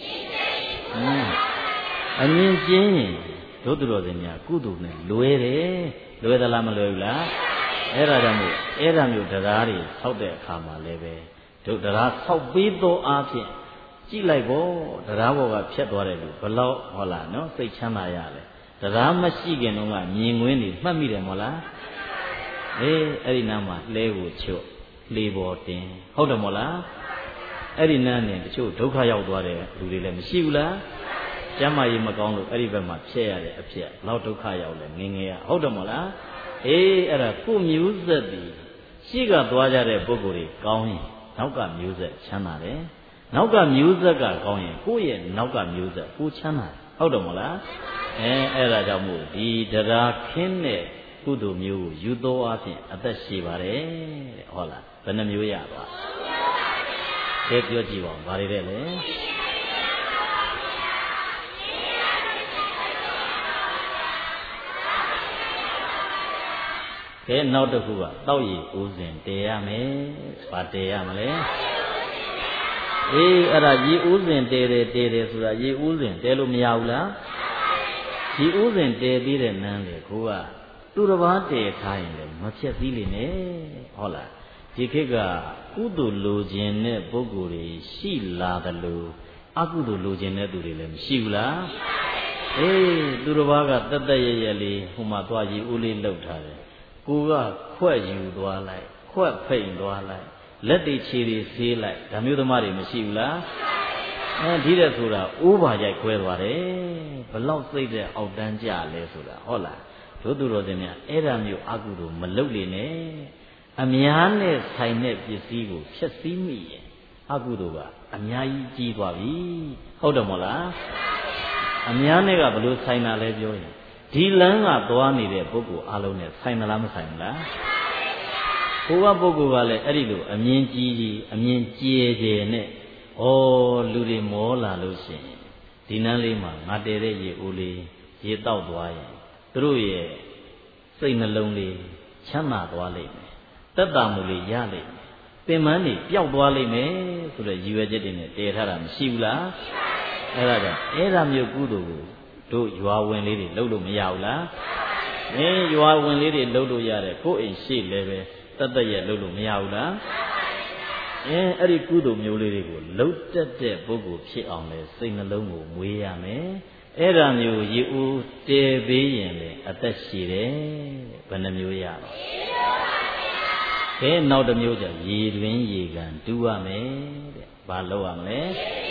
အမြင်ကျင်းရင်တို့သူတော်စင်များကုသိုလ်နဲ့လွယ်တယ်လွယ်သလားမလွယ်ဘူးလားအဲ့ဒါကြောင့်မို့အဲ့ဒါမျိုးတရားတွေဆောက်တဲ့အခါမှာလည်းပဲတို့တရားဆောက်ပြီးသောအားဖြင့်ကြည့်လိုက်ပေါ့တရားဘောကဖြတ်သွားတယ်လို့ဘလောက်ဟုတ်လားနော်စိတ်ချမ်းသာရလဲတရားမရှိခင်တုန်းကမြင်ကွင်းတွေမှတ်မိတယ်မို့လားအဲ့ဒီနားမှာလဲကိုချွတ်လေပေါ်တင်ဟုတ်တယ်မို့လားအဲ့ဒီနားနဲ့တချို့ဒုက္ခရောက်သွားတဲ့လူတွေလည်းမရှိဘူးလားကျမ်းမာရေးမကောင်းလို့အဲ့ဒီဘက်မှာဖြည့်ရတဲ့အဖြစ်လောက်ဒုက္ခရောက်လဲငငယ်ရဟုတ်တယ်မို့လားအဲ့ဒါကိုမျိုးဆက်ဒီရှိကသွားကြတဲ့ပုဂ္ဂိုလ်တွေကောင်းရင်နောက်ကမျိုးဆက်ချမ်းသာတယ်နောက်ကမျိုးဆက်ကကောင်းရင်ကိုယ့်ရဲ့နောက်ကမျိုးဆက်ကိုချမ်းသာတယ်ဟုတ်တယ်မို့လားအဲ့ဒါကြောင့်မို့ဒီတရားခင်းတဲ့ကုသိုလ်မျိုးကိုယူသောအဖြစ်အသက်ရှည်ပါတယ်တဲ့ဟုတ်လားဘယ်နှမျိုးရသွားကဲပြောကြည့်ပါဦးဘာတွေတဲ့လဲကဲနောက်တစ်ခုကတောက်ရည်ဦးစဉ်တည်ရမယ်ဘာတည်ရမလဲအဲ့ဒါရေဦးစဉ်တည်တယ်ဆိုတာရေဦးစဉ်တည်လို့မရဘူးလားဒီဥစဉ်တည်ပြီးတဲ့နန်းလေကိုကသူတစ်ပါးတည်ထားရင်လည်းမဖြစ်စည်းလိမ့်နဲ့ဟုတ်လားဒီခေတ်ကကုသိုလ်လိုခြင်းတဲ့ပုဂ္ဂိုလ်တွေရှိလာတယ်လို့အကုသိုလ်လိုခြင်းတဲ့သူတွေလည်းမရှိဘူးလားသူတစ်ပါးကတတ်ရလေးဟိုမှာသွားကြည့်ဦးလေးလှုပ်ထားတယ်ကိုကခွက်ယူသွားလိုက်ခွက်ဖိန်သွားလိုက်လက်တွေခြေတွေဆေးလိုက်ဒါမျိုးသမားတွေမရှိဘူးလားဒီတဲ့ဆိုတာအိုးပါရိုက်ခွဲသွားတယ်ဘလောက်စိတ်တဲ့အောက်တန်းကြလဲဆိုတာဟုတ်လားတို့သူတော်စင်များအဲ့ဒါမျိုးအကုသိုလ်မလုပ်လေနဲ့အများနဲ့ဆိုင်တဲ့ပစ္စည်းကိုဖျက်ဆီးမိရင်အကုသိုလ်ကအများကြီးကြီးသွားပြီဟုတ်တယ်မို့လားအများနဲ့ကဘလို့ဆိုင်တာလဲပြောရင်ဒီလမ်းကသွားနေတဲ့ပုဂ္ဂိုလ်အလုံးနဲ့ဆိုင်သလားမဆိုင်ဘူးလားဘုရားပုဂ္ဂိုလ်ကလည်းအဲ့ဒီလိုအမြင်ကြီးအမြင်ကျယ်နဲ့လူတွေမောလာလို့ရှိရင်ဒီနန်းလေးမှာငါတည်တဲ့ရေအိုးလေးရေတောက်သွားရင်သူတို့ရဲ့စိတ်နှလုံးလေးချမ်းသာသွားလိမ့်မယ်သက်သာမှုလေးရလိမ့်မယ်ပင်ပန်းတွေပျောက်သွားလိမ့်မယ်ဆိုတဲ့ရည်ရွယ်ချက်တွေနဲ့တည်ထားတာမရှိဘူးလားအဲ့ဒါကြောင့်အဲ့ဒါမျိုးကုသိုလ်ကိုတို့ရွာဝင်လေးတွေလှုပ်လို့မရဘူးလားရွာဝင်လေးတွေလှုပ်လို့ရတယ်ကိုယ့်အိမ်ရှိလည်းပဲတတ်ရဲ့လှုပ်လို့မရဘူးလားအဲ့ဒီကုသိုလ်မျိုးလေးတွေကိုလှုပ်တတ်တဲ့ပုဂ္ဂိုလ်ဖြစ်အောင်လဲစိတ်နှလုံးကိုမွေးရမယ်အဲ့ဒါမျိုးရေဦးတည်ပေးရင်လေအသက်ရှည်တယ်ဘယ်နှမျိုးရတော့ကဲနောက်တစ်မျိုးကျရေတွင်ရေကန်တူးရမယ်တဲ့ဘာလုပ်ရမလဲ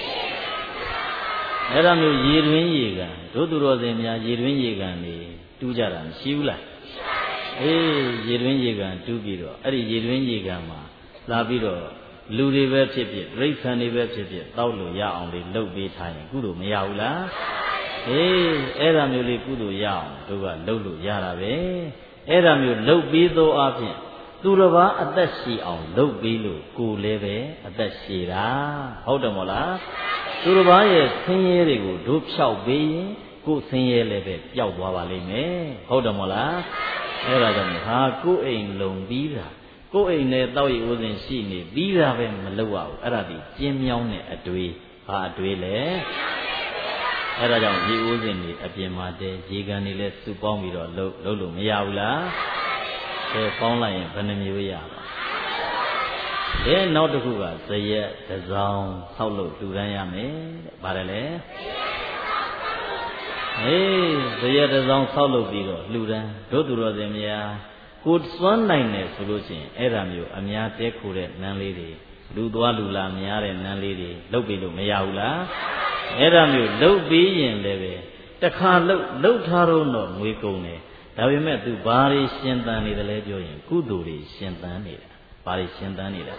အဲ့ဒါမျိုးရေတွင်ရေကန်တို့သူတော်စင်များရေတွင်ရေကန်နေတူးကြတာမရှိဘူးလားရေတွင်ရေကန်တူးပြီးတော့အဲ့ဒီရေတွင်ရေကန်မှာလာပြီးတော့လူတွေပဲဖြစ်ဖြစ်ပြိဿံတွေပဲဖြစ်ဖြစ်တောက်လို့ရအောင်လေးလှုပ်ပေးထားရင်ကုသိုလ်မရဘူးလားအဲ့ဒါမျိုးလေးကုသိုလ်ရအောင်တို့ကလှုပ်လို့ရတာပဲအဲ့ဒါမျိုးလှုပ်ပြီးသောအဖြစ်သူတစ်ပါးအသက်ရှည်အောင်လှုပ်ပြီးလို့ကိုယ်လည်းပဲအသက်ရှည်တာဟုတ်တယ်မို့လားသူတစ်ပါးရဲ့ဆင်းရဲတွေကိုတို့ဖြောက်ပေးရင်ကိုယ်ဆင်းရဲလည်းပဲပျောက်သွားပါလိမ့်မယ်ဟုတ်တယ်မို့လားအဲ့ဒါကြောင့်ဟာကိုယ်အိမ်လုံပြီးတာကိုယ်အိမ်နဲ့တောက်ရည်ဥစဉ်ရှိနေပြီးတာပဲမလုပ်ရဘူးအဲ့ဒါဒီကျင်းမြောင်းတဲ့အတွေးဟာအတွေးလေအဲ့ဒါကြောင့်ရေဥစဉ်တွေအပြင်မှာတဲရေကန်တွေလည်းစုပေါင်းပြီးတော့လှုပ်လို့မရဘူးလားအဲပေါင်းလိုက်ရင်ဘယ်နှမျိုးရပါလဲနောက်တစ်ခုကဇရက်တစ်စောင်းဆောက်လို့တူတန်းရမယ်တဲ့ဗါတယ်လေဇရက်တစ်စောင်းဆောက်လို့ပြီးတော့လှူဒန်းတို့သူတော်စင်များကိုစွမ်းနိုင်တယ်ဆိုလို့ရှိရင်အဲ့ဒါမျိုးအများတဲခိုတဲ့နန်းလေးတွေလူသွားလူလာများတဲ့နန်းလေးတွေလှုပ်ပြီးလို့မရဘူးလားအဲ့ဒါမျိုးလှုပ်ပြီးရင်လည်းပဲတခါလှုပ်ထားတော့ငွေကုန်တယ်ဒါပေမဲ့သူဘာတွေရှင်သန်နေတယ်လဲပြောရင်ကုသိုလ်တွေရှင်သန်နေတာဘာတွေရှင်သန်နေတာ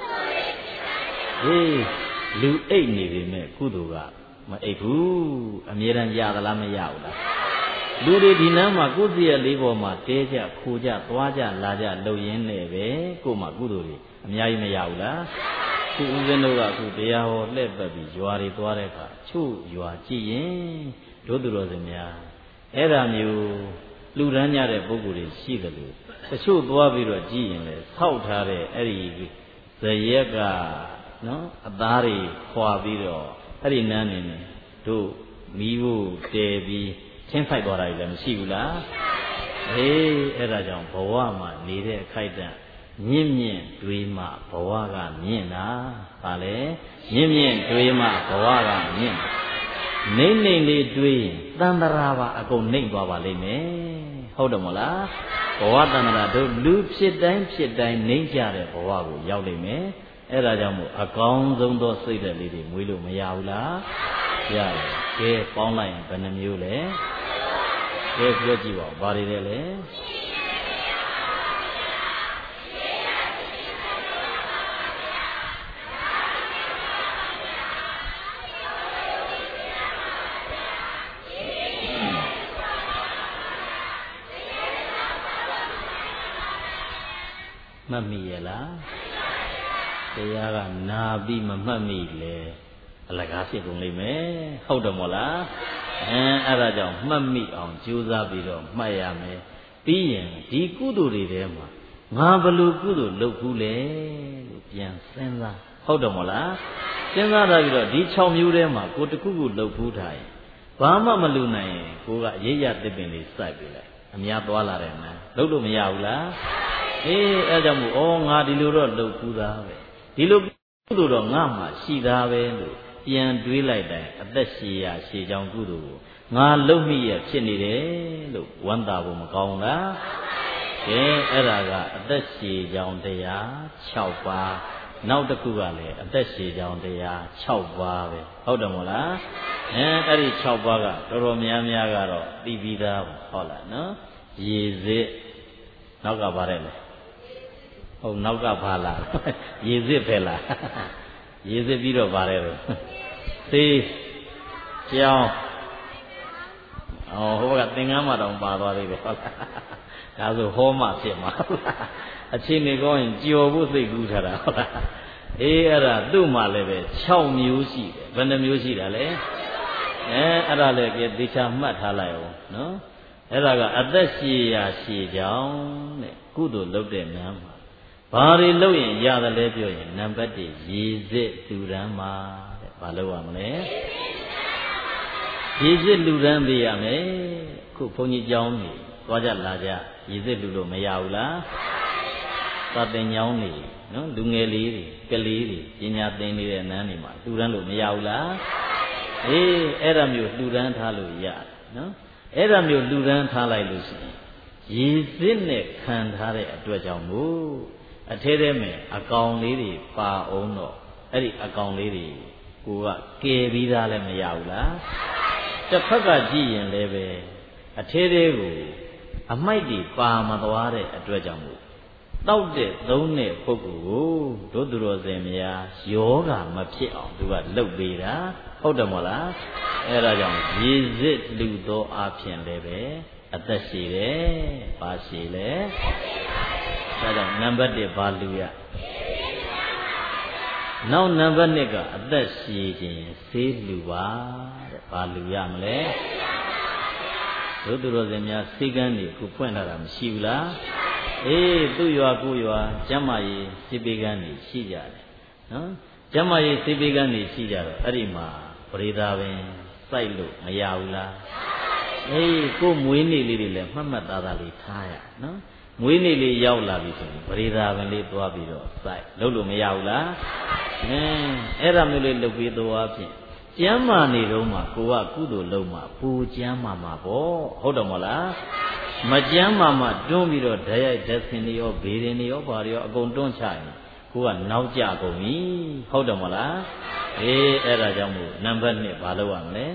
လူအိတ်နေပြီမဲ့ကုသိုလ်ကမအိတ်ဘူးအမြဲတမ်းရသလားမရဘူးလားလူတွေဒီနားမှာကိုယ်စီရလေးပေါ်မှာတဲကြခိုကြသွားကြလာကြလှုပ်ရင်းနဲ့ပဲကို့မှာကုသိုလ်တွေအများကြီးမရဘူးလားခုဦးဇင်းတို့ကအခုတရားဟောလှည့်ပတ်ပြီးရွာတွေသွားတဲ့အခါချို့ရွာကြည့်ရင်တို့သူတော်စင်များအဲ့ဒါမျိုးလူရန်ကြတဲ့ပုဂ္ဂိုလ်တွေရှိတယ်လို့တချို့သွားပြီးတော့ကြည့်ရင်လေဆောက်ထားတဲ့အဲ့ဒီဇရက်ကနော်အသားတွေခွာပြီးတော့အဲ့ဒီနန်းနေနေတို့မီးဖို့တဲပြီးထင်းဖိုက်သွားတာလည်းမရှိဘူးလားအဲ့ဒါကြောင့်ဘဝမှာနေတဲ့အခိုက်အတန့်မြင့်မြင့်တွေးမှဘဝကမြင့်တာဗာလေမြင့်မြင့်တွေးမှဘဝကမြင့်နိမ့်နိမ့်လေးတွေးရင်တန်တရာပါအကုန်နှိမ့်သွားပါလိမ့်မယ်ဟုတ်တယ်မလားဘဝတန်တရာတို့လူဖြစ်တိုင်းနှိမ့်ကြတဲ့ဘဝကိုရောက်လိမ့်မယ်အဲ့ဒါကြောင့်မို့အကောင်းဆုံးသောစိတ်ဓာတ်လေးတွေမွေးလို့မရဘူးလားရတယ်ကဲပေါင်းလိုက်ရင်ဘယ်နှမျိုးလဲကဲပြောကြည့်ပါဦးဘာတွေလဲမှတ်မိရဲ့လားတရားကနာပြီးမမှတ်မိလေအလကားဖြစ်ကုန်လိမ့်မယ်ဟုတ်တယ်မို့လားအဲ့ဒါကြောင့်မှတ်မိအောင်ကြိုးစားပြီးတော့မှတ်ရမယ်ပြီးရင်ဒီကုသိုလ်တွေထဲမှာငါဘလို့ကုသိုလ်လုပ်ဘူးလေလို့ပြန်စဉ်းစားဟုတ်တယ်မို့လားစဉ်းစားတာပြီးတော့ဒီ6မျိုးထဲမှာကိုတခုခုလုပ်ဘူးထားရင်ဘာမှမလုပ်နိုင်ရင်ကိုကရိပ်ရတစ်ပင်လေးစိုက်ပြလိုက်အများသွားလာတယ်နော်လုပ်လို့မရဘူးလားအဲ့ကြောင့်မို့ငါဒီလိုတော့လုပ်ဘူးသားပဲဒီလိုကုသိုလ်တော့ငါမှရှိသားပဲလို့ပြန်တွေးလိုက်တိုင်းအသက်ရှည်ရရှည်ကြောင်းကုသိုလ်ကိုငါလုပ်မိရဖြစ်နေတယ်လို့ဝမ်းသာဖို့မကောင်းလားကဲအဲ့ဒါကအသက်ရှည်ကြောင်းတရား6ပါးနောက်တစ်ခုကလည်းအသက်ရှည်ကြောင်းတရား6ပါးပဲဟုတ်တယ်မို့လားအဲ့ဒီ6ပါးကတော်တော်များများကတော့သိပြီးသားဟုတ်လားနော်ရေစစ်နောက်ကပါတယ်လေဟုတ်နောက်ကဘာလားရေစစ်ပဲလားရေစစ်ပြီးတော့ပါတယ်လို့သေးကြောင်းဟိုကသင်္ကန်းမတောင်ပါသွားသေးတယ်ဟုတ်လားဒါဆိုဟောမှဖြစ်မှာအချိန်နေကောင်းရင်ကြော်ဖို့စိတ်ကူးထားတာဟုတ်လားအဲ့ဒါသူ့မှာလည်းပဲ6မျိုးရှိတယ်ဘယ်နှမျိုးရှိတာလဲအဲ့ဒါလည်းသေချာမှတ်ထားလိုက်အောင်နော်အဲ့ဒါကအသက်ရှည်ရာရှည်ကြောင်းတဲ့ကုသိုလ်လုပ်တဲ့နာမှာဘာတွေလုပ်ရင်ရတယ်လဲပြောရင်နံပါတ်1ရေစစ်လူရန်မှာတဲ့ဘာလုပ်ရမလဲရေစစ်လူရန်ပေးရမယ်ခုဘုန်းကြီးကျောင်းကြီးသွားကြလာကြရေစစ်လူလို့မရဘူးလားသာသင်ကျောင်းကြီးနော်လူငယ်လေးတွေကလေးတွေပညာသင်နေတဲ့နန်းတွေမှာလူရန်လို့မရဘူးလားအဲ့ဒါမျိုးလူရန်ထားလို့ရတယ်နော်အဲ့ဒါမျိုးလူရန်ထားလိုက်လို့ရှိရင်ရေစစ်နဲ့ခံထားတဲ့အတွက်ကြောင့်မို့အထဲထဲမှာအကောင်လေးတွေပါအောင်တော့အဲ့ဒီအကောင်လေးတွေကိုကကယ်ပြီးသားလည်းမရဘူးလားတစ်ဖက်ကကြည့်ရင်လည်းပဲအထဲထဲကိုအမိုက်တွေပါမသွားတဲ့အတွက်ကြောင့်မို့တောက်တဲ့သုံးတဲ့ပုဂ္ဂိုလ်ကိုတို့သူတော်စင်များယောဂမဖြစ်အောင်သူကလှုပ်ပေးတာဟုတ်တယ်မို့လားအဲ့ဒါကြောင့်ရည်စစ်လူသောအဖြစ်လည်းပဲအသက်ရှိတယ်ဘာရှိလဲဒါကြောင့်နံပါတ်1ဘာလူရနောက်နံပါတ်2ကအသက်ရှိခြင်းဆေးလူပါတဲ့ဘာလူရမလဲတို့သူတော်စင်များစေကန်းတွေခုဖွင့်လာတာမရှိဘူးလားအေးသူ့ရွာကိုရွာကျမ်းမာရေးစေပေကန်းတွေရှိကြတယ်နော်ကျမ်းမာရေးစေပေကန်းတွေရှိကြတော့အဲ့ဒီမှာပရိသာပင်စိုက်လို့မရဘူးလားအေးကိုမွေးနေ့လေးတွေလည်းမှတ်မှတ်သားသားလေးထားရနော်မွေးနေ့လေးရောက်လာပြီဆိုရင်ပရိသာပင်လေးသွားပြီးတော့စိုက်လုပ်လို့မရဘူးလားအဲ့ဒါမျိုးလေးလုပ်ပြီးသွားဖြင့်ကျမ်းမာနေတော့မှကိုကကုသိုလ်လုပ်မှပူကျမ်းမာမှာပေါ့ဟုတ်တယ်မဟုတ်လားမကျမ်းမာမှတွန်းပြီးတော့ဓာတ်ရိုက်ဓာတ်ဆင်တွေရောဘေးတွေရောဘာတွေရောအကုန်တွန်းချရင်ကိုကနောက်ကျကုန်ပြီဟုတ်တယ်မဟုတ်လားအေးအဲ့ဒါကြောင့်မို့နံပါတ်1ဘာလုပ်ရမလဲ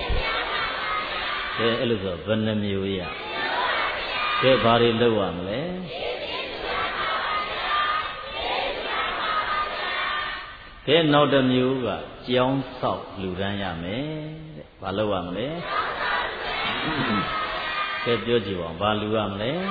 ကဲအဲ့လိုဆိုဘယ်နှမျိုးရကဲဘာတွေလုပ်ရမလဲကဲနောက်တစ်မျိုးကကြောင်းဆောက်လူရန်ရမယ်တဲ့ဘာလုပ်ရမလဲကဲပြောကြည့်ပါဦးဘာလူရမလဲ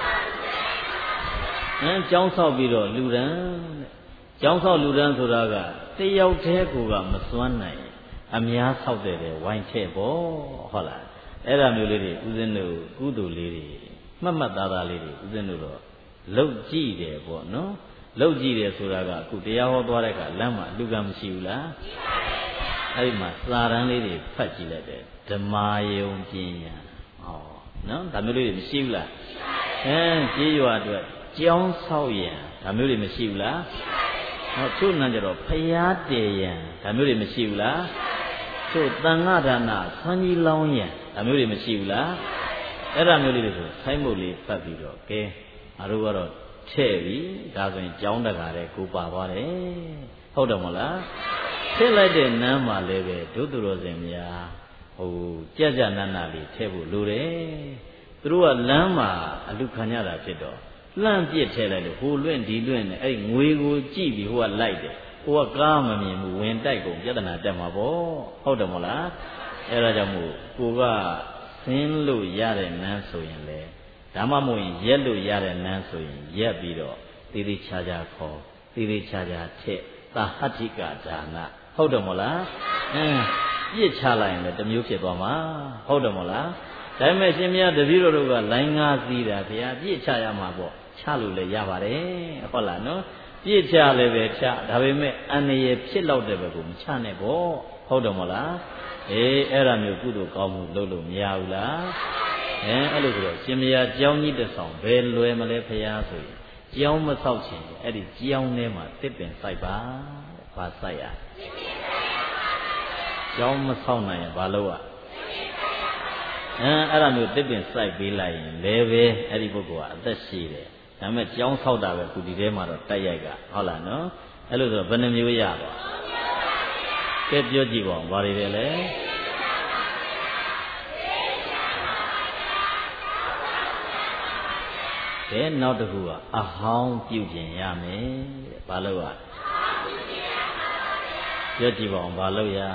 ကြောင်းဆောက်ပြီးတော့လူရန်တဲ့ကြောင်းဆောက်လူရန်ဆိုတာကတယောက်တည်းကိုကမစွမ်းနိုင်အများဆောက်တဲ့ဝိုင်းထဲပေါ့ဟုတ်လားအဲ့ဒါမျိုးလေးတွေဦးဇင်းတို့ကုသိုလ်လေးတွေမှတ်မှတ်သားသားလေးတွေဦးဇင်းတို့တော့လုပ်ကြည့်တယ်ပေါ့နော်လုပ်ကြည့်တယ်ဆိုတာကအခုတရားဟောသွားတဲ့အခါလမ်းမှာလူကမရှိဘူးလားရှိပါရဲ့အဲ့ဒီမှာစာရန်လေးတွေဖတ်ကြည့်လိုက်တယ်ဓမ္မယုံပညာဟောနော်ဒါမျိုးလေးတွေမရှိဘူးလားရှိပါရဲ့ကြေးရွာအတွက်ကြောင်းဆောက်ရံဒါမျိုးတွေမရှိဘူးလားရှိပါရဲ့ဟောသူ့နာကြတော့ဖျားတည်ရံဒါမျိုးတွေမရှိဘူးလားရှိပါရဲ့သူ့တန်ဃဒါနဆန်းကြီးလောင်းရံဒါမျိုးတွေမရှိဘူးလားရှိပါရဲ့အဲ့ဒါမျိုးလေးတွေဆိုဆိုင်းမုတ်လေးဖတ်ပြီးတော့ကဲအားတို့ကတော့ထဲ့ပြီဒါဆိုရင်ကြောင်းတကာတဲ့ကိုပါသွားတယ်ဟုတ်တယ်မဟုတ်လားထည့်လိုက်တဲ့နန်းမှာလည်းပဲဒုသူတော်စင်များကြက်ကြနန်းနာလေးထည့်ဖို့လိုတယ်သူတို့ကလမ်းမှာအလူခံရတာဖြစ်တော့လှမ်းပြစ်ထည့်လိုက်လို့ဟိုလွင့်ဒီလွင့်နဲ့အဲ့ငွေကိုကြည့်ပြီးဟိုကလိုက်တယ်ဟိုကကားမမြင်ဘူးဝင်တိုက်ကုန်ပြဿနာတက်မှာပေါ့ဟုတ်တယ်မဟုတ်လားအဲ့ဒါကြောင့်မို့ကိုကဆင်းလို့ရတဲ့နန်းဆိုရင်လေဒါမှမဟုတ်ရင်ရက်လို့ရတဲ့နန်းဆိုရင်ရက်ပြီးတော့သေသေးချာချာခေါ်သေသေးချာချာထက်သာဟတ္တိကဒါနဟုတ်တယ်မဟုတ်လားပြစ်ချလိုက်ရင်လည်းတစ်မျိုးဖြစ်သွားမှာဟုတ်တယ်မဟုတ်လားဒါပေမဲ့ရှင်မတပည့်တော်တို့ကလိုင်းငါးစီးတာဗျာပြစ်ချရမှာပေါ့ချလို့လည်းရပါတယ်ဟုတ်လားနော်ပြစ်ချလည်းပဲချဒါပေမဲ့အန္တရာယ်ဖြစ်တော့တဲ့ဘက်ကိုမချနဲ့ပေါ့ဟုတ်တယ်မဟုတ်လားအေးအဲ့ဒါမျိုးကုသိုလ်ကောင်းမှုလုပ်လို့မရဘူးလားအဲ့လိုဆိုတော့ရှင်မယားကြောင်းကြီးတစ်ဆောင်ဘယ်လွယ်မလဲဖရာဆိုရင်ကြောင်းမဆောက်ချင်အဲ့ဒီကြောင်းထဲမှာတစ်ပင်စိုက်ပါဘာစိုက်ရကြောင်းမဆောက်နိုင်ရင်ဘာလုပ်ရအဲ့ဒါမျိုးတစ်ပင်စိုက်ပေးလိုက်ရင်လည်းပဲအဲ့ဒီပုဂ္ဂိုလ်ကအသက်ရှိတယ်ဒါပေမဲ့ကြောင်းဆောက်တာပဲခုဒီထဲမှာတော့တိုက်ရိုက်ကဟုတ်လားနော်အဲ့လိုဆိုတော့ဘယ်နှမျိုးရပါကဲပြောကြည့်ပါဦးဘာတွေလဲကဲနောက်တစ်ခုကအဟောင်းပြုပြင်ရမယ်တဲ့ဘာလို့ရပြောကြည့်ပါဦးဘာလို့ရ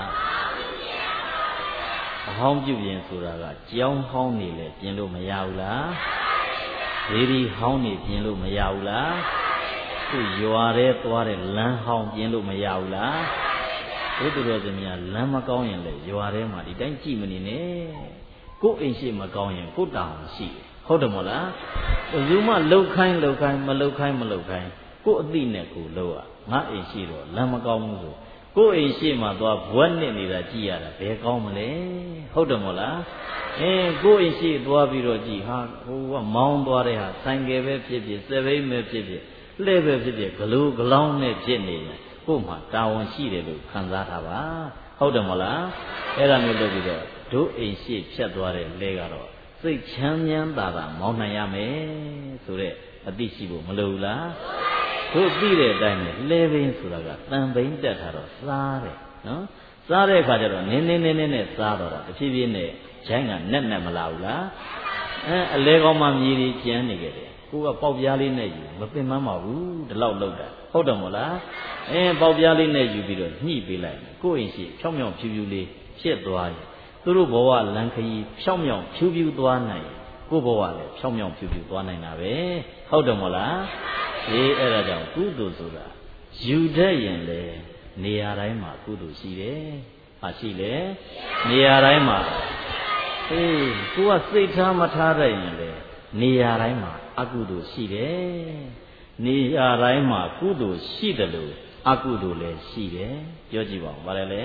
အဟောင်းပြုပြင်ဆိုတာကကြောင်းဟောင်းနေလေပြင်လို့မရဘူးလားဒေဒီဟောင်းနေပြင်လို့မရဘူးလားသူရွာထဲသွားတဲ့လမ်းဟောင်းပြင်လို့မရဘူးလားဘုသူတော်စင်များလမ်းမကောင်းရင်လေရွာထဲမှာဒီတိုင်းကြည့်မနေနဲ့ကိုယ်အိမ်ရှိမကောင်းရင်ကိုယ်တောင်ရှိတယ်ဟုတ်တယ်မဟုတ်လားဘယ်သူမှလှုပ်ခိုင်းမလှုပ်ခိုင်းကိုယ်အသိနဲ့ကိုယ်လှုပ်ရငါအိမ်ရှိတော့လမ်းမကောင်းဘူးဆိုကိုယ်အိမ်ရှိမှသွားဘွက်နဲ့နေတာကြည့်ရတာဘယ်ကောင်းမလဲဟုတ်တယ်မဟုတ်လားကိုယ်အိမ်ရှိသွားပြီးတော့ကြည့်ဟာဟိုကမောင်းသွားတဲ့ဟာဆိုင်ကယ်ပဲဖြစ်ဖြစ်စက်ဘိန်းပဲဖြစ်ဖြစ်လှဲ့ပဲဖြစ်ဖြစ်ဂလူဂလောင်းနဲ့ဖြစ်နေတယ်ကိုယ်မှတာဝန်ရှိတယ်လို့ခံစားထားပါဟုတ်တယ်မဟုတ်လားအဲ့ဒါမျိုးလုပ်ပြီးတော့ဒုအိမ်ရှိဖြတ်သွားတဲ့လဲကတော့စိတ်ချမ်းချမ်းသာသာမောင်းနိုင်ရမယ်ဆိုတဲ့အသိရှိဖို့မလိုဘူးလားတို့သိတဲ့အတိုင်းပဲလဲဘင်းဆိုတာကတန်ဘိန်းတက်ထားတော့စားတယ်နော်စားတဲ့အခါကျတော့နင်းနဲ့စားတော့တာတဖြည်းဖြည်းနဲ့ဂျိုင်းကနဲ့မလာဘူးလားအလဲကောင်းမှမြေကြီးကျန်းနေကြတယ်ကိုကပေါက်ပြားလေးနဲ့ယူမပင်မပါဘူးဒီလောက်လောက်တာဟုတ်တယ်မို့လားပေါက်ပြားလေးနဲ့ယူပြီးတော့ညှိပေးလိုက်ကိုယ့်အိမ်ရှိဖြောင်းဖြောင်းဖြူဖြူလေးဖြစ်သွားရင်သူတို့ဘဝလမ်းခရီးဖြောင်းဖြောင်းဖြူဖြူသွားနိုင်ကိုယ့်ဘဝလည်းဖြောင်းဖြောင်းဖြူဖြူသွားနိုင်တာပဲဟုတ်တယ်မို့လားအဲ့ဒါကြောင့်ကုသိုလ်ဆိုတာယူတတ်ရင်လေနေရာတိုင်းမှာကုသိုလ်ရှိတယ်ဟာရှိလေနေရာတိုင်းမှာကိုကစိတ်ထားမထားတတ်ရင်လေနေရာတိုင်းမှာအကုသိုလ်ရှိတယ်နေရာတိုင်းမှာကုသိုလ်ရှိတယ်လို့အကုသိုလ်လည်းရှိတယ်ပြောကြည့်ပါဦးဗါလဲလေ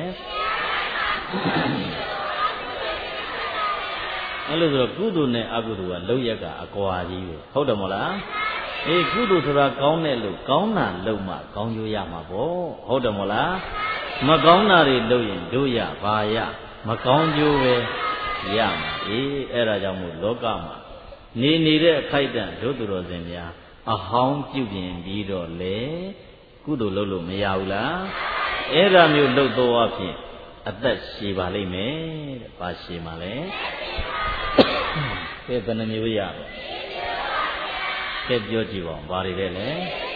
အဲ့လိုဆိုတော့ကုသိုလ်နဲ့အကုသိုလ်ကလောက်ရက်ကအကွာကြီးပဲဟုတ်တယ်မို့လားကုသိုလ်ဆိုတာကောင်းတဲ့လို့ကောင်းတာလုပ်မှကောင်းကျိုးရမှာပေါ့ဟုတ်တယ်မို့လားမကောင်းတာတွေလုပ်ရင်တို့ရပါရမကောင်းကျိုးပဲရမှာအဲ့ဒါကြောင့်မို့လောကမှာနေနေတဲ့အခိုက်အတန့်တို့သူတော်စင်များအဟောင်းပြုပြင်ပြီးတော့လေကုသိုလ်လုပ်လို့မရဘူးလားအဲ့ဒါမျိုးလုပ်တော့အဖြစ်အသက်ရှည်ပါလိမ့်မယ်တဲ့ဘာရှည်မှာလဲကဲဘယ်နှမျိုးရတော့ကဲပြောကြည့်ပါဦးဘာတွေလဲလဲ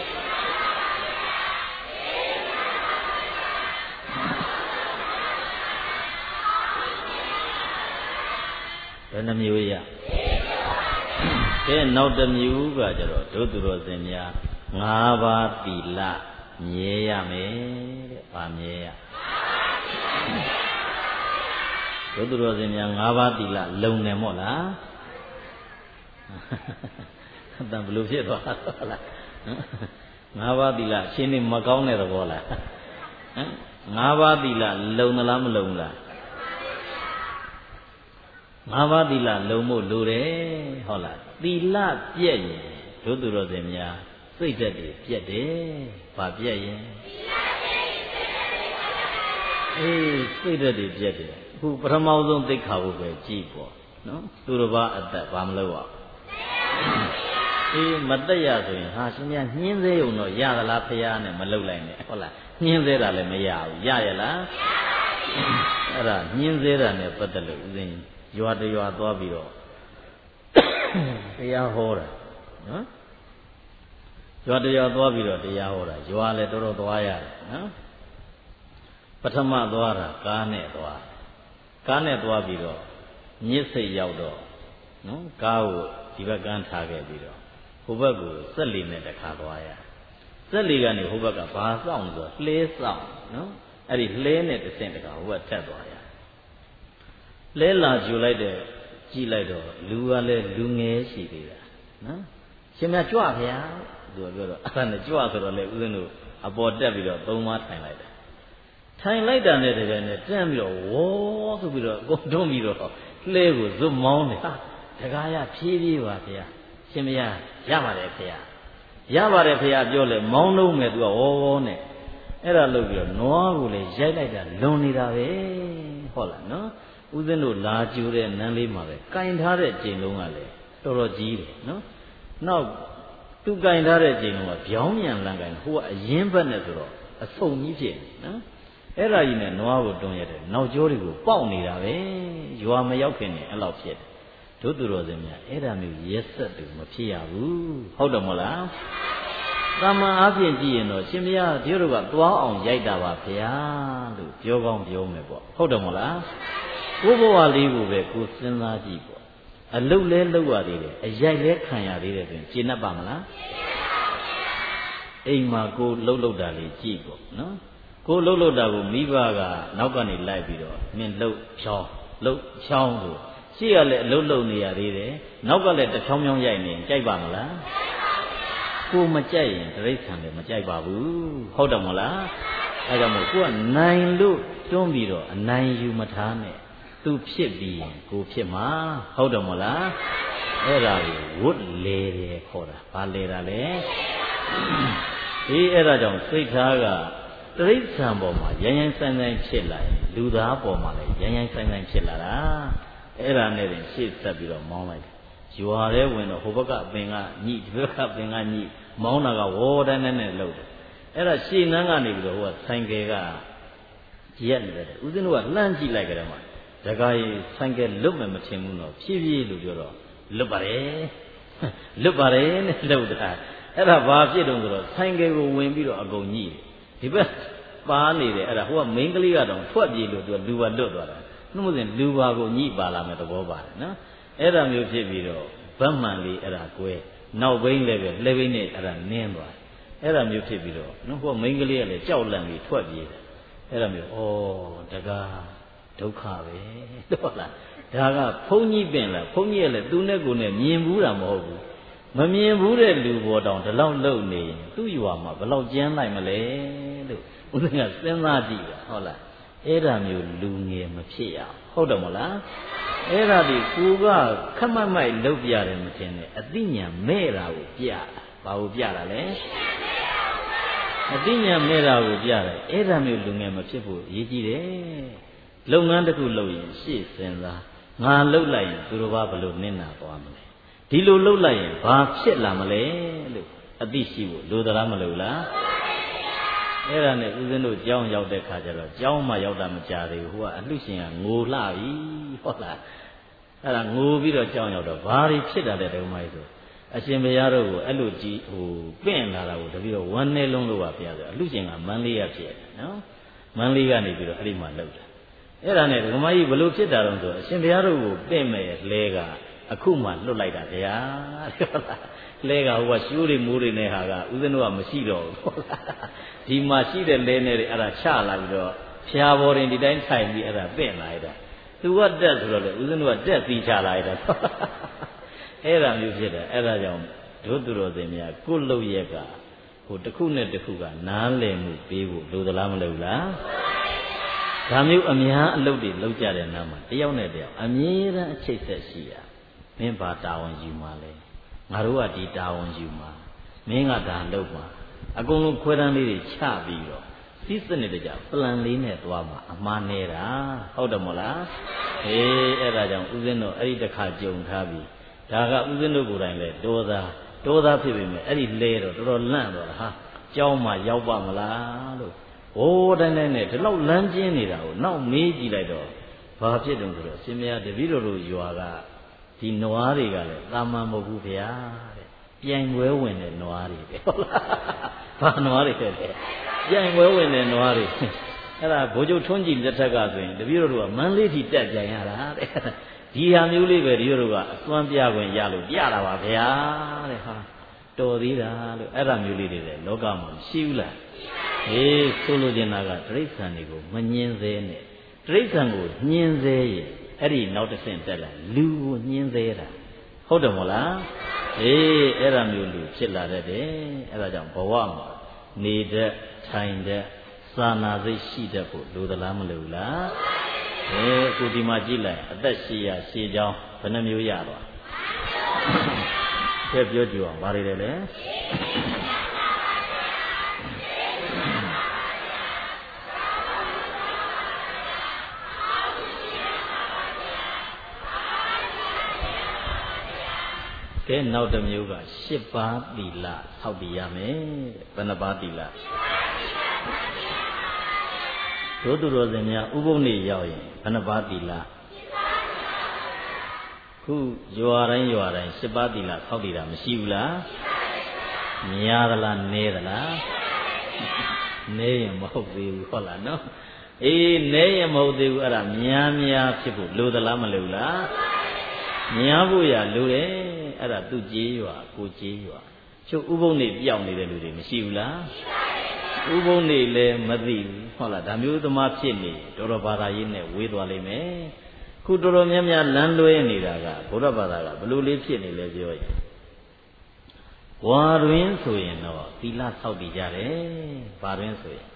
ဘယ်နှမျိုးရကဲနောက်တစ်မျိုးကကြတော့ဒုသူတော်စင်များ၅ပါးသီလမြဲရမယ်တဲ့ဗာမြဲရဒုသူတော်စင်များ၅ပါးသီလလုံတယ်မို့လားအတန်ဘလို့ဖြစ်သွားတာလား၅ပါးသီလရှင်းနေမကောင်းတဲ့သဘောလား၅ပါးသီလလုံသလားမလုံလား၅ပါးသီလလုံဖို့လိုတယ်ဟုတ်လားသီလပြည့်ရင်တို့သူတော်စင်များစိတ်ဓာတ်တွေပြည့်တယ်ဘာပြည့်ရင်စိတ်ဓာတ်တွေပြည့်တယ်အခုပထမဆုံးသိက္ခာပုပဲကြည်ပေါ့နော်သူတစ်ပါးအသက်ဘာမလုပ်အောင်မတက်ရဆိုရင်ဟာရှင်များညှင်းသေးုံတော့ရသလားဖရားနဲ့မလုပ်လိုက်နဲ့ဟုတ်လားညှင်းသေးတာလည်းမရဘူးရရလားအဲ့ဒါညှင်းသေးတာနဲ့ပတ်သက်လို့ဦးဇင်းရွာတရွာသွားပြီးတော့တရားဟောတာနော်ရွာတရွာသွားပြီးတော့တရားဟောတာရွာလည်းတော်တော်သွားရတယ်နော်ပထမသွားတာကားနဲ့သွားပြီးတော့မြစ်စိတ်ရောက်တော့နော်ကားကိုဒီဘက်ကန်းထားခဲ့ပြီးတော့ဟိုဘက်ကိုစက်လီနဲ့တခါသွားရစက်လီကနေဟိုဘက်ကဘာစောင့်ဆိုလှဲစောင့်နော်အဲ့ဒီလှဲနဲ့တစ်ဆင့်တခါဟိုဘက်ထက်သွားရလဲလာကြူလိုက်တဲ့ကြည့်လိုက်တော့လူကလည်းလူငယ်ရှိသေးတာနော်ရှင်မြတ်ကြွဗျာသူကပြောတော့အဲ့ဒါနဲ့ကြွဆိုတော့လေဦးဇင်းတို့အပေါ်တက်ပြီးတော့သုံးပါးထိုင်လိုက်တာနဲ့တကယ်နဲ့တန်းပြီးတော့ဝေါဆိုပြီးတော့အကုန်တွန်းပြီးတော့လှဲကိုဇွတ်မောင်းတယ်တကားရဖြည်းဖြည်းပါဗျာရှင်မရရပါတယ်ဖေရပါတယ်ဖေပြောလဲမောင်းလုံးမဲ့သူကဝေါနဲ့အဲ့ဒါလုပ်ပြီးတော့နွားကိုလည်းရိုက်လိုက်တာလွန်နေတာပဲဟုတ်လားနော်ဦးဇင်းတို့လာကျူတဲ့နန်းလေးမှာပဲကင်ထားတဲ့ကျိန်လုံးကလည်းတော်တော်ကြီးတယ်နော်နောက်သူကင်ထားတဲ့ကျိန်လုံးကပြောင်းမြန်လန်းကင်ဟိုကအရင်ဘက်နဲ့ဆိုတော့အဆုံကြီးဖြစ်နေနော်အဲ့ဒါကြီးနဲ့နွားကိုတွန်းရတယ်နောက်ကျောတွေကိုပေါက်နေတာပဲရွာမရောက်ခင်နဲ့အဲ့လောက်ဖြစ်တယ်တို့သူတော်စင်များအဲ့ဒါမျိုးရက်ဆက်တူမဖြစ်ရဘူးဟုတ်တယ်မဟုတ်လားသမ္မာအားဖြင့်ကြည့်ရင်တော့ရှင်ဘုရားဒီတို့ကသွားအောင်ရိုက်တာပါဗျာလို့ပြောကောင်းပြောမယ်ပေါ့ဟုတ်တယ်မဟုတ်လားကိုဘဝလေးကိုပဲကိုစဉ်းစားကြည့်ပေါ့အလုတ်လဲလုတ်ရသေးတယ်အရိုက်လဲခံရသေးတယ်ဆိုရင်ကျေနပ်ပါမလားအိမ်မှာကိုလှုပ်တာလေးကြည့်ပေါ့နော်ကိုလှုပ်တာကိုမိဘကနောက်ကနေလိုက်ပြီးတော့မင်းလှုပ်ဖြောင်းဆိုရှေ့ကလည်းအလုတ်လုံနေရသေးတယ်နောက်ကလည်းတဖြောင်းဖြောင်းရိုက်နေကြိုက်ပါမလားကိုမကြိုက်ရင်တိရစ္ဆာန်လည်းမကြိုက်ပါဘူးဟုတ်တယ်မဟုတ်လားအဲကြောင့်မို့ကိုကနိုင်လို့တွန်းပြီးတော့အနိုင်ယူမထားနဲ့သူဖြစ်ပြီးရင်ကိုဖြစ်မှာဟုတ်တယ်မဟုတ်လားအဲ့ဒါကိုဝတ်လေတယ်ခေါ်တာဘာလေတာလဲအဲ့ဒါကြောင့်စိတ်ထားကတိရစ္ဆာန်ပေါ်မှာရိုင်းဆိုင်ဖြစ်လာရင်လူသားပေါ်မှာလည်းရိုင်းဆိုင်ဖြစ်လာတာအဲ့ဒါနဲ့တင်ရှေ့ဆက်ပြီးတော့မောင်းလိုက်တယ်ရွာထဲဝင်တော့ဟိုဘက်ကအပင်ကညှိဒီဘက်ကပင်ကညှိမောင်းတာကဝေါ်တိုင်းနဲ့လှုပ်တယ်အဲ့ဒါရှေ့နန်းကနေပြီးတော့ဟိုကဆိုင်ကယ်ကရက်နေတယ်ဦးဇင်းတို့ကလှမ်းကြည့်လိုက်ကြတယ်မှာဒကာကြီးဆိုင်ကယ်လွတ်မယ်မထင်ဘူးနော်ဖြည်းဖြည်းလို့ပြောတော့လွတ်ပါတယ်နဲ့လှုပ်တာအဲ့ဒါဘာဖြစ်တုံးဆိုတော့ဆိုင်ကယ်ကိုဝင်ပြီးတော့အကုန်ညှိဒီဘက်ပါနေတယ်အဲ့ဒါဟိုကမိန်းကလေးကတော့ထွက်ပြေးလို့သူကလူပါလွတ်သွားတာနှုတ်မစင်လူပါကိုညှိပါလာမယ်သဘောပါတယ်နော်အဲ့ဒါမျိုးဖြစ်ပြီးတော့ဗတ်မှန်လေးအဲ့ဒါကွဲနောက်ဘိန်းလည်းပဲလက်ဘိန်းနဲ့အဲ့ဒါနင်းသွားအဲ့ဒါမျိုးဖြစ်ပြီးတော့နော်ဟိုမိန်းကလေးကလည်းကြောက်လန့်ပြီးထွက်ပြေးတယ်အဲ့ဒါမျိုးဩတကားဒုက္ခပဲဟုတ်လားဒါကဘုန်းကြီးပင်လားဘုန်းကြီးကလည်းသူနဲ့ကိုယ်နဲ့မြင်ဘူးတာမဟုတ်ဘူးမမြင်ဘူးတဲ့လူပေါ်တောင်ဒီလောက်လုံနေသူ့ရွာမှာဘယ်လောက်ကျန်းနိုင်မလဲလို့ဦးဇင်းကစဉ်းစားကြည့်တာဟုတ်လားအဲ့ဒါမျိုးလူငယ်မဖြစ်ရဟုတ်တယ်မလားအဲ့ဒါဒီကိုကခက်မတ်မိုက်လုပ်ပြတယ်မထင်နဲ့အသိဉာဏ်မဲ့တာကိုပြတာဘာကိုပြတာလဲအသိဉာဏ်မဲ့တာကိုပြတယ်အဲ့ဒါမျိုးလူငယ်မဖြစ်ဖို့အရေးကြီးတယ်လုပ်ငန်းတစ်ခုလုပ်ရင်ရှေ့စဉ်းစားငါလှုပ်လိုက်ရင်သူတို့ဘာဘလို့နင့်နာသွားမလဲဒီလိုလှုပ်လိုက်ရင်ဘာဖြစ်လာမလဲလို့အသိရှိဖို့လိုသလားမလိုလားအဲ့ဒါနဲ့ဦးဇင်းတို့ကျောင်းရောက်တဲ့ခါကျတော့ကျောင်းမှာရောက်တာမကြသေးဘူးဟိုကအလှရှင်ကငိုလှပြီဟုတ်လားအဲ့ဒါငိုပြီးတော့ကျောင်းရောက်တော့ဘာတွေဖြစ်တာလဲတုံးမိုင်းဆိုအရှင်ဘုရားတို့ကိုအဲ့လိုကြည်ဟိုပင့်လာတာကိုတပည့်တော်ဝမ်းနေလုံးလို့ပါဘုရားဆိုအလှရှင်ကမန်းလေးရဖြစ်တယ်နော်မန်းလေးကနေပြီးတော့အဲ့ဒီမှာလှုပ်တယ်အဲ့ဒါနဲ့ဓမ္မကြီးဘလို့ဖြစ်တာတော့ဆိုအရှင်ဘုရားတို့ကိုပင့်မဲ့လဲကအခုမှလွတ်လိုက်တာဗျာဟုတ်လားလဲကဟိုကရှိုးတွေမိုးတွေနဲ့ဟာကဦးဇင်းတို့ကမရှိတော့ဘူးဟုတ်လားဒီမှာရှိတဲ့လဲနဲ့တွေအဲ့ဒါချလာပြီးတော့ဖျားပေါ်ရင်ဒီတိုင်းထိုင်ပြီးအဲ့ဒါပင့်လာရတာသူကတက်ဆိုတော့လေဦးဇင်းတို့ကတက်ပြီးချလာရတာအဲ့ဒါမျိုးဖြစ်တယ်အဲ့ဒါကြောင့်တို့သူတော်စင်များကိုယ့်လုပ်ရက်ကဟိုတစ်ခုနဲ့တစ်ခုကနားလည်မှုပေးဖို့လိုသလားမလိုလားဒါမျိုးအများအလုပ်တွေလုပ်ကြတဲ့နားမှာတယောက်နဲ့တယောက်အမြဲတမ်းအချိတ်ဆက်ရှိရမင်းဘာတာဝန်ယူမှာလဲငါတို့ကဒီတာဝန်ယူမှာမင်းကဒါလုပ်မှာအကုန်လုံးခွဲတန်းလေးတွေချပြီးတော့စီးစနစ်တကျပလန်လေးနဲ့သွားမှာအမှားနေတာဟုတ်တယ်မို့လားအေးအဲ့ဒါကြောင့်ဦးဇင်းတို့အဲ့ဒီတစ်ခါကြုံထားပြီဒါကဦးဇင်းတို့ကိုယ်တိုင်လဲတောသားဖြစ်ပြီမဲ့အဲ့ဒီလဲတော့တော်တော်လန့်တော့ဟာကြောင်းမှာရောက်ပါမလားလို့ဟိုတိုင်းတိုင်းနဲ့ဒီလောက်လမ်းကျင်းနေတာကိုနောက်မေးကြည့်လိုက်တော့ဘာဖြစ်တုံးဆိုတော့အရှင်မယားတပည့်တော်တို့ရွာကဒီနွားတွေကလည်းတာမန်မဟုတ်ဘူးဗျာတဲ့ပြိုင်ပွဲဝင်တဲ့နွားတွေပဲဟုတ်လားဘာနွားတွေလဲပြိုင်ပွဲဝင်တဲ့နွားတွေအဲ့ဒါဘိုးချုပ်ထွန်းကြည်လက်ထက်ကဆိုရင်တပည့်တော်တို့ကမန်းလေးထိတက်ကြရတာတဲ့ဒီဟာမျိုးလေးပဲတပည့်တော်တို့ကအစွမ်းပြခွင့်ရလို့ပြတာပါဗျာတဲ့ဟာတော်သေးတာလို့အဲ့ဒါမျိုးလေးတွေလည်းလောကမှာမရှိဘူးလားဟေးဆိုလိုချင်တာကတိရစ္ဆာန်တွေကိုမညှင်းသေးနဲ့တိရစ္ဆာန်ကိုညှင်းသေးရင်အဲ့ဒီနောက်တစ်ဆင့်တက်လာလူကိုညှင်းသေးတာဟုတ်တယ်မို့လားအေးအဲ့ဒါမျိုးလူဖြစ်လာတတ်တယ်အဲ့ဒါကြောင့်ဘဝမှာနေတတ်ထိုင်တတ်စာနာစိတ်ရှိတတ်ဖို့လိုသလားမလိုလားအခုဒီမှာကြည့်လိုက်အသက်ရှည်ရရှည်ချောင်းဘယ်နှမျိုးရသွားဆက်ပြောကြည့်အောင်ဘာတွေလဲကဲနောက်တစ်မျိုးက10ပါးသီလဆောက်တည်ရမယ်ဘယ်နှပါးသီလတို့သူတော်စင်များဥပုသ်နေ့ရောက်ရင်ဘယ်နှပါးသီလခုရွာတိုင်း10ပါးသီလဆောက်တည်တာမရှိဘူးလားများသလားနည်းသလားနည်းရင်မဟုတ်သေးဘူးဟုတ်လားနော်အေးနည်းရင်မဟုတ်သေးဘူးအဲ့ဒါများဖြစ်ဖို့လိုသလားမလိုလားများဖို့ရလိုတယ်အဲ့ဒါသူကြေးရွာကိုကြေးရွာချုပ်ဥပုံနေ့ပြောင်းနေတဲ့လူတွေမရှိဘူးလားဥပုံနေ့လည်းမသိဘူးဟုတ်လားဒါမျိုးသမားဖြစ်နေတော်တော်ဘာသာရေးနဲ့ဝေးသွားလိမ့်မယ်ခုတော်တော်များများလမ်းလွဲနေတာကဘုရားဘာသာကဘလို့လေးဖြစ်နေလဲပြောရင်ဝါတွင်ဆိုရင်တော့သီလဆောက်တည်ကြတယ်ဘာတွင်ဆိုရင်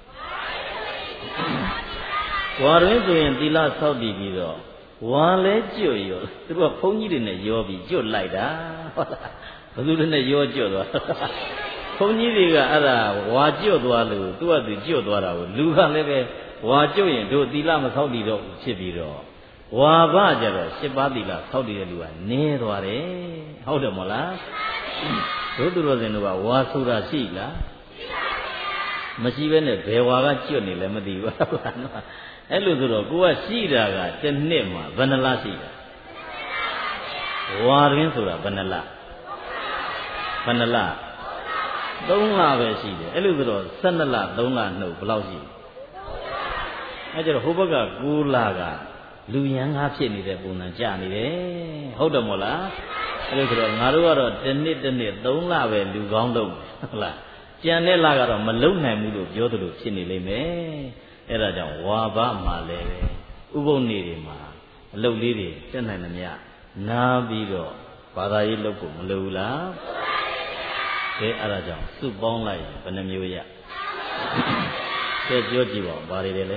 ဝါတွင်ဆိုရင်သီလဆောက်တည်ပြီးတော့ဝါလဲကျွတ်ရောသူတို့ကဘုန်းကြီးတွေနဲ့ရောပြီးကျွတ်လိုက်တာဟုတ်လားဘယ်သူတွေနဲ့ရောကျွတ်သွားဘုန်းကြီးတွေကအဲ့ဒါဝါကျွတ်သွားလို့သူကသူကျွတ်သွားတာကိုလူကလည်းပဲဝါကျွတ်ရင်တို့သီလမဆောက်တည်တော့ဖြစ်ပြီးတော့ဝါဘကြတော့10ပါးသီလဆောက်တည်တဲ့လူကနည်းသွားတယ်ဟုတ်တယ်မဟုတ်လားတို့သူတော်စင်တို့ကဝါဆိုတာရှိလားမရှိဘဲနဲ့ဘယ်ဝါကကျွတ်နေလဲမသိဘူးဟုတ်လားနော်အဲ့လိုဆိုတော့ကိုကရှိတာကတစ်နှစ်မှာဘယ်နှလားရှိတာဟဝါရင်းဆိုတာဘယ်နှလဘယ်နှလ3လပဲရှိတယ်အဲ့လိုဆိုတော့12လ3လနှုတ်ဘယ်လောက်ရှိအဲ့ကျတော့ဟိုဘက်က9လကလူရန်ကားဖြစ်နေတဲ့ပုံစံကြာနေတယ်ဟုတ်တယ်မို့လားအဲ့လိုဆိုတော့ငါတို့ကတော့တစ်နှစ်3လပဲလူကောင်းလုပ်ဟုတ်လားကြံတဲ့လကတော့မလုံနိုင်ဘူးလို့ပြောသလိုဖြစ်နေလိမ့်မယ်အဲ့ဒါကြောင့်ဝါဘမှာလည်းပဲဥပုပ်နေ့တွေမှာအလုပ်လေးတွေတက်နိုင်သမျှနားပြီးတော့ဘာသာရေးလုပ်ဖို့မလိုဘူးလားကဲအဲ့ဒါကြောင့်စုပေါင်းလိုက်ရင်ဘယ်နှမျိုးရကဲပြောကြည့်ပါဦးဘာတွေလဲ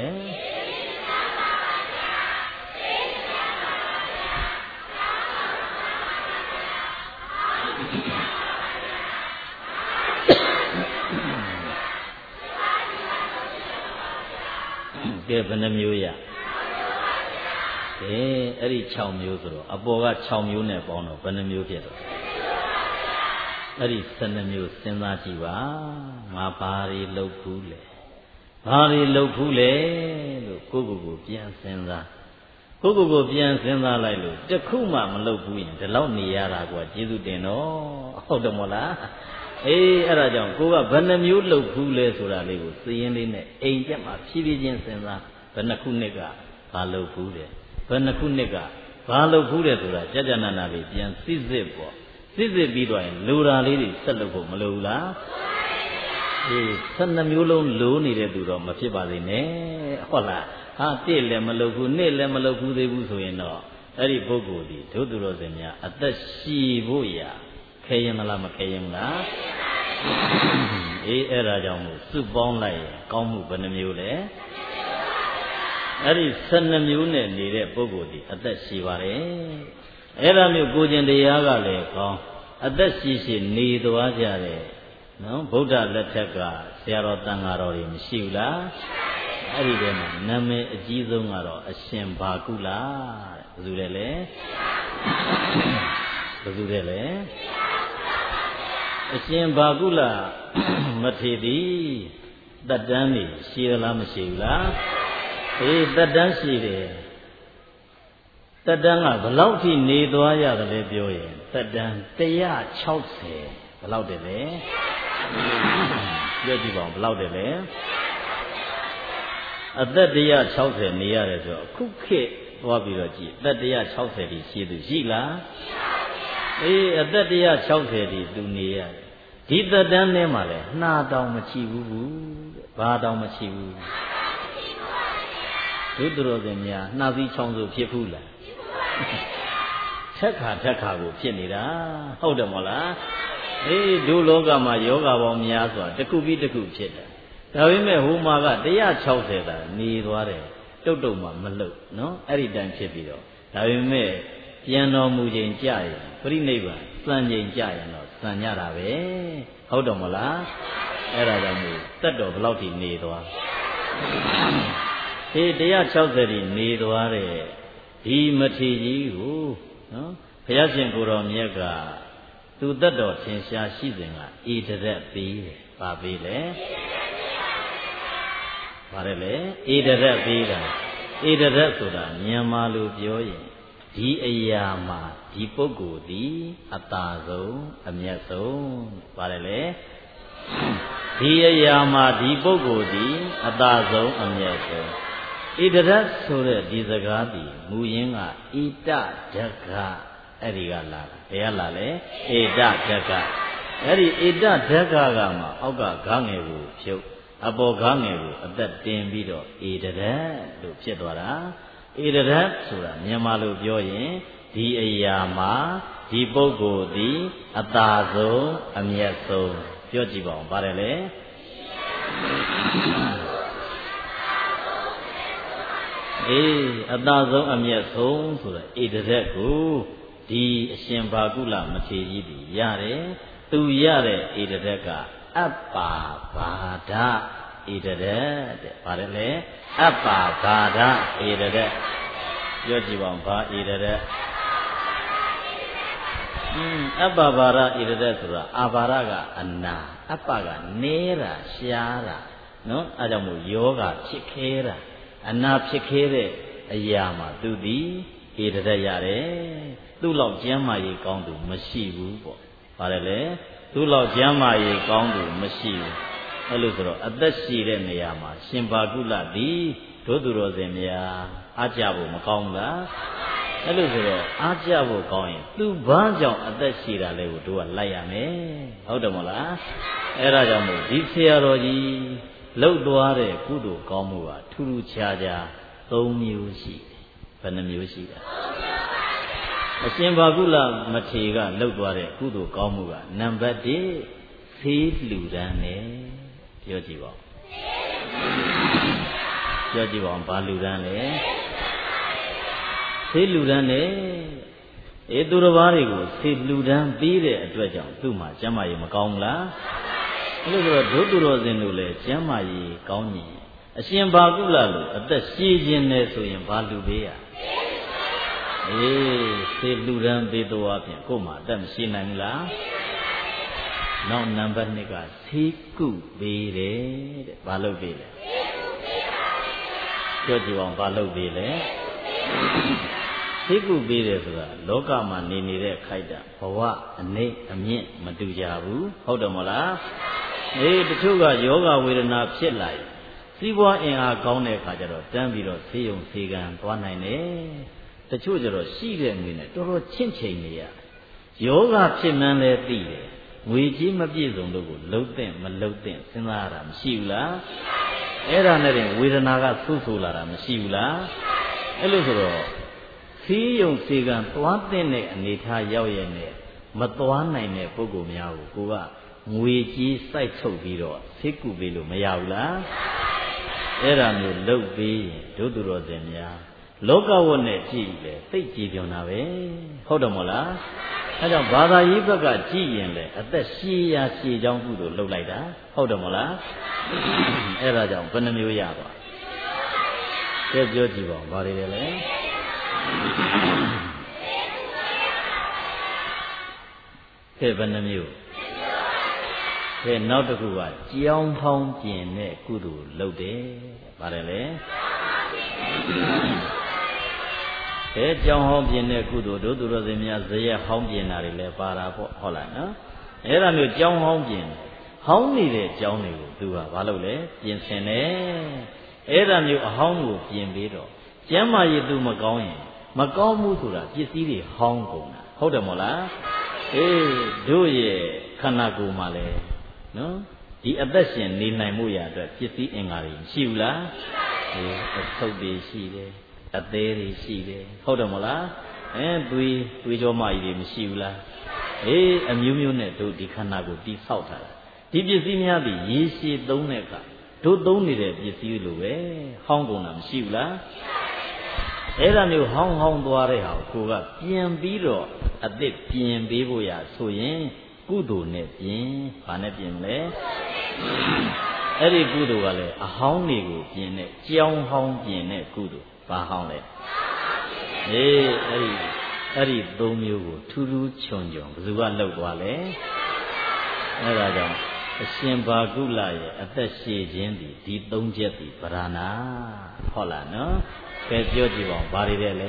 ကဲဘယ်နှမျိုးရကဲအဲ့ဒီ6မျိုးဆိုတော့အပေါ်က6မျိုးနဲ့ပေါင်းတော့ဘယ်နှမျိုးဖြစ်တော့အဲ့ဒီ12မျိုးစဉ်းစားကြည့်ပါငါဘာတွေလုပ်ဘူးလဲဘာတွေလုပ်ဘူးလဲလို့ကိုယ့်ကိုယ်ပြန်စဉ်းစားကိုယ့်ကိုယ်ပြန်စဉ်းစားလိုက်လို့တခုမှမလုပ်ဘူးရင်ဒီလောက်နေရတာကွာကျေးဇူးတင်တော့ဟုတ်တယ်မို့လားအေးအဲ့ဒါကြောင့်ကိုကဘယ်နှမျိုးလုပ်ဘူးလဲဆိုတာလေးကိုသိရင်လေးနဲ့အိမ်တက်မှာဖြည်းဖြည်းချင်းစဉ်းစားဘယ်နှခုနှစ်ကဘာလုပ်ဘူးတယ်ဘယ်နှခုနှစ်ကဘာလုပ်ဘူးတယ်ဆိုတာကြာကြာနာနာလေးပြန်စစ်စစ်ပေါ့စစ်စစ်ပြီးတော့ရင်လူရာလေးတွေဆက်လုပ်ဖို့မလိုဘူးလားအေး12မျိုးလုံးလိုနေတဲ့သူတော့မဖြစ်ပါသေးနဲ့ဟုတ်လားဟာတစ်လည်းမလုပ်ဘူးနှစ်လည်းမလုပ်ဘူးသေးဘူးဆိုရင်တော့အဲ့ဒီပုဂ္ဂိုလ်ဒီတို့သူတော်စင်များအသက်ရှည်ဖို့ရာခဲရင်မလားမခဲရင်မလားအေးအဲ့ဒါကြောင့်မို့စုပေါင်းလိုက်ရင်ကောင်းမှုဘယ်နှမျိုးလဲအဲ့ဒီ12မျိုးနဲ့နေတဲ့ပုဂ္ဂိုလ်ဒီအသက်ရှည်ပါတယ်အဲ့ဒါမျိုးကိုကျင်တရားကလည်းကောင်းအသက်ရှည်ရှည်နေသွားကြတယ်နော်ဗုဒ္ဓလက်ထက်ကဆရာတော်တန်ဃာတော်တွေမရှိဘူးလားအဲ့ဒီထဲမှာနာမည်အကြီးဆုံးကတော့အရှင်ဘာကုလာတဲ့ဘယ်သူလဲဘယ်သူလဲအရှင်ဘာကုလမထေရီတတ္တန်းနေရှိသလားမရှိဘူးလားအေးတတ္တန်းရှိတယ်တတ္တန်းကဘယ်လောက်ထိနေသွားရတယ်လဲပြောရင်တတ္တန်း160ဘယ်လောက်တယ်လဲပြောကြည့်ပါဦးဘယ်လောက်တယ်လဲအသက်160နေရတယ်ဆိုတော့အခုခေတ်သွားပြီးတော့ကြည့်အသက်160ဒီရှိသူရှိလားအေးအသက်160ဒီသူနေရတယ်ဒီသက်တမ်းထဲမှာလဲနှာတောင်မချီဘူးတဲ့ဘာတောင်မချီဘူးဒုသူတော်စင်များနှာသီးချောင်းဆိုဖြစ်ဘူးလားထက်ခါကိုဖြစ်နေတာဟုတ်တယ်မို့လားအေးဒုလောကမှာယောဂပေါင်းများစွာတစ်ခုပြီးတစ်ခုဖြစ်တယ်ဒါပေမဲ့ဟိုမှာက160တာနေသွားတယ်တုတ်မှမလှုပ်နော်အဲ့ဒီတိုင်းဖြစ်ပြီးတော့ဒါပေမဲ့ပြန်တော်မူချိန်ကြရင်ပြိဋိဘံစံချိန်ကြရင်တော့စံညတာပဲဟုတ်တယ်မလားအဲ့ဒါကြောင့်မို့တက်တော်ဘယ်လောက်ထိနေသွားဒီ160ဒီနေသွားတဲ့ဒီမထေရကြီးကိုနော်ဘုရားရှင်ကိုတော်မြတ်ကသူတက်တော်ထင်ရှားရှိစဉ်ကဧတရက်ပေးတယ်။ဘာပေးလဲ။ဘာလဲလဲဧတရက်ပေးတာဧတရက်ဆိုတာမြန်မာလိုပြောရင်ဒီအရာမှာဒီပုဂ္ဂိုလ်ဒီအတာဆုံးအမြတ်ဆုံးဘာလဲလဲဒီအရာမှာဒီပုဂ္ဂိုလ်ဒီအတာဆုံးအမြတ်ဆုံးဧတရက်ဆိုတဲ့ဒီစကားဒီမူရင်းကဣတဓကအဲ့ဒီကလာဘယ်ကလာလဲဧတဓကအဲ့ဒီဧတဓကကမှအောက်ကဂါငယ်ကိုဖြုတ်အပေါ်ဂါငယ်ကိုအသက်တင်ပြီးတော့ဧတရက်လို့ဖြစ်သွားတာဧတရက်ဆိုတာမြန်မာလိုပြောရင်ဒီအရာမှာဒီပုဂ္ဂိုလ်ဒီအတာဆုံးအမြတ်ဆုံးပြောကြည့်ပါဦးပါတယ်လေအေးအတာဆုံးအမြတ်ဆုံးဆိုတာဧတရက်ကိုဒီအရှင်ဘာကုလမထေရကြီးဒီရတယ်သူရတဲ့ဧတရက်ကအပ္ပါဘာဒဧတရက်တဲ့ပါတယ်လေအပ္ပါဘာဒဧတရက်ပြောကြည့်ပါဦးဘာဧတရက်အပ္ပဘာရဣရတဲ့ဆိုတာအာဘာရကအနာအပ္ပကနေတာရှားတာနော်အဲကြောင့်မို့ယောဂဖြစ်ခဲတာအနာဖြစ်ခဲတဲ့အရာမှာသူသည်ဣရတဲ့ရတယ်သူ့လောက်ကျမ်းမာရေးကောင်းသူမရှိဘူးပေါ့ပါတယ်လေသူ့လောက်ကျမ်းမာရေးကောင်းသူမရှိဘူးအဲ့လိုဆိုတော့အသက်ရှိတဲ့နေရာမှာရှင်ဘာကုလသည်တို့သူတော်စင်များအားကြဖို့မကောင်းဘူးလားအဲ့လိုဆိုတော့အားကြဖို့ကောင်းရင်သူဘာကြောင့်အသက်ရှိတာလဲကိုတို့ကလိုက်ရမယ်ဟုတ်တယ်မဟုတ်လားအဲ့ဒါကြောင့်မို့ဒီဆရာတော်ကြီးလှုပ်သွားတဲ့ကုသိုလ်ကောင်းမှုဟာထူးထူးခြားခြား၃မျိုးရှိတယ်ဘယ်နှမျိုးရှိတာအရှင်ဘာကုလမထေရကလှုပ်သွားတဲ့ကုသိုလ်ကောင်းမှုကနံပါတ်1ဖေးလှူဒန်းတယ်ပြောကြည့်ပါဦးပြောကြည့်ပါဦးဘာလှူဒန်းလဲဖေးလှူဒန်းတယ်သူတစ်ပါးတွေကိုဖေးလှူဒန်းပြီးတဲ့အတွက်ကြောင့်သူ့မှာကျမ်းမာရေးမကောင်းဘူးလားအဲ့လိုဆိုတော့ဒုသူတော်စင်တို့လည်းကျမ်းမာရေးကောင်းရင်အရှင်ဘာကုလလိုအသက်ရှည်ခြင်းနဲ့ဆိုရင်ဘာလှူပေးရဖေးလှူဒန်းပေးတော့အပြင်ကို့မှာအသက်မရှိနိုင်ဘူးလားနောက်နံပါတ်2ကဆေးကုပေးတယ်တဲ့ဘာလုပ်ပေးလဲပြောကြည့်အောင်ဘာလုပ်ပေးလဲဆေးကုပေးတယ်ဆိုတာလောကမှာနေနေတဲ့ခိုက်တာဘဝအနိမ့်အမြင့်မတူကြဘူးဟုတ်တယ်မဟုတ်လားတချို့ကယောဂဝေဒနာဖြစ်လာရင်စီးပွားအင်အားကောင်းတဲ့အခါကျတော့တန်းပြီးတော့ဆေးရုံဆေးကန်သွားနိုင်တယ်တချို့ကျတော့ရှိတဲ့ငွေနဲ့တော်တော်ချင့်ချိန်နေရယောဂဖြစ်မှန်းလဲသိတယ်ငွေကြီးမပြည့်စုံလို့ကိုလှုပ်တဲ့မလှုပ်တဲ့စဉ်းစားရတာမရှိဘူးလားအဲ့ဒါနဲ့တင်ဝေဒနာကဆူဆူလာတာမရှိဘူးလားအဲ့လိုဆိုတော့ဆေးရုံဆေးကန်သွားတဲ့အနေထားရောက်ရဲ့နဲ့မသွားနိုင်တဲ့ပုဂ္ဂိုလ်များကိုကငွေကြီးစိုက်ထုတ်ပြီးတော့ဆေးကုပေးလို့မရဘူးလားအဲ့ဒါမျိုးလှုပ်ပြီးရင်ဒုသူတော်စင်များလောကဝတ်နဲ့ကြည့်လေသိကြည်ပြောင်းတာပဲဟုတ်တယ်မဟုတ်လားအဲကြောင့်ဘာသာရေးဘက်ကကြည့်ရင်လေအသက်ရှည်ရာရှည်ချောင်းကုသိုလ်လှုပ်လိုက်တာဟုတ်တယ်မဟုတ်လားအဲ့ဒါကြောင့်ဘယ်နှမျိုးရပါကဲပြောကြည့်ပါဦးဘာတွေလဲကဲဘယ်နှမျိုးကဲနောက်တစ်ခုကကြောင်းဟောင်းပြင်တဲ့ကုသိုလ်လုပ်တယ်ပါတယ်လေကြောင်းဟောင်းပြင်တဲ့ကုသိုလ်တို့သူတော်စင်များဇရက်ဟောင်းပြင်တာတွေလည်းပါတာပေါ့ဟုတ်လားနော်အဲ့ဒါမျိုးကြောင်းဟောင်းပြင်ဟောင်းနေတဲ့ကြောင်းတွေကိုသူကဘာလုပ်လဲပြင်ဆင်တယ်အဲ့ဒါမျိုးအဟောင်းကိုပြင်ပြီးတော့ကျမ်းမာရေးသူမကောင်းရင်မကောင်းမှုဆိုတာပစ္စည်းတွေဟောင်းကုန်တာဟုတ်တယ်မို့လားတို့ရဲ့ခန္ဓာကိုယ်မှာလည်းနော်ဒီအသက်ရှင်နေနိုင်မှုရအတွက်ပစ္စည်းအင်္ဂါတွေရှိဘူးလားအဆုပ်တွေရှိတယ်အသေးတွေရှိတယ်ဟုတ်တယ်မို့လားသွေးကြောမကြီးတွေမရှိဘူးလားအမျိုးမျိုးနဲ့တို့ဒီခန္ဓာကိုတိဆောက်ထားတာဒီပစ္စည်းများပြီးရေရှည်သုံးတဲ့အခါတို့သုံးနေတဲ့ပစ္စည်းလိုပဲဟောင်းကုန်တာမရှိဘူးလားအဲ့ဒါမျိုးဟောင်းသွားတဲ့ဟာကိုကပြင်ပြီးတော့အသစ်ပြင်ပေးဖို့ရဆိုရင်ကုသိုလ်နဲ့ပြင်ဘာနဲ့ပြင်မလဲအဲ့ဒီကုသိုလ်ကလည်းအဟောင်းတွေကိုပြင်တဲ့ကြောင်းဟောင်းပြင်တဲ့ကုသိုလ်ဘာဟောင်းလဲအဲ့ဒီ၃မျိုးကိုထူးထူးချွန်ချွန်ဘယ်သူကလှုပ်သွားလဲအဲ့ဒါကြောင့်အရှင်ဘာကုလရဲ့အသက်ရှည်ခြင်းဒီ၃ချက်ဒီပရဏာဟုတ်လားနော်ကဲပြောကြည့်ပါဦးဘာတွေလဲ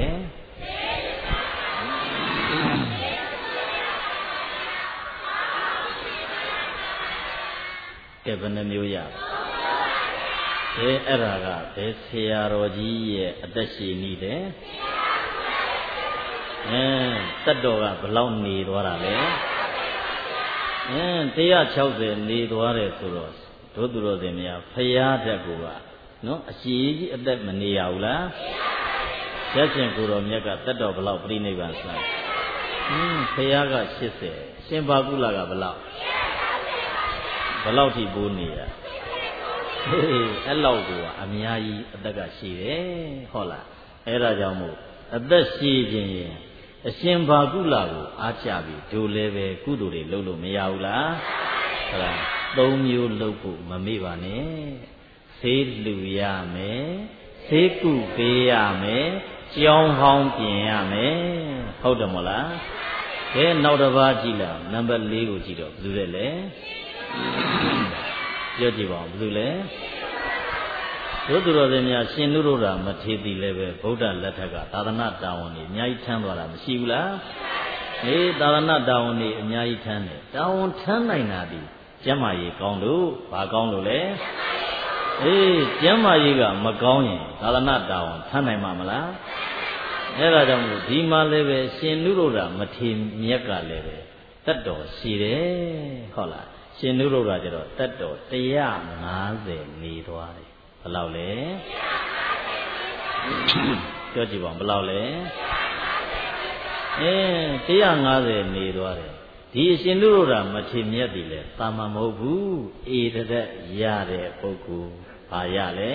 ကဲဘယ်နှမျိုးရအဲ့ဒါကဘယ်ဆရာတော်ကြီးရဲ့အသက်ရှည်နည်းလဲတတ်တော်ကဘယ်လောက်နေသွားတာလဲ160နေသွားတယ်ဆိုတော့တို့သူတော်စင်များဖရာတတ်ကိုကနော်အရှိကြီးအသက်မနေရဘူးလားရက်ရှင်ကိုတော်မြတ်ကတတ်တော်ဘယ်လောက်ပြိနိဗ္ဗာန်ဆိုင်ဖရာက80ရှင်ဘာကုလကဘယ်လောက်ထိပိုးနေရအဲ့လောက်ကအများကြီးအသက်ကရှိတယ်ဟုတ်လားအဲ့ဒါကြောင့်မို့အသက်ရှိခြင်းရင်အရှင်ဘာကုလကိုအားကြပြီးတို့လည်းပဲကုသိုလ်တွေလုပ်လို့မရဘူးလားဟုတ်လား၃မျိုးလုပ်ဖို့မမေ့ပါနဲ့ဆေးလှူရမယ်ဆေးကုပေးရမယ်ကြောင်းဟောင်းပြင်ရမယ်ဟုတ်တယ်မဟုတ်လားနောက်တစ်ပါးကြည့်လားနံပါတ်4ကိုကြည့်တော့ဘယ်လိုလဲပြောကြည့်ပါဦးဘယ်လိုလဲတို့သူတော်စင်များရှင်နုရုဒ္ဓမထေရလည်းပဲဗုဒ္ဓလက်ထက်ကသာသနာတာဝန်ကြီးအများကြီးထမ်းသွားတာမရှိဘူးလားသာသနာတာဝန်ကြီးအများကြီးထမ်းတယ်တာဝန်ထမ်းနိုင်တာဒီကျမ်းမာရေးကောင်းလို့ဘာကောင်းလို့လဲကျမ်းမာရေးကမကောင်းရင်သာသနာတာဝန်ထမ်းနိုင်မှာမလားအဲ့ဒါကြောင့်မို့ဒီမှာလည်းပဲရှင်နုရုဒ္ဓမထေရမြတ်ကလည်းပဲတတ်တော်ရှိတယ်ဟုတ်လားရှင်နုရုဒ္ဓကျတော့တတ်တော်150နေသွားတယ်ဘယ်လောက်လဲပြောကြည့်ပါဦးဘယ်လောက်လဲ150နေသွားတယ်ဒီအရှင်နုရုဒ္ဓမထေရမြတ်ဒီလေသာမန်မဟုတ်ဘူးဧတရက်ရတဲ့ပုဂ္ဂိုလ်ဘာရလဲ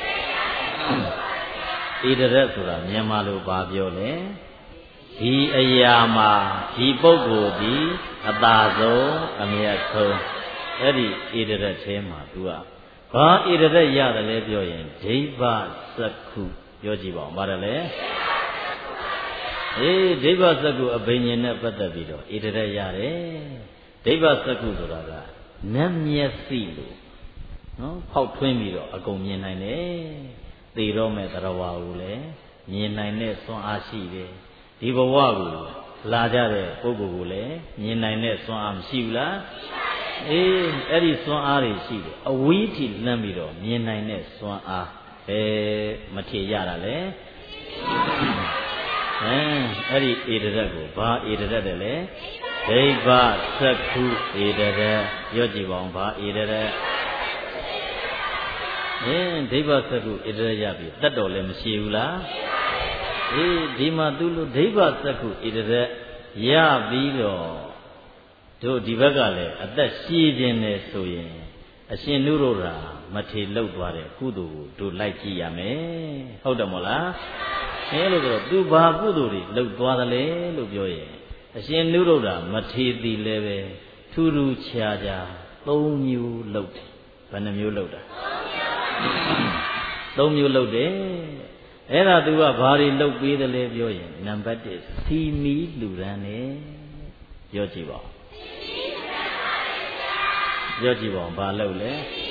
ဧတရက်ဆိုတာမြန်မာလိုဘာပြောလဲဒီအရာမှာဒီပုဂ္ဂိုလ်ဒီအသာဆုံးအမြတ်ဆုံးအဲ့ဒီဧတရက်ထဲမှာသူကဘာဧတရက်ရတယ်လဲပြောရင်ဒိဗ္ဗစက္ခုပြောကြည့်ပါဦးဘာတယ်လဲဒိဗ္ဗစက္ခုအဘိညာဉ်နဲ့ပတ်သက်ပြီးတော့ဧတရက်ရတယ်ဒိဗ္ဗစက္ခုဆိုတာကနတ်မျက်စိလို့နော်ဖောက်ထွင်းပြီးတော့အကုန်မြင်နိုင်တယ်သေတော့မဲ့တရားဝါကိုလည်းမြင်နိုင်တဲ့စွမ်းအားရှိတယ်ဒီဘဝကိုလာကြတဲ့ပုဂ္ဂိုလ်ကိုလည်းမြင်နိုင်တဲ့စွမ်းအားမရှိဘူးလားအဲ့ဒီစွမ်းအားတွေရှိတယ်အဝီးထိလှမ်းပြီးတော့မြင်နိုင်တဲ့စွမ်းအားမထေရတာလေအဲ့ဒီဧတရက်ကိုဘာဧတရက်တယ်လဲဒိဗ္ဗစက္ခုဧတရက်ပြောကြည့်ပါဦးဘာဧတရက်ဒိဗ္ဗစက္ခုဧတရက်ရပြီတတ်တော်လည်းမရှိဘူးလားဒီမှာသူလို့ဒိဗ္ဗစက္ခုဧတရက်ရပြီးတော့တို့ဒီဘက်ကလည်းအသက်ရှည်ခြင်းနဲ့ဆိုရင်အရှင်နုရုဒ္ဓမထေရလှုပ်သွားတဲ့ကုသိုလ်ကိုတို့လိုက်ကြည့်ရမယ်ဟုတ်တယ်မို့လားလို့ဆိုတော့သူဘာကုသိုလ်တွေလှုပ်သွားသလဲလို့ပြောရင်အရှင်နုရုဒ္ဓမထေရသည်လည်းပဲထူးထူးခြားခြား3မျိုးလှုပ်တယ်ဘယ်နှမျိုးလှုပ်တာ3မျိုးလှုပ်တယ်အဲ့ဒါသူကဘာတွေလှုပ်ပေးတယ်လဲပြောရင်နံပါတ်1စီမီလူရန်နဲ့ပြောကြည့်ပါဦးပြောကြည့်ပါဦးဘာလှုပ်လဲ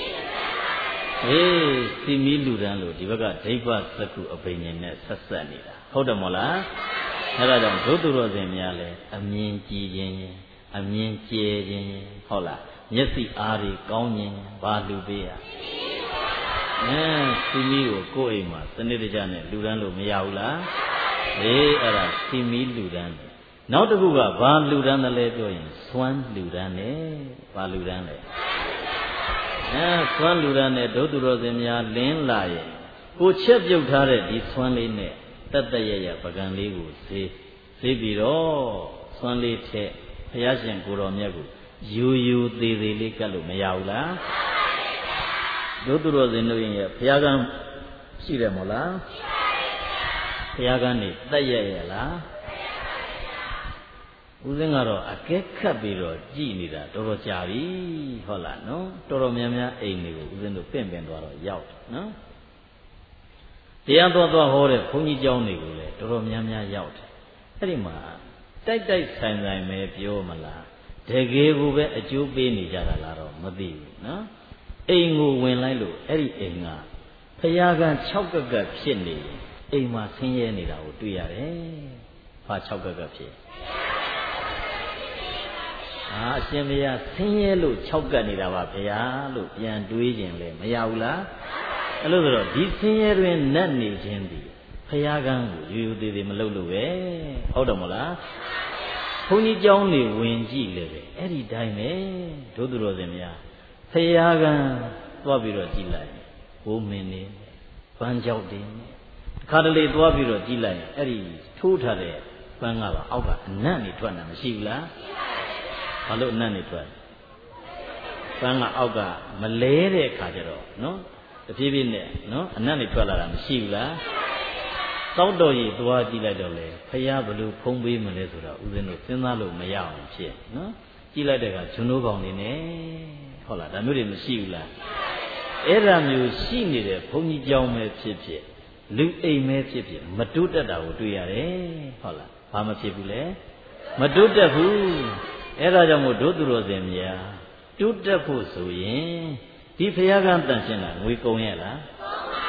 စီမီလူရန်လို့ဒီဘက်ကဒိဗ္ဗစက္ခုအဘိညာဉ်နဲ့ဆက်ဆက်နေတာဟုတ်တယ်မို့လားအဲ့ဒါကြောင့်ဒုသူတော်စင်များလဲအမြင်ကြည်ခြင်းအမြင်ကျဲခြင်းဟုတ်လားမျက်စိအားတွေကောင်းခြင်းဘာလူပေးရစီမီကိုကိုယ့်အိမ်မှာစနစ်တကျနဲ့လူရန်လို့မရဘူးလားအဲ့ဒါစီမီလူရန်နောက်တစ်ခုကဘာလူရန်တယ်လဲပြောရင်စွမ်းလူရန်နဲ့ဘာလူရန်လဲစွမ်းလူရန်နဲ့ဒုသူတော်စင်များလင်းလာရဲ့ကိုချက်ပြုတ်ထားတဲ့ဒီစွမ်းလေးနဲ့တက်တက်ရရပကံလေးကိုဆေးပြီးတော့စွမ်းလေးထက်ဘုရားရှင်ကိုတော်မြတ်ကိုယူသေးသေးလေးကတ်လို့မရဘူးလားဒုသူတော်စင်တို့ရဲ့ဘုရားကံရှိတယ်မို့လားဘုရားကံနေတက်ရရလားဦးဇင်းကတော့အကဲခတ်ပြီးတော့ကြည်နေတာတော်တော်ကြာပြီဟုတ်လားနော်တော်တော်များများအိမ်တွေကိုဦးဇင်းတို့ပင့်သွားတော့ရောက်တယ်နော်တရားသွားဟောတဲ့ဘုန်းကြီးကျောင်းတွေကိုလည်းတော်တော်များများရောက်တယ်အဲ့ဒီမှာတိုက်ဆိုင်ပဲပြောမလားတကယ်ကိုပဲအကျိုးပေးနေကြတာလားတော့မသိဘူးနော်အိမ်ကိုဝင်လိုက်လို့အဲ့ဒီအိမ်ကဖယားက6ကက်ကဖြစ်နေအိမ်မှာဆင်းရဲနေတာကိုတွေ့ရတယ်ဘာ6ကက်ကဖြစ်အရှင်ဘုရားဆင်းရဲလို့6ကတ်နေတာပါဗျာလို့ပြန်တွေးခြင်းလေမရဘူးလားအဲ့လိုဆိုတော့ဒီဆင်းရဲတွင်နတ်နေခြင်းဒီဘုရားကံကိုယူသေးသေးမလုပ်လို့ပဲဟုတ်တယ်မလားဘုန်းကြီးကျောင်းနေဝင်ကြည့်လေပဲအဲ့ဒီတိုင်းပဲဒုသူတော်စင်များဘုရားကံသွားပြီးတော့ကြည့်လိုက်ဘိုးမင်းနေပန်းကြောက်တယ်တစ်ခါတလေသွားပြီးတော့ကြည့်လိုက်အဲ့ဒီထိုးထားတဲ့ပန်းကပါအောက်ကအနံ့နေထွက်တာမရှိဘူးလားဘာလို့အနံ့နေထွက်ပန်းကအောက်ကမလဲတဲ့အခါကျတော့နော်တဖြည်းဖြည်းနဲ့နော်အနံ့နေထွက်လာတာမရှိဘူးလားတောက်တော်ကြီးသွားကြည့်လိုက်တော့လေဖယားဘလို့ဖုံးပေးမလဲဆိုတော့ဦးဇင်းတို့စဉ်းစားလို့မရအောင်ဖြစ်နော်ကြည့်လိုက်တဲ့အခါဂျွန်းတို့ကောင်နေနဲ့ဟုတ်လားဒါမျိုးတွေမရှိဘူးလားအဲ့ဒါမျိုးရှိနေတဲ့ဘုန်းကြီးကျောင်းပဲဖြစ်ဖြစ်လူအိမ်ပဲဖြစ်ဖြစ်မတိုးတက်တာကိုတွေ့ရတယ်ဟုတ်လားဘာမဖြစ်ဘူးလဲမတိုးတက်ဘူးအဲ့ဒါကြောင့်မို့ဒုသူတော်စင်များတိုးတက်ဖို့ဆိုရင်ဒီဘုရားကတန်ရှင်းတာငွေကုန်ရဲ့လား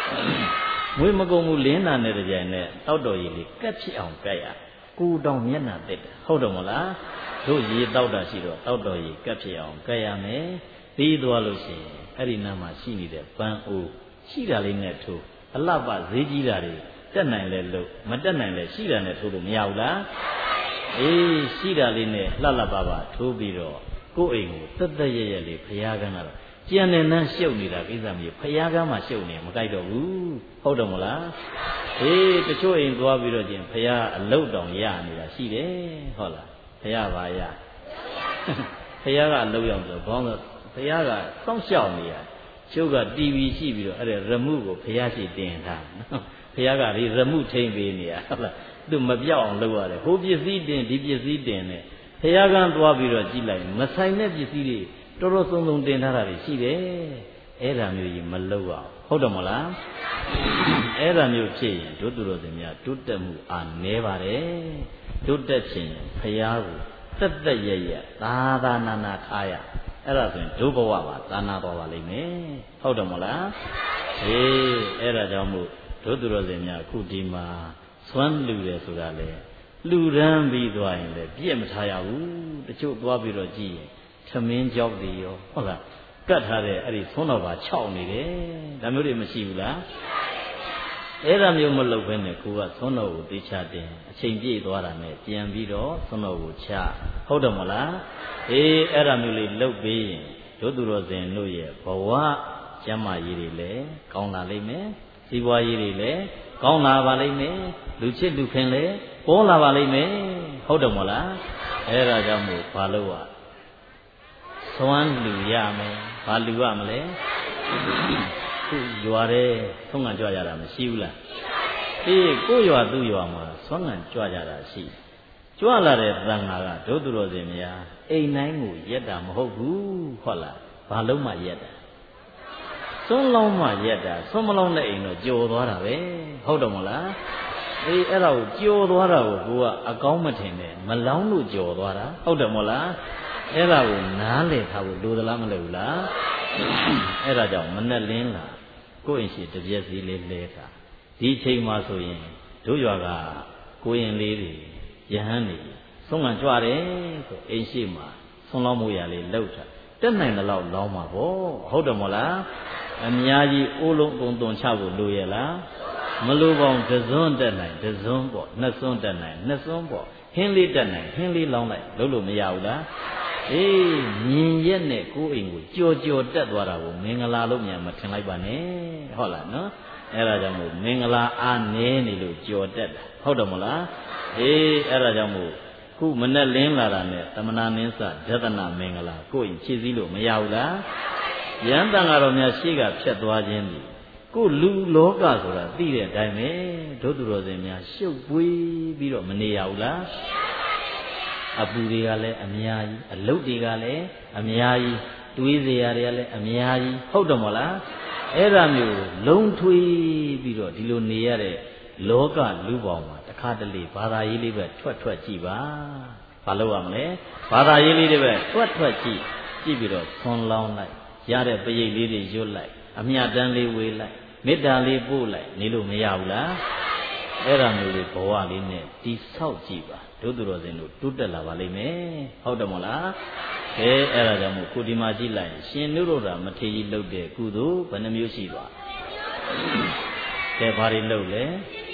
ငွေမကုန်ဘူးလင်းနာနဲ့တကြိုင်နဲ့တောက်တော်ကြီးလေးကက်ဖြစ်အောင်ကက်ရကူတောင်မျက်နှာတက်တယ်ဟုတ်တယ်မလားတို့ရေတောက်တာရှိတော့တောက်တော်ကြီးကက်ဖြစ်အောင်ကက်ရမယ်ပြီးသွားလို့ရှိရင်အဲ့ဒီနားမှာရှိနေတဲ့ပန်းအိုးရှိတာလေးနဲ့ထိုးအလှပဈေးကြီးတာတွေတက်နိုင်လဲလို့မတက်နိုင်လဲရှိတာနဲ့ထိုးလို့မရဘူးလားအေးရှိတာလေးနဲ့လှလှပပထိုးပြီးတော့ကိုယ့်အိမ်ကိုတက်တက်ရရလေးဖျားကန်းတော့ကြံနေနှမ်းရှုပ်နေတာကိစ္စမျိုးဖျားကန်းမှရှုပ်နေမကြိုက်တော့ဘူးဟုတ်တယ်မလားအေးတချို့အိမ်သွားပြီးတော့ကျင်ဖျားအလုတ်တောင်ရနေတာရှိတယ်ဟုတ်လားဖျားပါရဖျားကအလုတ်ရောက်ဆိုဘောင်းတော့ဖျားကစောင့်ရှောက်နေရကျုပ်က TV ရှိပြီးတော့အဲ့ဒါရမှုကိုဖျားရှိတင်ထားဖျားကဒီရမှုထိမ့်ပေးနေရဟုတ်လားသူမပြောက်အောင်လုပ်ရတယ်ဟိုပစ္စည်းတင်ဒီပစ္စည်းတင်နဲ့ဖျားကန်းသွားပြီးတော့ကြည့်လိုက်မဆိုင်တဲ့ပစ္စည်းတွေတော်တော်ဆုံးဆုံးတင်ထားတာတွေရှိတယ်အဲ့ဒါမျိုးကြီးမလုပ်အောင်ဟုတ်တယ်မလားအဲ့ဒါမျိုးဖြစ်ရင်တို့သူတော်စင်များတိုးတက်မှုအားနည်းပါတယ်တိုးတက်ခြင်းဖျားကိုတက်တက်ရရသာသာနာနာထားရအဲ့ဒါဆိုရင်ဒုဘဝပါသာနာတော်ပါလိမ့်မယ်ဟုတ်တယ်မလားဟေးအဲ့ဒါကြောင့်မို့တို့သူတော်စင်များခုဒီမှာစွမ်းလူတယ်ဆိုတာလေလူရမ်းပြီးသွားရင်လေပြည့်မထားရဘူးတချို့သွားပြီးတော့ကြည့်ရင်သမင်းကြောက်တွေရောဟုတ်လားကတ်ထားတဲ့အဲ့ဒီသွန်းတော်ပါ6နေတယ်ဒါမျိုးတွေမရှိဘူးလားအဲ့ဒါမျိုးမလုပ်ဘဲနဲ့ကိုကသွန်းတော်ကိုတေချတင်အချိန်ပြည့်သွားတာနဲ့ပြန်ပြီးတော့သွန်းတော်ကိုချဟုတ်တယ်မလားအေးအဲ့ဒါမျိုးလေးလုပ်ပြီးရင်တို့သူတော်စင်တို့ရဲ့ဘဝကျမ်းမာရေးတွေလည်းကောင်းလာလိမ့်မယ်စီးပွားရေးတွေလည်းကောင်းလာပါလိမ့်မယ်လူချစ်လူခင်လည်းပေါ်လာပါလိမ့်မယ်ဟုတ်တယ်မလားအဲ့ဒါကြောင့်မို့ဘာလို့သွမ်းလူရမယ်ဘာလူရမလဲသူ့ရွာတဲ့သုံးငံကြွကြတာမရှိဘူးလားအေးကိုရွာသူ့ရွာမှာသုံးငံကြွကြတာရှိကြွလာတဲ့သံဃာကဒုသူတော်စင်များအိမ်တိုင်းကိုရက်တာမဟုတ်ဘူးဟုတ်လားဘာလုံးမှရက်တာသွန်းလုံးမှရက်တာသွန်းမလုံးတဲ့အိမ်တော့ကြော်သွားတာပဲဟုတ်တယ်မလားအေးအဲ့ဒါကိုကြော်သွားတာကိုကိုကအကောင်းမထင်နဲ့မလောင်းလို့ကြော်သွားတာဟုတ်တယ်မလားအဲ့ဒါကိုနားလည်ထားဖို့လိုသလားမလိုဘူးလားအဲ့ဒါကြောင့်မနဲ့လင်းလာကိုယ့်အိမ်ရှိတပြက်စီလေးလဲတာဒီချိန်မှာဆိုရင်တို့ရွာကကိုရင်လေးတွေယဟန်တွေဆုံးကကြွတယ်ဆိုအိမ်ရှိမှာဆုံးလောင်းမှုရလေးလှုပ်တာတက်နိုင်တဲ့လောက်လောင်းမှာပေါ့ဟုတ်တယ်မလားအများကြီးအိုးလုံးအကုန်သွန်ချဖို့လိုရလားမလိုပါဘူးတစွန်းတက်နိုင်တစွန်းပေါ့နှစ်စွန်းတက်နိုင်နှစ်စွန်းပေါ့ဟင်းလေးတက်နိုင်ဟင်းလေးလောင်းလိုက်လို့မရဘူးလားအေးမြင်ရက်နဲ့ကိုယ်အိမ်ကိုကြော်ကြော်တက်သွားတာကိုမင်္ဂလာလို့မြန်မထင်လိုက်ပါနဲ့ဟုတ်လားနော်အဲ့ဒါကြောင့်မို့မင်္ဂလာအားနည်းနေလို့ကြော်တက်တာဟုတ်တယ်မလားအေးအဲ့ဒါကြောင့်မို့ခုမနဲ့လင်းလာတာနဲ့တမနာမင်းစဒသနာမင်္ဂလာကိုယ်အိမ်ဖြည့်စည်းလို့မရဘူးလားယန္တန်ကတော့များရှေ့ကဖြတ်သွားခြင်းဒီကိုလူလောကဆိုတာသိတဲ့အတိုင်းပဲဒုသူတော်စင်များရှုပ်ပွေးပြီးတော့မနေရဘူးလားအပူတွေကလည်းအများကြီးအလုတ်တွေကလည်းအများကြီးတွေးစရာတွေကလည်းအများကြီးဟုတ်တယ်မလားအဲ့ဒါမျိုးလုံးထွေးပြီးတော့ဒီလိုနေရတဲ့လောကလူပေါင်းမှာတခါတလေဘာသာရေးလေးပဲထွက်ကြည့်ပါဘာလို့ရမလဲဘာသာရေးလေးတွေပဲထွက်ကြည့်ပြီးတော့ဆွန်လောင်းလိုက်ရတဲ့ပရိတ်လေးတွေရွတ်လိုက်အမြတ်တမ်းလေးဝေးလိုက်မေတ္တာလေးပို့လိုက်နေလို့မရဘူးလားအဲ့ဒါမျိုးလေးဘဝလေးနဲ့တိဆောက်ကြည့်ပါတို့သူတော်စင်တို့တိုးတက်လာပါလိမ့်မယ်ဟုတ်တယ်မလားအဲ့ဒါကြောင့်မို့ခုဒီမှာကြည့်လိုက်ရှင်နုရောဓမထေရကြီးလှုပ်တဲ့ကုသိုလ်ဘယ်နှမျိုးရှိသွားဘာတွေလှုပ်လဲ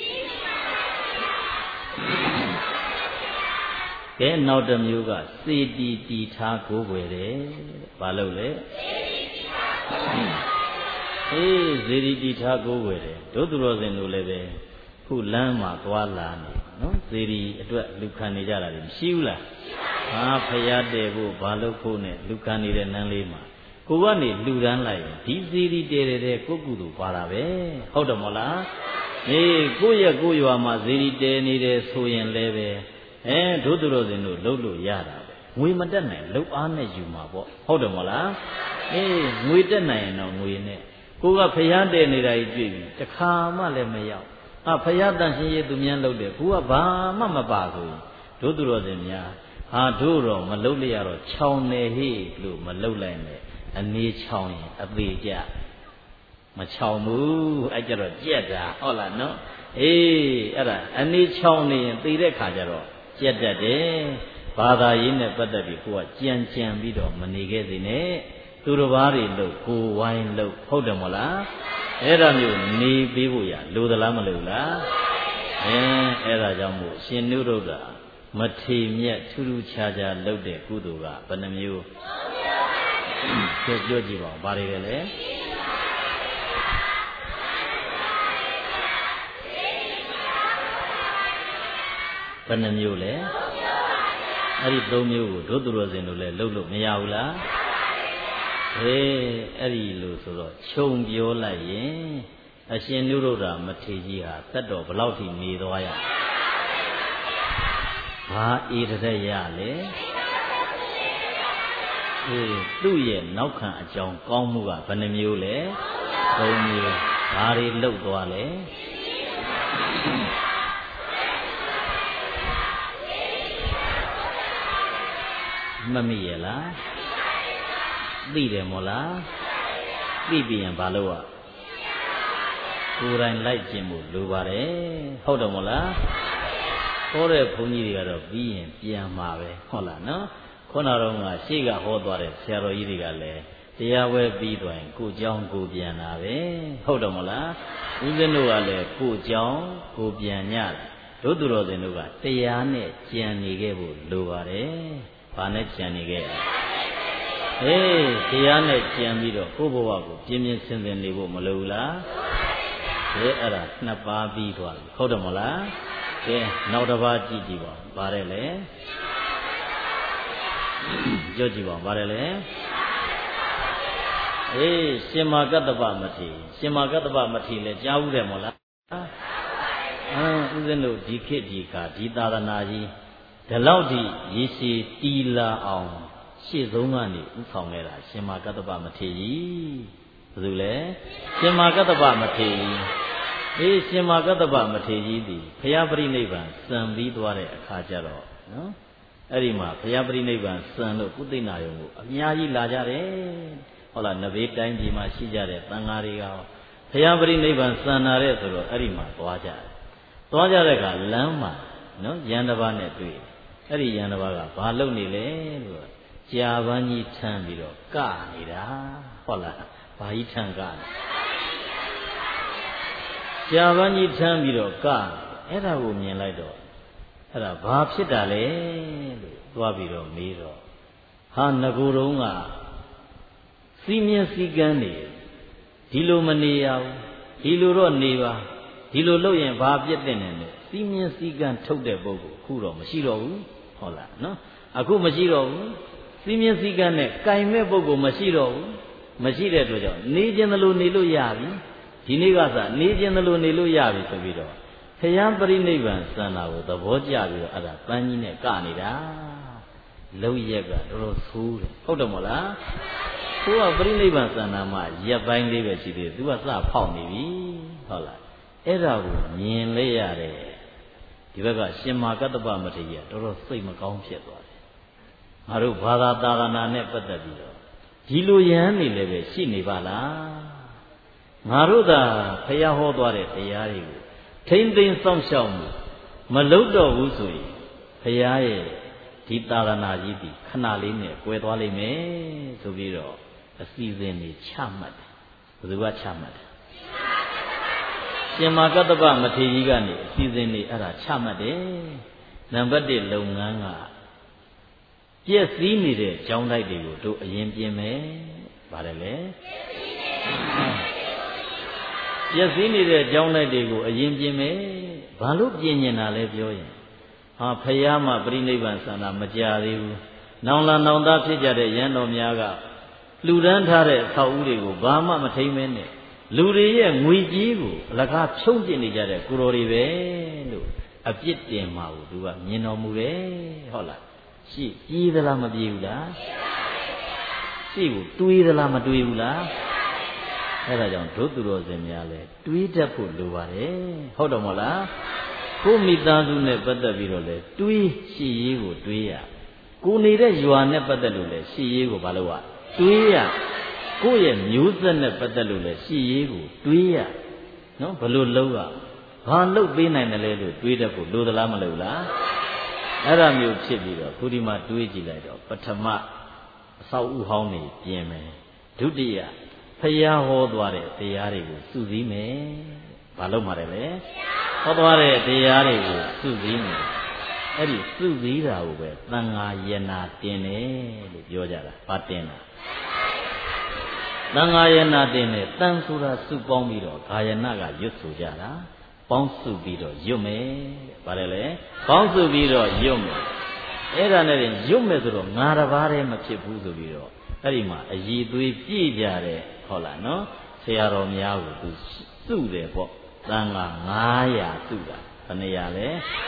နောက်တစ်မျိုးကစေတီတီထားကိုးကွယ်တယ်ဘာလှုပ်လဲစေတီတီထားကိုးကွယ်တယ်တို့သူတော်စင်တို့လည်းပဲခုလမ်းမှာသွားလာနေနော်စေတီအတွက်လူခံနေကြတာမရှိဘူးလားဟာဖရာတဲဖို့ဘာလို့ဖို့နဲ့လူခံနေတဲ့နန်းလေးမှာကိုကနေလူတန်းလိုက်ရင်ဒီစေတီတဲတဲ့ကိုကုသိုလ်ပါတာပဲဟုတ်တယ်မဟုတ်လားကိုယ့်ရွာမှာစေတီတဲနေတယ်ဆိုရင်လည်းပဲတို့သူတော်စင်တို့လှုပ်လို့ရတာပဲငွေမတက်နိုင်လှုပ်အားနဲ့ယူမှာပေါ့ဟုတ်တယ်မဟုတ်လားငွေတက်နိုင်ရင်တော့ငွေနဲ့ကိုကဖရာတဲနေတာကြီးတွေ့ပြီတခါမှလည်းမရောက်ဖရာတန်ရှင်ရဲ့သူများလှုပ်တယ်ကိုကဘာမှမပါဆိုရင်တို့သူတော်စင်များတို့တော့မလှုပ်လိုက်ရတော့ခြောင်နေဟေ့လို့မလှုပ်လိုက်နဲ့အနေခြောင်ရင်အသေးကြ mà chào mù ai cho rồi chết ra họ là nó đó anh đi chào này tùy đấy khá cho rồi chết ra đấy bà ta ý này bắt đầu bị qua chán chán bị đó mà này cái gì nè tu đồ bà đi lâu cô wine lâu hậu được mà lá đó nhiều ni bị bùi à lâu đó lắm mà lâu lá đó trong mù xin nữ đâu đó mà thì nhẹ thu cha cha lâu để cứu đồ cả bên nam yêu cho gì bảo bà đi đấy bên nam yêu đấy ấy đi đâu nhiều đốt đồ rồi nó lấy lâu lâu mấy ao lá ấy đi lâu rồi chôn biếu lại vậy xin nữ đâu đó mà thì gì à tất đồ bao lâu thì mì đó à bà ý thế ya lệ tu ye nấu khăn trong con mua cả phần nhiều lệ đâu nhiều bà đi lâu toa lệ mà mi ye la điတယ်မို့လားđiပြီးရင်ဘာလုပ်อ่ะကိုယ်တိုင်လိုက်ခြင်းမို့လိုပါတယ်ဟုတ်တယ်မို့လားဟောတဲ့ဘုန်းကြီးတွေကတော့ပြီးရင်ပြန်မှာပဲဟုတ်လားနော်ခုနတော့ကရှေ့ကဟောသွားတဲ့ဆရာတော်ကြီးတွေကလည်းတရားဝဲပြီးသွားရင်ကိုเจ้าကိုပြန်တာပဲဟုတ်တယ်မလားဦးဇင်းတို့ကလည်းကိုเจ้าကိုပြန်ညတို့သူတော်စင်တို့ကတရားနဲ့ကြံနေခဲ့ဖို့လိုပါတယ်ဘာနဲ့ကြံနေခဲ့တရားနဲ့ကြံပြီးတော့ကိုယ့်ဘဝကိုပြင်းပြင်းစင်စင်နေဖို့မလိုဘူးလားအဲ့ဒါနှစ်ပါးပြီးသွားပြီဟုတ်တယ်မလားကဲနောက်တစ်ပါးကြည့်ကြည့်ပါပါတယ်လေကြောက်ကြည့်ပါပါတယ်လေရှင်မာကတ္တပမထေရှင်မာကတ္တပမထေလည်းကြားဘူးတယ်မို့လားဦးဇင်းတို့ဒီခေတ်ဒီခါဒီသာသနာကြီးဒီလောက်ထိရေရှည်တီလာအောင်ရှေ့ဆုံးကနေဥဆောင်ခဲ့တာရှင်မာကတ္တပမထေကြီးဘယ်သူလဲရှင်မာကတ္တပမထေကြီးရှင်မာကတ္တပမထေကြီးသည်ဘုရားပရိနိဗ္ဗာန်စံပြီးသွားတဲ့အခါကျတော့နော်အဲ့ဒီမှာဘုရားပရိနိဗ္ဗာန်စံလို့ကုသိဏယုံကိုအများကြီးလာကြတယ်ဟုတ်လားနဘေးတိုင်းပြည်မှာရှိကြတဲ့သံဃာတွေကဘုရားပရိနိဗ္ဗာန်စံနာတဲ့ဆိုတော့အဲ့ဒီမှာသွားကြတယ်သွားကြတဲ့အခါလမ်းမှာနော်ယန္တဘာနဲ့တွေ့အဲ့ဒီယန္တဘာကဘာလုပ်နေလဲလို့ကြာပန်းကြီးထမ်းပြီးတော့ကနေတာဟုတ်လားဘာကြီးထမ်းကကြာပန်းကြီးထမ်းပြီးတော့ကအဲ့ဒါကိုမြင်လိုက်တော့အဲ့ဒါဘာဖြစ်တာလဲလို့သွားပြီးတော့မေးတော့ဟာငကိုယ်တုံးကစီမြင်စည်းကမ်းနေဒီလိုမနေရဘူးဒီလိုတော့နေပါဒီလိုလုပ်ရင်ဘာပြစ်တဲ့နဲ့စီမြင်စည်းကမ်းထုတ်တဲ့ပုဂ္ဂိုလ်အခုတော့မရှိတော့ဘူးဟုတ်လားနော်အခုမရှိတော့ဘူးစီမြင်စည်းကမ်းနဲ့ကင်မဲ့ပုဂ္ဂိုလ်မရှိတော့ဘူးမရှိတဲ့အတွက်ကြောင့်နေခြင်းသလိုနေလို့ရပြီဒီနေ့ကစနေခြင်းသလိုနေလို့ရပြီဆိုပြီးတော့ဘုရားပရိနိဗ္ဗာန်စံတာကိုသဘောကျပြီးတော့အဲ့ဒါပန်းကြီးနဲ့ကနေတာလုံရက်ကတော်တော်ဆိုးတယ်ဟုတ်တယ်မို့လားကိုကပရိနိဗ္ဗာန်စံတာမှရက်ပိုင်းလေးပဲရှိသေးတယ်သူကစဖောက်နေပြီဟုတ်လားအဲ့ဒါကိုမြင်လဲရတယ်ဒီဘက်ကရှင်မာကတ္တပမထေရတော်တော်စိတ်မကောင်းဖြစ်သွားတယ်ငါတို့ဘာသာသာသနာနဲ့ပတ်သက်ပြီးတော့ဒီလိုယဟန်နေလည်းပဲရှိနေပါလားငါတို့သာဘုရားဟောသွားတဲ့တရားတွေကိုထိမ့်သိမ်းစောင့်ရှောက်မှုမလုပ်တော့ဘူးဆိုရင်ဘုရားရဲ့ဒီသာသနာကြီးဒီခဏလေးနဲ့ကွယ်သွားလိမ့်မယ်ဆိုပြီးတော့အစီအစဉ်တွေချမှတ်တယ်ဘယ်သူကချမှတ်တယ်ရှင်မာကတ္တပမထေရကြီးကနေအစီအစဉ်တွေအဲ့ဒါချမှတ်တယ်နံပါတ်1လုပ်ငန်းကပြည့်စည်နေတဲ့ကြောင်းတိုက်တွေကိုတို့အရင်ပြင်မယ်ဗါတယ်လေပြည့်စည်နေတဲ့ကြောင်းတိုက်တွေကိုအရင်ပြင်မယ်ဘာလို့ပြင်နေတာလဲပြောရင်ဟာဖယားမပရိနိဗ္ဗာန်ဆန္ဒမကြသေးဘူးနောင်လာနောင်သားဖြစ်ကြတဲ့ရဟန်းတော်များကလူဒန်းထားတဲ့အဆောက်အဦတွေကိုဘာမှမထိမ့်မဲနဲ့လူတွေရဲ့ငွေကြီးကိုအလကားဖြုံးကျင်နေကြတဲ့ကိုတော်တွေပဲလို့အပြစ်တင်မှာကိုသူကမြင်တော်မူတယ်ဟုတ်လားရှိကြီးသလားမပြေဘူးလားရှိကိုတွေးသလားမတွေးဘူးလားအဲ့ဒါကြောင့်ဒုသူတော်စင်များလဲတွေးတတ်ဖို့လိုပါတယ်ဟုတ်တယ်မဟုတ်လားကိုမိသားစုနဲ့ပတ်သက်ပြီးတော့လဲတွေးရှိရေးကိုတွေးရကိုနေတဲ့ရွာနဲ့ပတ်သက်လို့လဲရှိရေးကိုမလုပ်ရတွေးရကိုယ့်ရဲ့မျိုးဆက်နဲ့ပတ်သက်လို့လည်းရှိရေးကိုတွေးရနော်ဘလို့လုပ်ရဘာလုပ်ပေးနိုင်တယ်လဲလို့တွေးတတ်ဖို့လိုသလားမလိုလားအဲ့ဒါမျိုးဖြစ်ပြီးတော့ခုဒီမှာတွေးကြည့်လိုက်တော့ပထမအဆောက်အဦဟောင်းနေပြင်မယ်ဒုတိယဖယားဟောသွားတဲ့တရားတွေကိုစုစည်းမယ်ဘာလို့မှာတယ်လဲဟောသွားတဲ့တရားတွေကိုစုစည်းမယ်အဲ့ဒီစုစည်းတာကိုပဲသံဃာယနာတင်တယ်လို့ပြောကြတာဘာတင်တာသံဃာယနာတင်တယ်တန်ဆိုတာစုပေါင်းပြီးတော့ဂါယနာကရွတ်ဆိုကြတာပေါင်းစုပြီးတော့ရွတ်မယ်ဗါတယ်လေပေါင်းစုပြီးတော့ရွတ်မယ်အဲ့ဒါနဲ့ရွတ်မယ်ဆိုတော့ငါတစ်ပါးတည်းမဖြစ်ဘူးဆိုပြီးတော့အဲ့ဒီမှာအည်သွေးပြည့်ကြတဲ့ဟုတ်လားနော်ဆရာတော်များကိုသူစုတယ်ပေါ့သံဃာ900စုတာဘယ်နေရာလဲ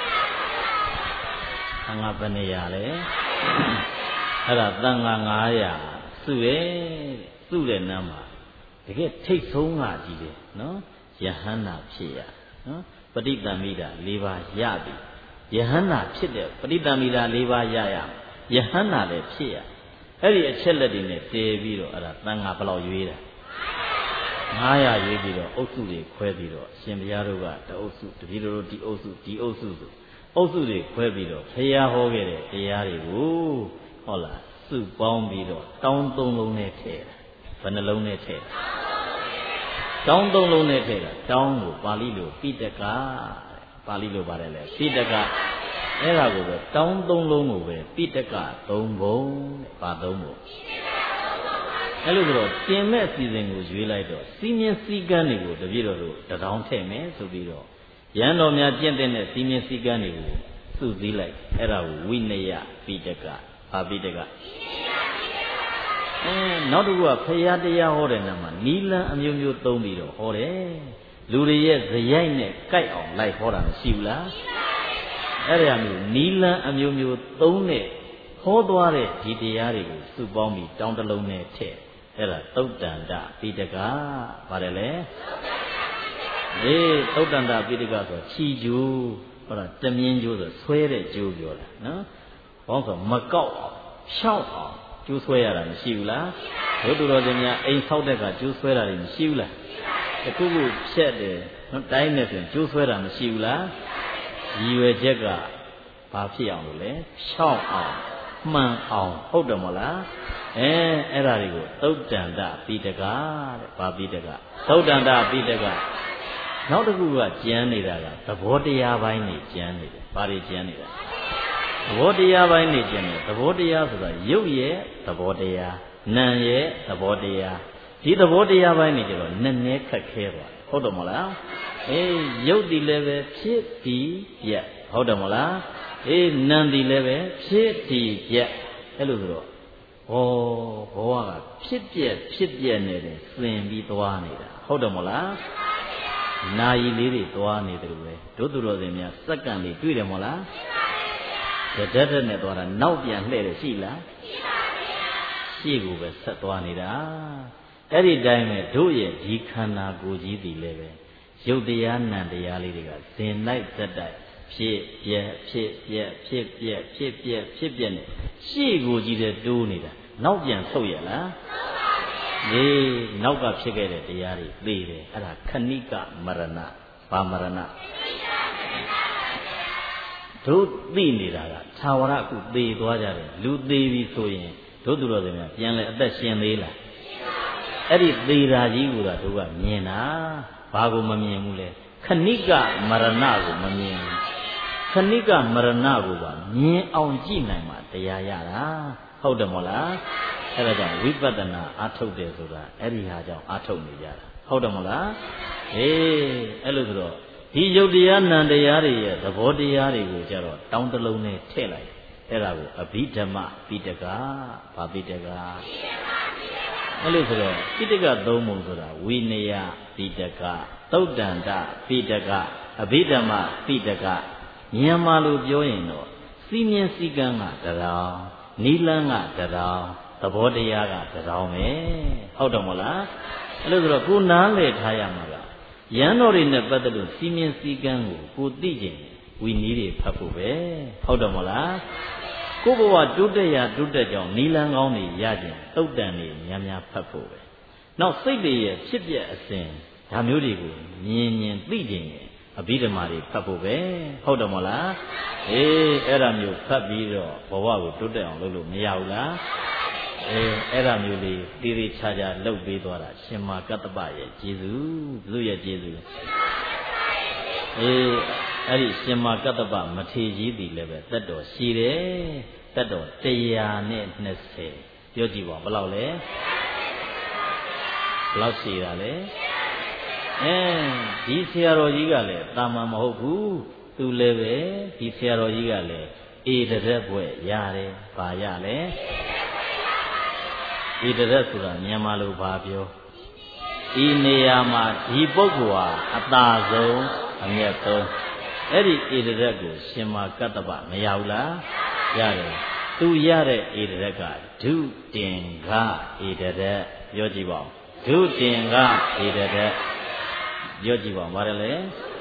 သံဃာဘယ်နေရာလဲအဲ့ဒါသံဃာ900စုရဲ့စုတဲ့နာမှာတကယ်ထိတ်ဆုံးကကြီးတယ်နော်ယဟန္တာဖြစ်ရနော်ပဋိသမိတာ၄ပါးရပြီယဟန္တာဖြစ်တဲ့ပဋိသမိတာ၄ပါးရရယဟန္တာလည်းဖြစ်ရအဲ့ဒီအချက်လက်တွေနဲ့တည်ပြီးတော့အဲ့ဒါသံဃာဘယ်လောက်ရွေးတာ900ရွေးပြီးတော့အုပ်စုတွေခွဲပြီးတော့ရှင်ဘုရားတို့ကတအုပ်စုတပည့်တော်တို့ဒီအုပ်စုဒီအုပ်စုဆိုအုပ်စုတွေခွဲပြီးတော့ဘုရားဟောခဲ့တဲ့တရားတွေကိုဟုတ်လားစုပေါင်းပြီးတော့တောင်း3လုံးနဲ့ထည့်တာဘယ်နှလုံးနဲ့ထည့်တောင်း3လုံးနဲ့ထည့်တာတောင်းကိုပါဠိလိုပိတကပါဠိလိုပါတယ်လေပိတကအဲ့ဒါကိုပဲတောင်း3လုံးကိုပဲပိတက3ဘုံပါ3ဘုံအဲ့လိုဆိုတော့တင်မဲ့စီစဉ်ကိုရွေးလိုက်တော့စီမင်းစည်းကမ်းတွေကိုတပြည့်တော်တို့တောင်းထည့်မယ်ဆိုပြီးတော့ရန်တော်များကျင့်တဲ့စီမင်းစည်းကမ်းတွေကိုစုစည်းလိုက်အဲ့ဒါကိုဝိနည်းပိတကဘာပိတကနောက်တစ်ခုကဖရာတရားဟောတဲ့နေရာမှာနီလန်းအမျိုးမျိုးသုံးပြီးတော့ဟောတယ်လူတွေရဲ့ဇယိုက်နဲ့ကြိုက်အောင်လိုက်ဟောတာမရှိဘူးလားအဲ့ဒါမျိုးနီလန်းအမျိုးမျိုးသုံးတဲ့ဟောသွားတဲ့ဒီတရားတွေကိုစုပေါင်းပြီးတောင်းတလုံးနဲ့ထည့်အဲ့ဒါသုတ်တန္တပိဋကပါတယ်လေသုတ်တန္တပိဋကဆိုချီကျိုးဟောတာတမြင်းကျိုးဆိုဆွဲတဲ့ကျိုးပြောတာနော်ဘောင်းဆိုမကောက်အောင်ရှောက်အောင်ကျိုးဆွဲရတာမရှိဘူးလားဘုသူတော်စင်များအိမ်ဆောက်တဲ့ကကျိုးဆွဲတာမရှိဘူးလားတခုခုဖြက်တယ်နော်တိုင်းနေဆိုရင်ကျိုးဆွဲတာမရှိဘူးလားရည်ရွယ်ချက်ကဘာဖြစ်အောင်လို့လဲရှောက်အောင်မှန်အောင်ဟုတ်တယ်မဟုတ်လားအဲ့ဒါတွေကိုသုတ်တန္တပိဋကတဲ့ဘာပိဋကသုတ်တန္တပိဋကနောက်တစ်ခုကကျမ်းနေတာကသဘောတရားပိုင်းနေကျမ်းနေတယ်ဘာတွေကျမ်းနေတာသဘောတရားပိုင်းနေကျမ်းနေသဘောတရားဆိုတာရုပ်ရဲ့သဘောတရားနာမ်ရဲ့သဘောတရားဒီသဘောတရားပိုင်းနေကြတော့နည်းနည်းခက်ခဲသွားဟုတ်တယ်မဟုတ်လားရုပ်ဒီလည်းပဲဖြစ်ပြီးပြက်ဟုတ်တယ်မဟုတ်လားနာမ်ဒီလည်းပဲဖြစ်ပြီးပြက်အဲ့လိုဆိုတော့ဘဝကဖြစ်ပြက်နေတယ်စင်ပြီးသွားနေတာဟုတ်တယ်မဟုတ်လားနာယီလေးတွေသွားနေတယ်လို့ပဲတို့သူတော်စင်များစက္ကန့်လေးတွေ့တယ်မဟုတ်လားတဒနဲ့သွားတာနောက်ပြန်လှည့်တယ်ရှိလားရှိပါဘူးရှေ့ကိုပဲဆက်သွားနေတာအဲ့ဒီတိုင်းပဲတို့ရဲ့ဒီခန္ဓာကိုယ်ကြီးတည်လည်းပဲရုပ်တရားနံတရားလေးတွေကဇင်လိုက်သက်တိုက်ဖြစ်ပြက်ဖြစ်ပြက်ဖြစ်ပြက်ဖြစ်ပြက်ဖြစ်ပြက်နဲ့ရှေ့ကိုကြီးတဲ့တိုးနေတာနောက်ပြန်ဆုတ်ရလားနောက်ကဖြစ်ခဲ့တဲ့တရားတွေသိတယ်အဲ့ဒါခဏိကမရဏဘာမရဏတို့သိနေတာကသာဝရအခုသေသွားကြတယ်လူသေးပြီဆိုရင်တို့သူတော်စင်များပြန်လဲအသက်ရှင်သေးလားအဲ့ဒီသေတာကြီးကတို့ကမြင်တာဘာကိုမမြင်ဘူးလဲခဏိကမရဏကိုမမြင်ဘူးခဏိကမရဏကိုပါမြင်အောင်ကြည့်နိုင်မှတရားရတာဟုတ်တယ်မို့လားအဲ့ဒါကြောင့်ဝိပဿနာအားထုတ်တယ်ဆိုတာအဲ့ဒီဟာကြောင့်အားထုတ်နေကြတာဟုတ်တယ်မို့လားအဲ့လိုဆိုတော့ဒီယုတ်တရားနံတရားတွေရဲ့သဘောတရားတွေကိုကြတော့တောင်းတလုံးနဲ့ထည့်လိုက်အဲ့ဒါကိုအဘိဓမ္မပိဋကဘာပိဋကအဲ့လိုဆိုတော့ပိဋကသုံးပုံဆိုတာဝိနည်းပိဋကသုတ်တန္တပိဋကအဘိဓမ္မပိဋကမြန်မာလိုပြောရင်တော့စီမင်းစည်းကမ်းကတရားနီလန်းကတရားသဘောတရားကတရားပဲဟုတ်တယ်မဟုတ်လားအဲ့လိုဆိုတော့ကိုနားလည်ထားရမှာကရန်တော်တွေနဲ့ပတ်သက်လို့စီမင်းစည်းကမ်းကိုသိကျင်ဝီနည်းတွေဖတ်ဖို့ပဲဟုတ်တယ်မဟုတ်လားကိုဘဝတိုးတက်ရာတိုးတက်ကြောင်းနီလန်းကောင်းတွေရကျင်သုတ်တန်တွေများများဖတ်ဖို့ပဲနောက်စိတ်တွေရဲ့ဖြစ်ပျက်အစဉ်ဒါမျိုးတွေကိုမြင်သိကျင်ရင်အဘိဓမ္မာတွေဖတ်ဖို့ပဲဟုတ်တယ်မဟုတ်လားအဲ့ဒါမျိုးဖတ်ပြီးတော့ဘဝကိုတိုးတက်အောင်လုပ်လို့မရဘူးလားအဲ့ဒါမျိုးလေးတေးသေးချာချာလှုပ်ပေးသွားတာရှင်မာကတ္တပရဲ့ကျေးဇူးဘုရဲ့ကျေးဇူးအဲ့ဒီရှင်မာကတ္တပမထေရကြီးသည်လည်းပဲသက်တော်ရှိတယ်သက်တော်120ပြောကြည့်ပါဘယ်လောက်လဲဘယ်လောက်ရှိတာလဲဒီဆရာတော်ကြီးကလည်းတာမန်မဟုတ်ဘူးသူလည်းပဲဒီဆရာတော်ကြီးကလည်းဧတရက်ဘွဲ့ရတယ်ဗာရလဲဧတရက်ဆိုတာမြန်မာလိုဘာပြောဤနေရာမှာဒီပုဂ္ဂိုလ်ဟာအသာဆုံးအမြတ်ဆုံးအဲ့ဒီဧတရက်ကိုရှင်မာကတ္တပမရဘူးလားရတယ်သူရတဲ့ဧတရက်ကဒုတင်္ဂဧတရက်ပြောကြည့်ပါဦးဒုတင်္ဂဧတရက်ပြောကြည့်ပါဦးဗါတယ်လေ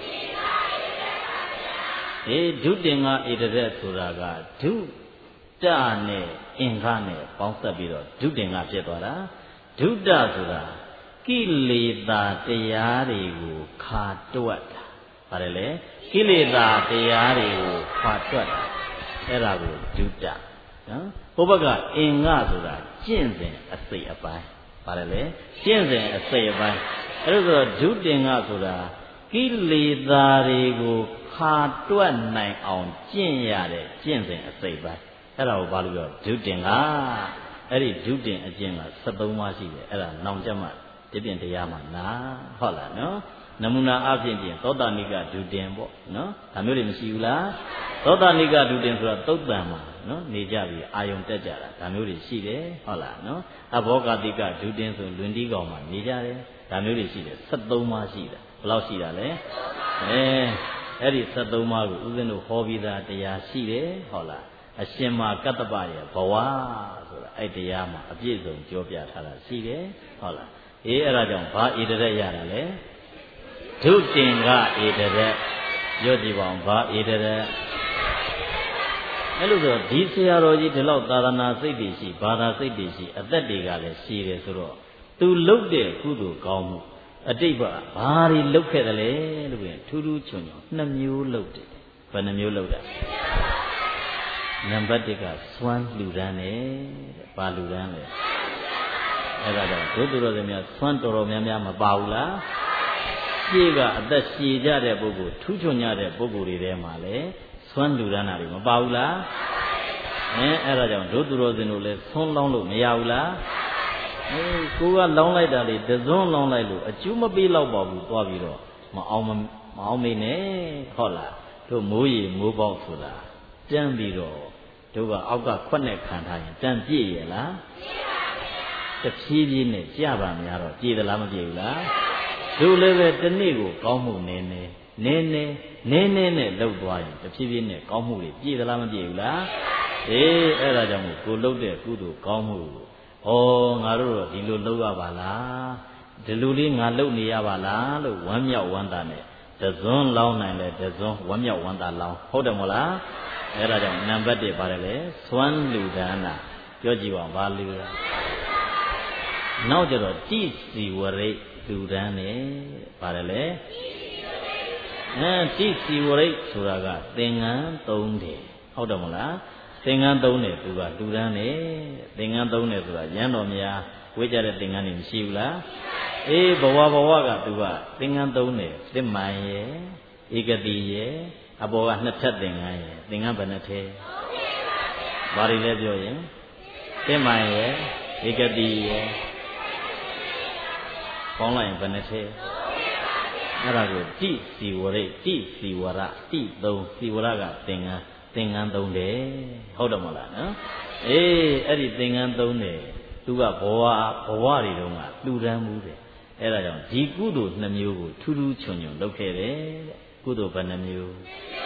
ဒုတင်္ဂဧတရက်ဆိုတာကဒုတနဲ့အင်္ဂနဲ့ပေါင်းဆက်ပြီးတော့ဒုတင်္ဂဖြစ်သွားတာဒုတဆိုတာကိလေသာတရားတွေကိုခါတွက်တာဗါတယ်လေကိလေသာတရားတွေကိုခါတွက်တာအဲ့ဒါကိုဒုတနော်ဘုဘကအင်္ဂဆိုတာကျင့်စဉ်အစိတ်အပိုင်းပါတယ်လေကျင့်စဉ်အစိတ်အပိုင်းအဲ့ဒါဆိုဒုတင်္ဂဆိုတာကိလေသာတွေကိုခါတွက်နိုင်အောင်ကျင့်ရတဲ့ကျင့်စဉ်အစိတ်ပိုင်းအဲ့ဒါကိုဘာလို့ပြောဒုတင်္ဂအဲ့ဒီဒုတင်အကျင့်က73ပါးရှိတယ်အဲ့ဒါနောင်ကျမှဒီပြင်တရားမှာနာဟုတ်လားနော်နမူနာအဖြစ်ပြင်သောတာနိကဒုတင်ပေါ့နော်ဒါမျိုးတွေမရှိဘူးလားသောတာနိကဒုတင်ဆိုတာသုတ်တံမှာနော်နေကြပြီအာယုံတက်ကြတာဒါမျိုးတွေရှိတယ်ဟုတ်လားနော်အဘောဂတိကဒုတင်ဆိုလွင်တီးကောင်မှာနေကြတယ်ဒါမျိုးတွေရှိတယ်73ပါးရှိတယ်ဘယ်လောက်ရှိတာလဲအဲ့ဒီ73ပါးကိုဦးဇင်းတို့ဟောပြီးသားတရားရှိတယ်ဟုတ်လားအရှင်မာကတ္တပရဲ့ဘဝဆိုတာအဲ့တရားမှာအပြည့်စုံကြောပြထားတာရှိတယ်ဟုတ်လားအဲ့ဒါကြောင့်ဘာဧတရက်ရတာလဲဒုတင်္ဂဧတရက်ပြောကြည့်ပါဦးဘာဧတရက်အဲ့လိုဆိုဒီဆရာတော်ကြီးဒီလောက်သာသနာစိတ်တွေရှိဘာသာစိတ်တွေရှိအသက်တွေကလည်းရှိတယ်ဆိုတော့သူလှုပ်တဲ့ကုသိုလ်ကောင်းမှုအတိတ်ဘာတွေလှုပ်ခဲ့တယ်လဲလို့ပြန်ထူးထူးချွန်ချွန်2မျိုးလှုပ်တယ်ဘယ်နှမျိုးလှုပ်တာနံပါတ်1ကစွမ်းလှူဒန်းတယ်တဲ့ဘာလှူဒန်းလဲအဲ့ဒါတော့ဒုသူတော်စင်များစွမ်းတော်များများမပါဘူးလားရှေ့ကအသက်ရှည်ကြတဲ့ပုဂ္ဂိုလ်ထူးချွန်ကြတဲ့ပုဂ္ဂိုလ်တွေထဲမှာလေစွမ်းလူဒန်းတာတွေမပါဘူးလားအဲ့ဒါကြောင့်ဒုသူတော်စင်တို့လည်းဆွန်းလောင်းလို့မရဘူးလားကိုကလောင်းလိုက်တာလေတစွန်းလောင်းလိုက်လို့အကျူးမပေးတော့ပါဘူးသွားပြီးတော့မအောင်မေးနဲ့ဟုတ်လားတို့မိုးရီမိုးပေါက်ဆိုတာတန်းပြီးတော့တို့ကအောက်ကခွက်နဲ့ခံထားရင်တန်းပြည့်ရဲ့လားတဖြည်းဖြည်းနဲ့ကြပါများတော့ပြည့်သလားမပြည့်ဘူးလားတို့လည်းပဲတနေ့ကိုကောင်းမှုနည်းနဲ့လှုပ်သွားရင်တဖြည်းဖြည်းနဲ့ကောင်းမှုတွေပြည့်သလားမပြည့်ဘူးလားအဲ့ဒါကြောင့်ကိုလှုပ်တဲ့ကုသိုလ်ကောင်းမှုငါတို့တော့ဒီလိုလှုပ်ရပါလားဒီလိုလေးငါလှုပ်နေရပါလားလို့ဝမ်းမြောက်ဝမ်းသာနဲ့တစွန်းလောင်းနိုင်လဲတစွန်းဝမ်းမြောက်ဝမ်းသာလောင်းဟုတ်တယ်မဟုတ်လားအဲ့ဒါကြောင့်နံပါတ်1ပါတယ်လေစွမ်းလူဒါနပြောကြည့်ပါဦးဘာလူဒါနောက်ကြတော့တိစီဝရိတ်လူဒန်းတယ်ပါတယ်လေတိစီဝရိတ်ဆိုတာကသင်္ကန်း3တယ်ဟုတ်တယ်မဟုတ်လားသင်္ကန်း3တယ်သူကလူဒန်းတယ်သင်္ကန်း3တယ်ဆိုတာရန်တော်များဝေးကြတဲ့သင်္ကန်းတွေမရှိဘူးလားဘဝကသူကသင်္ကန်း3တယ်သစ်မှန်ရဲ့ဧကတိရဲ့အပေါ်က2ထပ်သင်္ကန်းရဲ့သင်္ကန်းဘယ်နှထဲဘာတွေလဲပြောရင်သစ်မှန်ရဲ့ဧကတိရဲ့ပေါင်းလိုက်ရင်ဘယ်နှထဲအဲ့ဒါကိုတိစီဝရိတ်တိစီဝရတိ3စီဝရကသင်္ကန်း3တယ်ဟုတ်တယ်မဟုတ်လားနော်အဲ့ဒီသင်္ကန်း3တယ်သူကဘဝတွေတုန်းကလှူဒန်းမှုတယ်အဲ့ဒါကြောင့်ဒီကုသိုလ်2မျိုးကိုထူးထူးချွန်ချွန်လုပ်ခဲ့တယ်တဲ့ကုသိုလ်ဘယ်နှမျိုး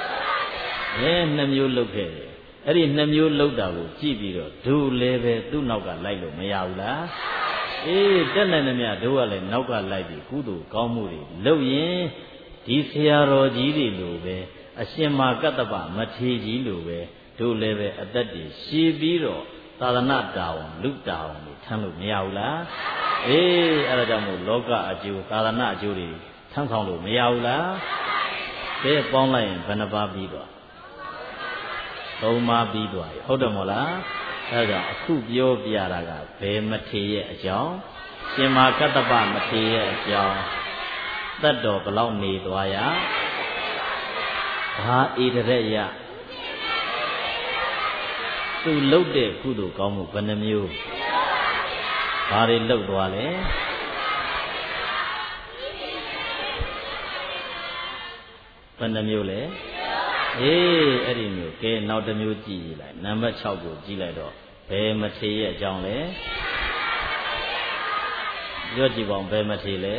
2မျိုးလုပ်ခဲ့တယ်အဲ့ဒီ2မျိုးလုပ်တာကိုကြည့်ပြီးတော့ဒုလည်းပဲသူ့နောက်ကလိုက်လို့မရဘူးလားတက်နိုင်သမျှတို့ကလည်းနောက်ကလိုက်ပြီးကုသိုလ်ကောင်းမှုတွေလုပ်ရင်ဒီဆရာတော်ကြီးတွေလိုပဲအရှင်မာကတ္တပမထေရကြီးလိုပဲတို့လည်းပဲအသက်တွေရှည်ပြီးတော့သာသနာတာဝန်လူတာဝန်တွေထမ်းလို့မရဘူးလားအဲ့ဒါကြောင့်မို့လောကအကျိုးသာသနာအကျိုးတွေထမ်းဆောင်လို့မရဘူးလားကဲပေါင်းလိုက်ရင်ဘယ်နှပါးပြီးသွား3ပါးပြီးသွားပြီဟုတ်တယ်မို့လားအဲ့ဒါအခုပြောပြတာကဘယ်မထေရဲ့အကြောင်းရှင်မာကတ္တပမထေရဲ့အကြောင်းတတ်တော်ဘလောက်နေသွားရဘာဣတရက်ရသူလှုပ်တဲ့ကုသိုလ်ကောင်းမှုဘယ်နှမျိုးဘာတွေလှုပ်သွားလဲဘယ်နှမျိုးလဲအဲ့ဒီမျိုးကဲနောက်တစ်မျိုးကြည့်လိုက်နံပါတ်6ကိုကြည့်လိုက်တော့ဘယ်မထေရဲ့အကြောင်းလဲပြောကြည့်ပါဦးဘယ်မထေလဲ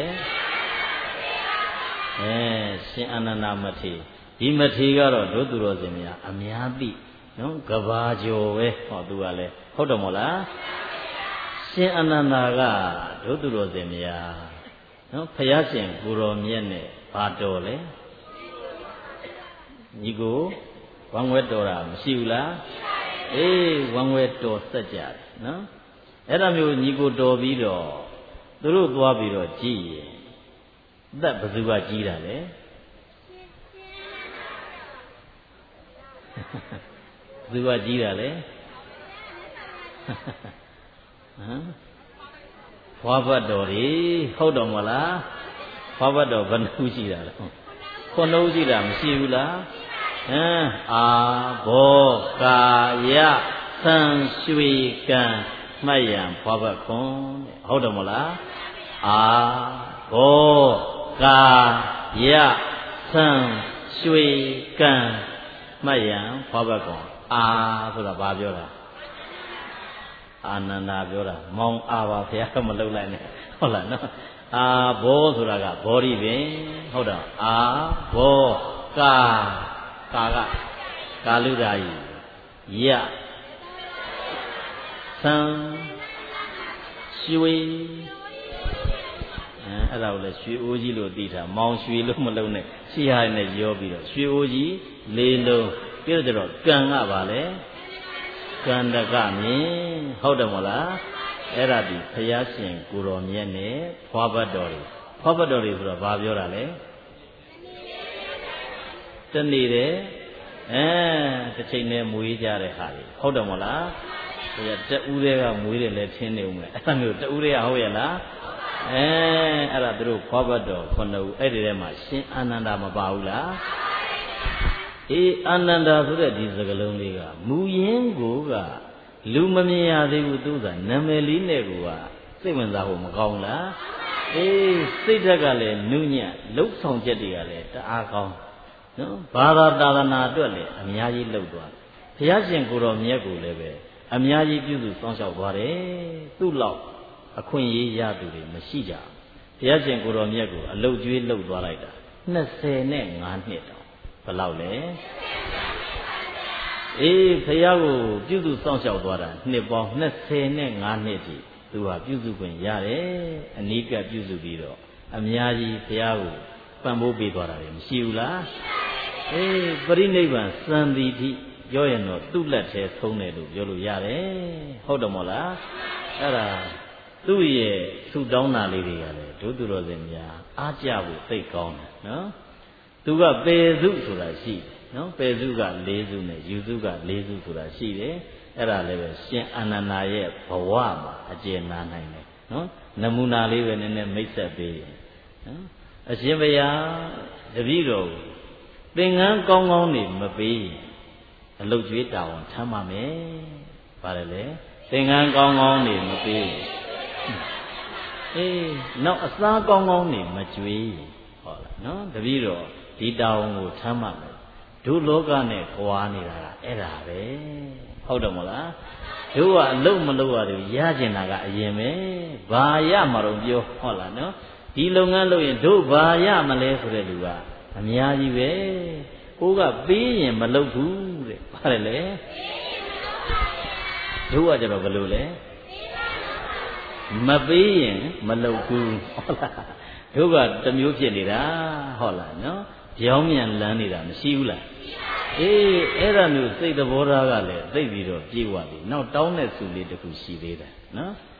ရှင်အာနန္ဒမထေဒီမထေကတော့ဒုသူတော်စင်များအများသိနော်ကဘာကျော်ပဲဟောသူကလည်းဟုတ်တယ်မို့လားရှင်အာနန္ဒာကဒုသူတော်စင်များနော်ဖယားရှင်ကိုတော်မြတ်နဲ့ဘာတော်လဲညီကိုဝမ်းဝဲတော်တာမရှိဘူးလားဝမ်းဝဲတော်စက်ကြတယ်နော်အဲ့ဒါမျိုးညီကိုတော်ပြီးတော့သူတို့သွားပြီးတော့ကြည်ရင်သက်ဘယ်သူကကြီးတာလဲဘယ်သူကကြီးတာလဲဖွားဘတ်တော်တွေဟုတ်တော်မလားဖွားဘတ်တော်ဘယ်နှခုရှိတာလဲခုနှုတ်ရှိတာမရှိဘူးလားအာဘောကာယသံရွှေကံမှတ်ရန်ဖွားဘတ်ခွန်တဲ့ဟုတ်တယ်မလားအာဘောကာယသံရွှေကံမှတ်ရန်ဖွားဘတ်ခွန်အာဆိုတာဘာပြောတာအာနန္ဒာပြောတာမောင်အာပါဘုရားမလုပ်လိုက်နဲ့ဟုတ်လားနော်အာဘောဆိုတာကဘောဓိပင်ဟုတ်တော့အာဘောကာကကာလုဒာယယသံရွှေအဲ့ဒါကိုလည်းရွှေအိုးကြီးလို့သိတာမောင်ရွှေလို့မလုံးနဲ့ရှိရနဲ့ရောပြီးတော့ရွှေအိုးကြီးလေးလုံးပြီးတော့ကံကပါလေကန္တကမြင်ဟုတ်တယ်မလားအဲ့ဒါဒီဘုရားရှင်ကိုတော်မြတ်နဲ့ဖွားဘတ်တော်တွေဖွားဘတ်တော်တွေဆိုတော့ဘာပြောတာလဲတနေ့တဲ့တစ်ချိန်နဲ့မွေးကြတဲ့ဟာတွေဟုတ်တယ်မလားဆိုရတဦးတွေကမွေးတယ်လဲထင်းနေဦးမယ်အဲ့ဒါမျိုးတဦးတွေကဟုတ်ရဲ့လားအဲ့ဒါသူတို့ဖွားဘတ်တော်9ဦးအဲ့ဒီထဲမှာရှင်အာနန္ဒာမပါဘူးလားအာနန္ဒာဆိုတဲ့ဒီစကားလုံးလေးကမူရင်းကိုကလူမမြင်ရသေးဘူးသူကနာမည်လေးနဲ့ကိုကစိတ်ဝင်စားဖို့မကောင်းလားစိတ်ဓာတ်ကလည်းနုညံ့လှုပ်ဆောင်ချက်တွေကလည်းတအားကောင်းနော်ဘာသာသာသနာအတွက်လည်းအများကြီးလှုပ်သွားဘုရားရှင်ကိုတော်မြတ်ကိုလည်းပဲအများကြီးပြုစုစောင့်ရှောက်သွားတယ်သူ့လောက်အခွင့်အရေးရသူတွေမရှိကြဘုရားရှင်ကိုတော်မြတ်ကိုအလုတ်ကျွေးလှုပ်သွားလိုက်တာ25နှစ်တောင်ဘယ်လောက်လဲဘုရားကိုပြုစုစောင့်ရှောက်သွားတာနှစ်ပေါင်း25နှစ်ကြီးသူဟာပြုစုခွင့်ရတယ်အနိကပြုစုပြီးတော့အများကြီးဘုရားကိုပံ့ပိုးပေးသွားတာလည်းမရှိဘူးလားပရိနိဗ္ဗာန်စံသည်တိပြောရင်တော့သူ့လက်ထဲဆုံးတယ်လို့ပြောလို့ရတယ်ဟုတ်တယ်မို့လားအဲ့ဒါသူ့ရဲ့ဆုတောင်းတာလေးတွေကလည်းဒုသူတော်စင်များအားကြဖို့သိကောင်းတယ်နော်သူကပေစုဆိုတာရှိတယ်နော်ပေစုက4စုနဲ့ယူစုက4စုဆိုတာရှိတယ်အဲ့ဒါလည်းပဲရှင်အာနန္ဒာရဲ့ဘဝမှာအကျဉ်းနာနိုင်တယ်နော်နမူနာလေးပဲနည်းနည်းမိတ်ဆက်ပေးရင်နော်အရှင်ဘုရားတပည့်တော်သင်္ကန်းကောင်းကောင်းနေမပေးအလုတ်ကျွေးတာဝန်ထမ်းပါမယ်ပါတယ်လေသင်္ကန်းကောင်းကောင်းနေမပေးနောက်အစားကောင်းကောင်းနေမကျွေးဟောလားနော်တပည့်တော်ဒီတာဝန်ကိုထမ်းပါမယ်ဒုလောကနဲ့ကွာနေတာကအဲ့ဒါပဲဟုတ်တယ်မလားတို့ကအလုံးမလုံးရတယ်ရကျင်တာကအရင်ပဲဘာရမှာတော့ပြောဟုတ်လားနော်ဒီလုပ်ငန်းလုပ်ရင်တို့ဘာရမလဲဆိုတဲ့လူကအများကြီးပဲကိုကပေးရင်မလုပ်ဘူးတဲ့ပါတယ်လေတို့ကကြတော့ဘယ်လိုလဲမပေးရင်မလုပ်ဘူးဟုတ်လားတို့ကတစ်မျိုးဖြစ်နေတာဟုတ်လားနော်ကြောင်းမြန်လန်းနေတာမရှိဘူးလားအဲ့ဒါမျိုးစိတ်သဘောထားကလည်းသိပြီးတော့ပြေဝပြီနောက်တောင်းတဲ့စုလေးတစ်ခုရှိသေးတယ်နော်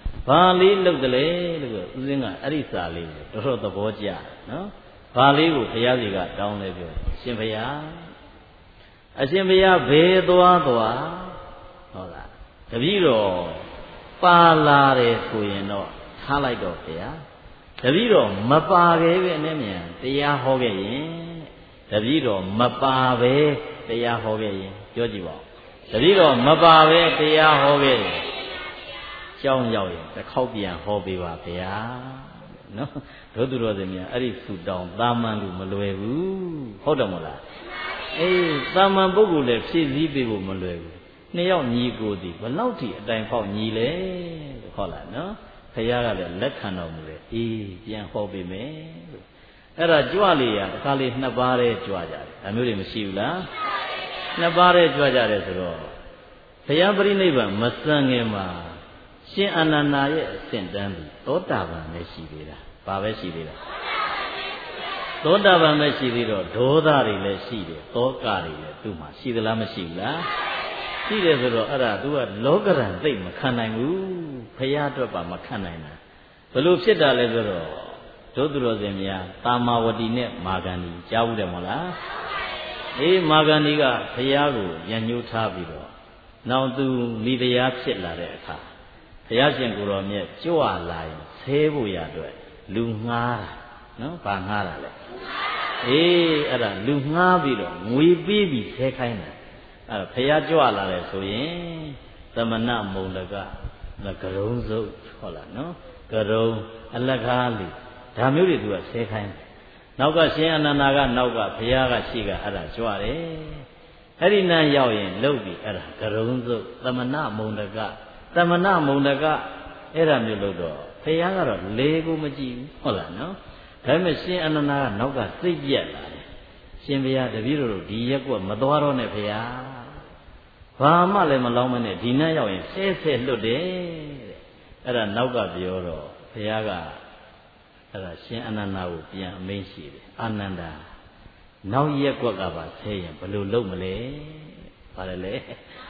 ဘာလေးလုပ်တယ်လေလို့ဦးစင်းကအဲ့ဒီစာလေးကိုတော်တော်သဘောကျနော်ဘာလေးကိုဘုရားကြီးကတောင်းလဲပြောရှင်ဘုရားအရှင်ဘုရားဘယ်သွားသွားဟုတ်လားတပည့်တော်ပါလာတယ်ဆိုရင်တော့ထားလိုက်တော့ဘုရားတပည့်တော်မပါခဲ့ပဲနဲ့မြန်တရားဟောခဲ့ရင်တပည့်တော်မပါပဲတရားဟောခဲ့ရင်ပြောကြည့်ပါဦးတပည့်တော်မပါပဲတရားဟောခဲ့ရင်ကြောင်းရောက်ရင်တစ်ခေါက်ပြန်ဟောပေးပါဗျာနော်တို့သူတော်စင်များအဲ့ဒီဆူတောင်းတာမန်လူမလွယ်ဘူးဟုတ်တယ်မဟုတ်လားအေးတာမန်ပုဂ္ဂိုလ်လည်းဖြည့်ဆည်းပေးဖို့မလွယ်ဘူးနှစ်ယောက်ညီကိုသည်ဘလောက်ထိအတိုင်ပေါက်ညီလဲလို့ဟုတ်လားနော်ခရီးကလည်းလက်ခံတော်မူတယ်အေးပြန်ဟောပေးမယ်လို့အဲ့ဒါကြွလေးရအခါလေးနှစ်ပါးတည်းကြွကြတယ်ဒါမျိုးတွေမရှိဘူးလားနှစ်ပါးတည်းကြွကြတယ်ဆိုတော့ဘုရားပရိနိဗ္ဗာန်မစံငယ်မှာရှင်အာနန္ဒာရဲ့အစဉ်တန်းပြီးသောတာပန်ပဲရှိသေးတာ။ဘာပဲရှိသေးတာ။သောတာပန်ပဲရှိသေးတော့ဒေါသတွေလည်းရှိတယ်။သောကတွေလည်းသူ့မှာရှိသလားမရှိဘူးလား။ရှိတယ်ဆိုတော့အဲ့ဒါ तू ကလောကရန်သိမခံနိုင်ဘူး။ဖရာအတွက်ပါမခံနိုင်တာ။ဘယ်လိုဖြစ်တာလဲဆိုတော့ဒုသူတော်စင်များတာမာဝတီနဲ့မာဂန္ဒီကြားဘူးတယ်မဟုတ်လား။အေးမာဂန္ဒီကဖရာကိုညှဉ်းညိုးထားပြီးတော့နောက်သူမိဖုရားဖြစ်လာတဲ့အခါဘုရားရှင်ကိုယ်တော်မြတ်ကြွလာရင်ဆဲဖို့ရအတွက်လူငှားတာနော်ဘာငှားတာလဲအေးအဲ့ဒါလူငှားပြီးတော့ငွေပေးပြီးဆဲခိုင်းတာအဲ့ဒါဘုရားကြွလာတယ်ဆိုရင်သမဏမုံတကကရုံစုပ်ဟုတ်လားနော်ကရုံအလကားလူဒါမျိုးတွေသူကဆဲခိုင်းတယ်နောက်ကရှင်အနန္ဒာကနောက်ကဘုရားကရှိကအဲ့ဒါကြွတယ်အဲ့ဒီနန်းရောက်ရင်လှုပ်ပြီးအဲ့ဒါကရုံစုပ်သမဏမုံတကသမဏမုံတကအဲ့ဒါမျိုးလို့တော့ဘုရားကတော့လေကိုမကြည့်ဘူးဟုတ်လားနော်ဒါပေမဲ့ရှင်အနန္ဒာကနောက်ကစိတ်ပြက်လာတယ်ရှင်ဘုရားတပည့်တော်တို့ဒီရက်ကွက်မသွားတော့နဲ့ဘုရားဘာမှလည်းမလောင်းမနဲ့ဒီနတ်ရောက်ရင်ဆဲဆဲလွတ်တယ်တဲ့အဲ့ဒါနောက်ကပြောတော့ဘုရားကအဲ့ဒါရှင်အနန္ဒာကိုပြန်အမိန့်ရှိတယ်အာနန္ဒာနောက်ရက်ကွက်ကပါဆဲရင်ဘယ်လိုလုပ်မလဲဘာလဲလဲ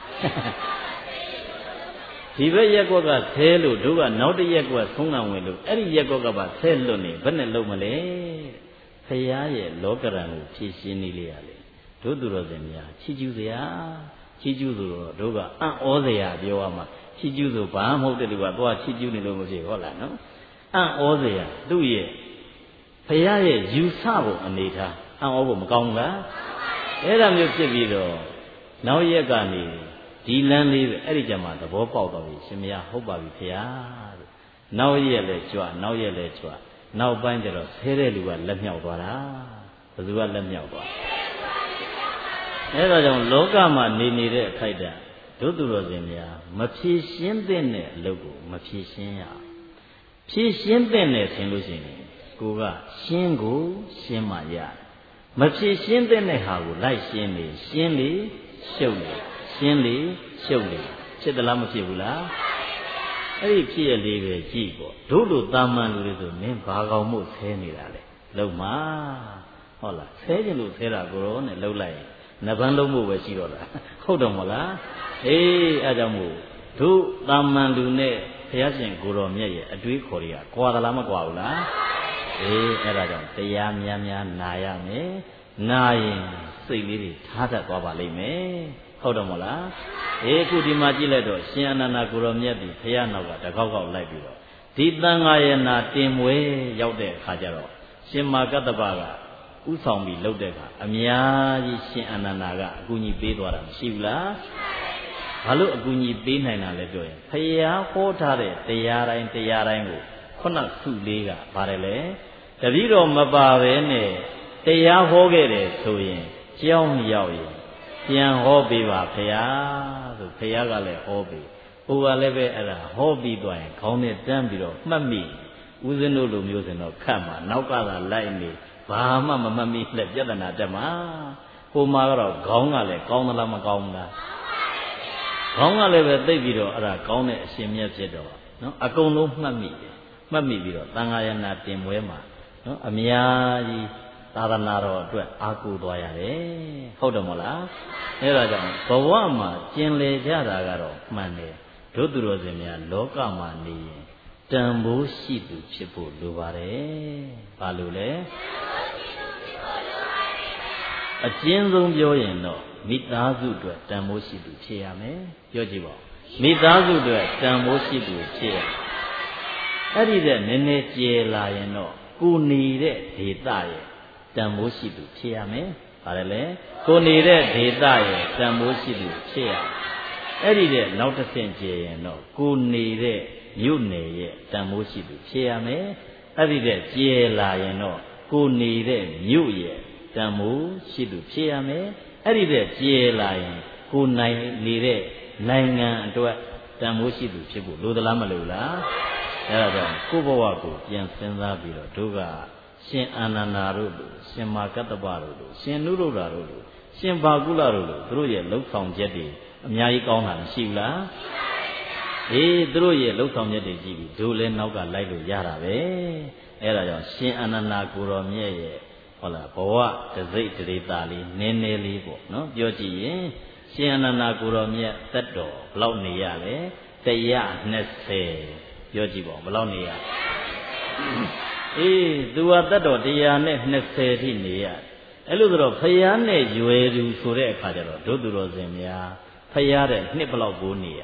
ဒီဘက်ရက်ကွက်ကဆဲလို့တို့ကနောက်တစ်ရက်ကွက်ဆုံးခံဝင်လို့အဲ့ဒီရက်ကွက်ကပါဆဲလွတ်နေဘယ်နဲ့လုံးမလဲဖရာရဲ့လောကရန်ကိုဖြည့်ရှင်းနေလေရလေတို့သူတော်စင်များချီးကျူးစရာချီးကျူးဆိုတော့တို့ကအံ့ဩစရာပြောရမှာချီးကျူးဆိုဘာမှမဟုတ်တဲ့လူကသွားချီးကျူးနေလို့မဖြစ်ဟုတ်လားနော်အံ့ဩစရာသူ့ရဲ့ဖရာရဲ့ယူဆဖို့အနေထားအံ့ဩဖို့မကောင်းဘူးလားအဲ့ဒါမျိုးဖြစ်ပြီးတော့နောက်ရက်ကနေဒီလမ်းလေးပဲအဲ့ဒီကြမှာသဘောပေါက်တော့ပြီရှင်မယားဟုတ်ပါပြီဖေဟာတဲ့နောက်ရက်လဲကြွနောက်ရက်လဲကြွနောက်ပိုင်းကျတော့ဆဲတဲ့လူကလက်မြောက်သွားတာဘယ်သူကလက်မြောက်သွားအဲ့ဒါကြောင့်လောကမှာနေနေတဲ့အခိုက်အတန့်ဒုသူတော်စင်များမဖြည့်ရှင်းတဲ့အလုပ်ကိုမဖြည့်ရှင်းရဖြည့်ရှင်းတဲ့ဆင်လို့ရှိရင်ကိုကရှင်းကိုရှင်းမှရတယ်မဖြည့်ရှင်းတဲ့ဟာကိုလိုက်ရှင်းလေရှင်းလေရှုပ်လေရှင်းလေရှုပ်လေဖြစ်သလားမဖြစ်ဘူးလားအဲ့ဒီဖြစ်ရလေးပဲကြည့်ပေါ့တို့လိုတာမန်လူတွေဆိုမင်းဘာကောင်မို့ဆဲနေတာလဲလုံမှာဟုတ်လားဆဲခြင်းလို့ဆဲတာကိုရောနဲ့လှုပ်လိုက်ရင်နှစ်ပန်းလုံးဖို့ပဲရှိတော့တာဟုတ်တော့မလားအေးအဲ့ကြောင့်မို့တို့တာမန်လူနဲ့ဘုရားရှင်ကိုတော်မြတ်ရဲ့အတွေးခေါ်တွေကကွာသလားမကွာဘူးလားအေးအဲ့ဒါကြောင့်တရားများများနာရမယ်နာရင်စိတ်လေးတွေထားတတ်သွားပါလိမ့်မယ်ဟုတ်တယ်မဟုတ်လားအေးအခုဒီမှာကြည့်လိုက်တော့ရှင်အနန္ဒာကိုရောမြတ်ပြီဖရာနောက်ကတကောက်ကောက်လိုက်ပြီးတော့ဒီသံဃာယနာတင်မွေရောက်တဲ့အခါကျတော့ရှင်မာကတ္တပကဥဆောင်ပြီးလှုပ်တဲ့အခါအများကြီးရှင်အနန္ဒာကအကူအညီပေးသွားတာမရှိဘူးလားဘာလို့အကူအညီပေးနိုင်တာလဲပြောရင်ဖရာဟောထားတဲ့တရားတိုင်းကိုခုနစုလေးကပါတယ်လေတပည့်တော်မပါပဲနဲ့တရားဟောခဲ့တယ်ဆိုရင်ကြောင်းရောက်ရင်ပြန်ဟောပေးပါဖရာဆိုဖရာကလည်းဟောပေးဟိုကလည်းပဲအဲ့ဒါဟောပြီးသွားရင်ခေါင်းနဲ့တန်းပြီးတော့မှတ်မိဦးဇင်းတို့လိုမျိုးစင်တော့ခတ်မှာနောက်ကသာလိုက်နေဘာမှမမှတ်မိလက်ပြဿနာတက်မှာဟိုမှာကတော့ခေါင်းကလည်းကောင်းသလားမကောင်းဘူးလားခေါင်းကလည်းပဲသိပြီးတော့အဲ့ဒါကောင်းတဲ့အရှင်မြတ်ဖြစ်တော့နော်အကုန်လုံးမှတ်မိတယ်မှတ်မိပြီးတော့သံဃာယနာတင်ပွဲမှာနော်အများကြီးသာသနာတော်အတွက်အားကိုးသွားရတယ်ဟုတ်တယ်မို့လားအဲ့ဒါကြောင့်ဘဝမှာကျင်လည်ကြတာကတော့မှန်တယ်တို့သူတော်စင်များလောကမှာနေရင်တန်ဖိုးရှိသူဖြစ်ဖို့လိုပါတယ်ဘာလို့လဲအကျဉ်းဆုံးပြောရင်တော့မိသားစုအတွက်တန်ဖိုးရှိသူဖြစ်ရမယ်ပြောကြည့်ပါဦးမိသားစုအတွက်တန်ဖိုးရှိသူဖြစ်ရအဲ့ဒီတဲ့နည်းနည်းကျယ်လာရင်တော့ကိုနေတဲ့ဒေသရဲ့တန်ဖိုးရှိသူဖြစ်ရမယ်ဘာလဲလဲကိုနေတဲ့ဒေသရဲ့တန်ဖိုးရှိသူဖြစ်ရအဲ့ဒီတဲ့နောက်တစ်ဆင့်ကျယ်ရင်တော့ကိုနေတဲ့မြို့နယ်ရဲ့တန်ဖိုးရှိသူဖြစ်ရမယ်အဲ့ဒီတဲ့ကျယ်လာရင်တော့ကိုနေတဲ့မြို့ရဲ့တန်ဖိုးရှိသူဖြစ်ရမယ်အဲ့ဒီတဲ့ကျယ်လာရင်ကိုနိုင်နေတဲ့နိုင်ငံအတွက်တန်ဖိုးရှိသူဖြစ်ဖို့လိုသလားမလိုလားအဲ့ဒါကြောင့်ကိုယ့်ဘဝကိုပြန်စဉ်းစားပြီးတော့တို့ကရှင်အာနန္ဒာတို့လိုရှင်မာကတ္တပတို့လိုရှင်နုရုဒ္ဓတို့လိုရှင်ဘာကုလတို့လိုသူတို့ရဲ့လှုပ်ဆောင်ချက်တွေအများကြီးကောင်းတာမရှိဘူးလားအေးသူတို့ရဲ့လှုပ်ဆောင်ချက်တွေကြည့်ပြီးတို့လည်းနောက်ကလိုက်လို့ရတာပဲအဲ့ဒါကြောင့်ရှင်အာနန္ဒာကိုရောမြတ်ရဲ့ဟုတ်လားဘဝတစိတ်တရေတာလေးနည်းနည်းလေးပေါ့နော်ပြောကြည့်ရင်ရှင်အာနန္ဒာကိုရောမြတ်သက်တော်ဘယ်လောက်နေရလဲ120ပြောကြည့်ပါဦးဘယ်လောက်နေရအေးသူကသက်တော်120ထိနေရအဲ့လိုဆိုတော့ဖယားနဲ့ရွယ်သူဆိုတဲ့အခါကျတော့ဒုသူတော်စင်များဖယားတဲ့နှစ်ဘယ်လောက်ကိုနေရ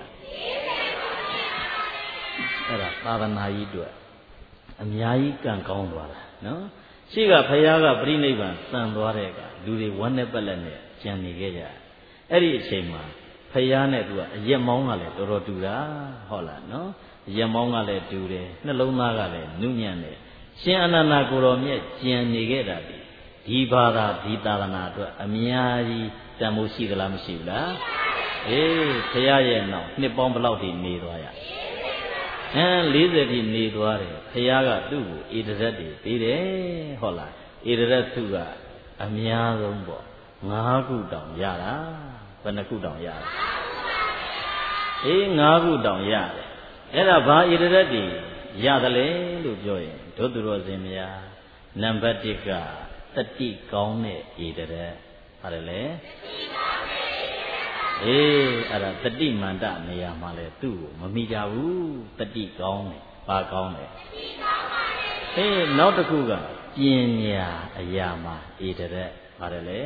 အဲ့ဒါသာသနာကြီးအတွက်အများကြီးကံကောင်းသွားတာနော်ရှိကဖယားကပြိဋိဘံစံသွားတဲ့အခါလူတွေဝမ်းနဲ့ပက်လက်နဲ့ကြံနေခဲ့ကြအဲ့ဒီအချိန်မှာဖယားနဲ့သူကအရက်မောင်းကလည်းတော်တော်တူတာဟုတ်လားနော်အရက်မောင်းကလည်းတူတယ်နှလုံးသားကလည်းနုညံ့တယ်ရှင်အာနန္ဒာကိုရောမြတ်ကြံနေခဲ့တာဒီဘာသာဒီသာသနာအတွက်အများကြီးတန်ဖိုးရှိသလားမရှိဘူးလားအေးဖယားရဲ့နောက်နှစ်ပေါင်းဘယ်လောက်ထိနေသွားရ40ထိနေသွားတယ်ဖယားကသူ့ကိုဧတရက်တွေပေးတယ်ဟုတ်လားဧတရက်သူကအများဆုံးပေါ့5ခုတောင်ရတာဘယ်နှခုတောင်ရတာအေး5ခုတောင်ရတယ်အဲ့ဒါဘာဧတရက်တွေရတယ်လေလို့ပြောရင်တို့သူတော်စင်များနံပါတ်1ကတတိကောင်းတဲ့ဧတရက်ဟုတ်တယ်လေအေးအဲ့ဒါတတိမန္တနေရာမှာလဲသူ့ကိုမမိကြဘူးတတိကောင်းတယ်ဘာကောင်းလဲအေးနောက်တစ်ခုကပညာအရာမှာဧတရက်ပါတယ်လေ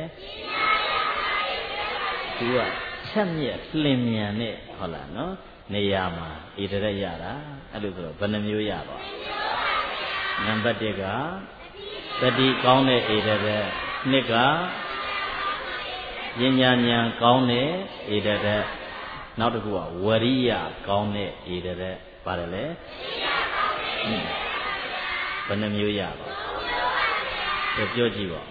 သူကချက်မြက်လင်မြန်နဲ့ဟုတ်လားနော်နေရာမှာဧတရက်ရတာအဲ့လိုဆိုတော့ဘယ်နှမျိုးရပါနံပါတ်1ကတတိကောင်းတဲ့ဧတရက်2ကပညာဉာဏ်ကောင်းတဲ့ဧတရက်နောက်တစ်ခုကဝရိယကောင်းတဲ့ဧတရက်ပါတယ်လေဘယ်နှမျိုးရပါပြောကြည့်ပါ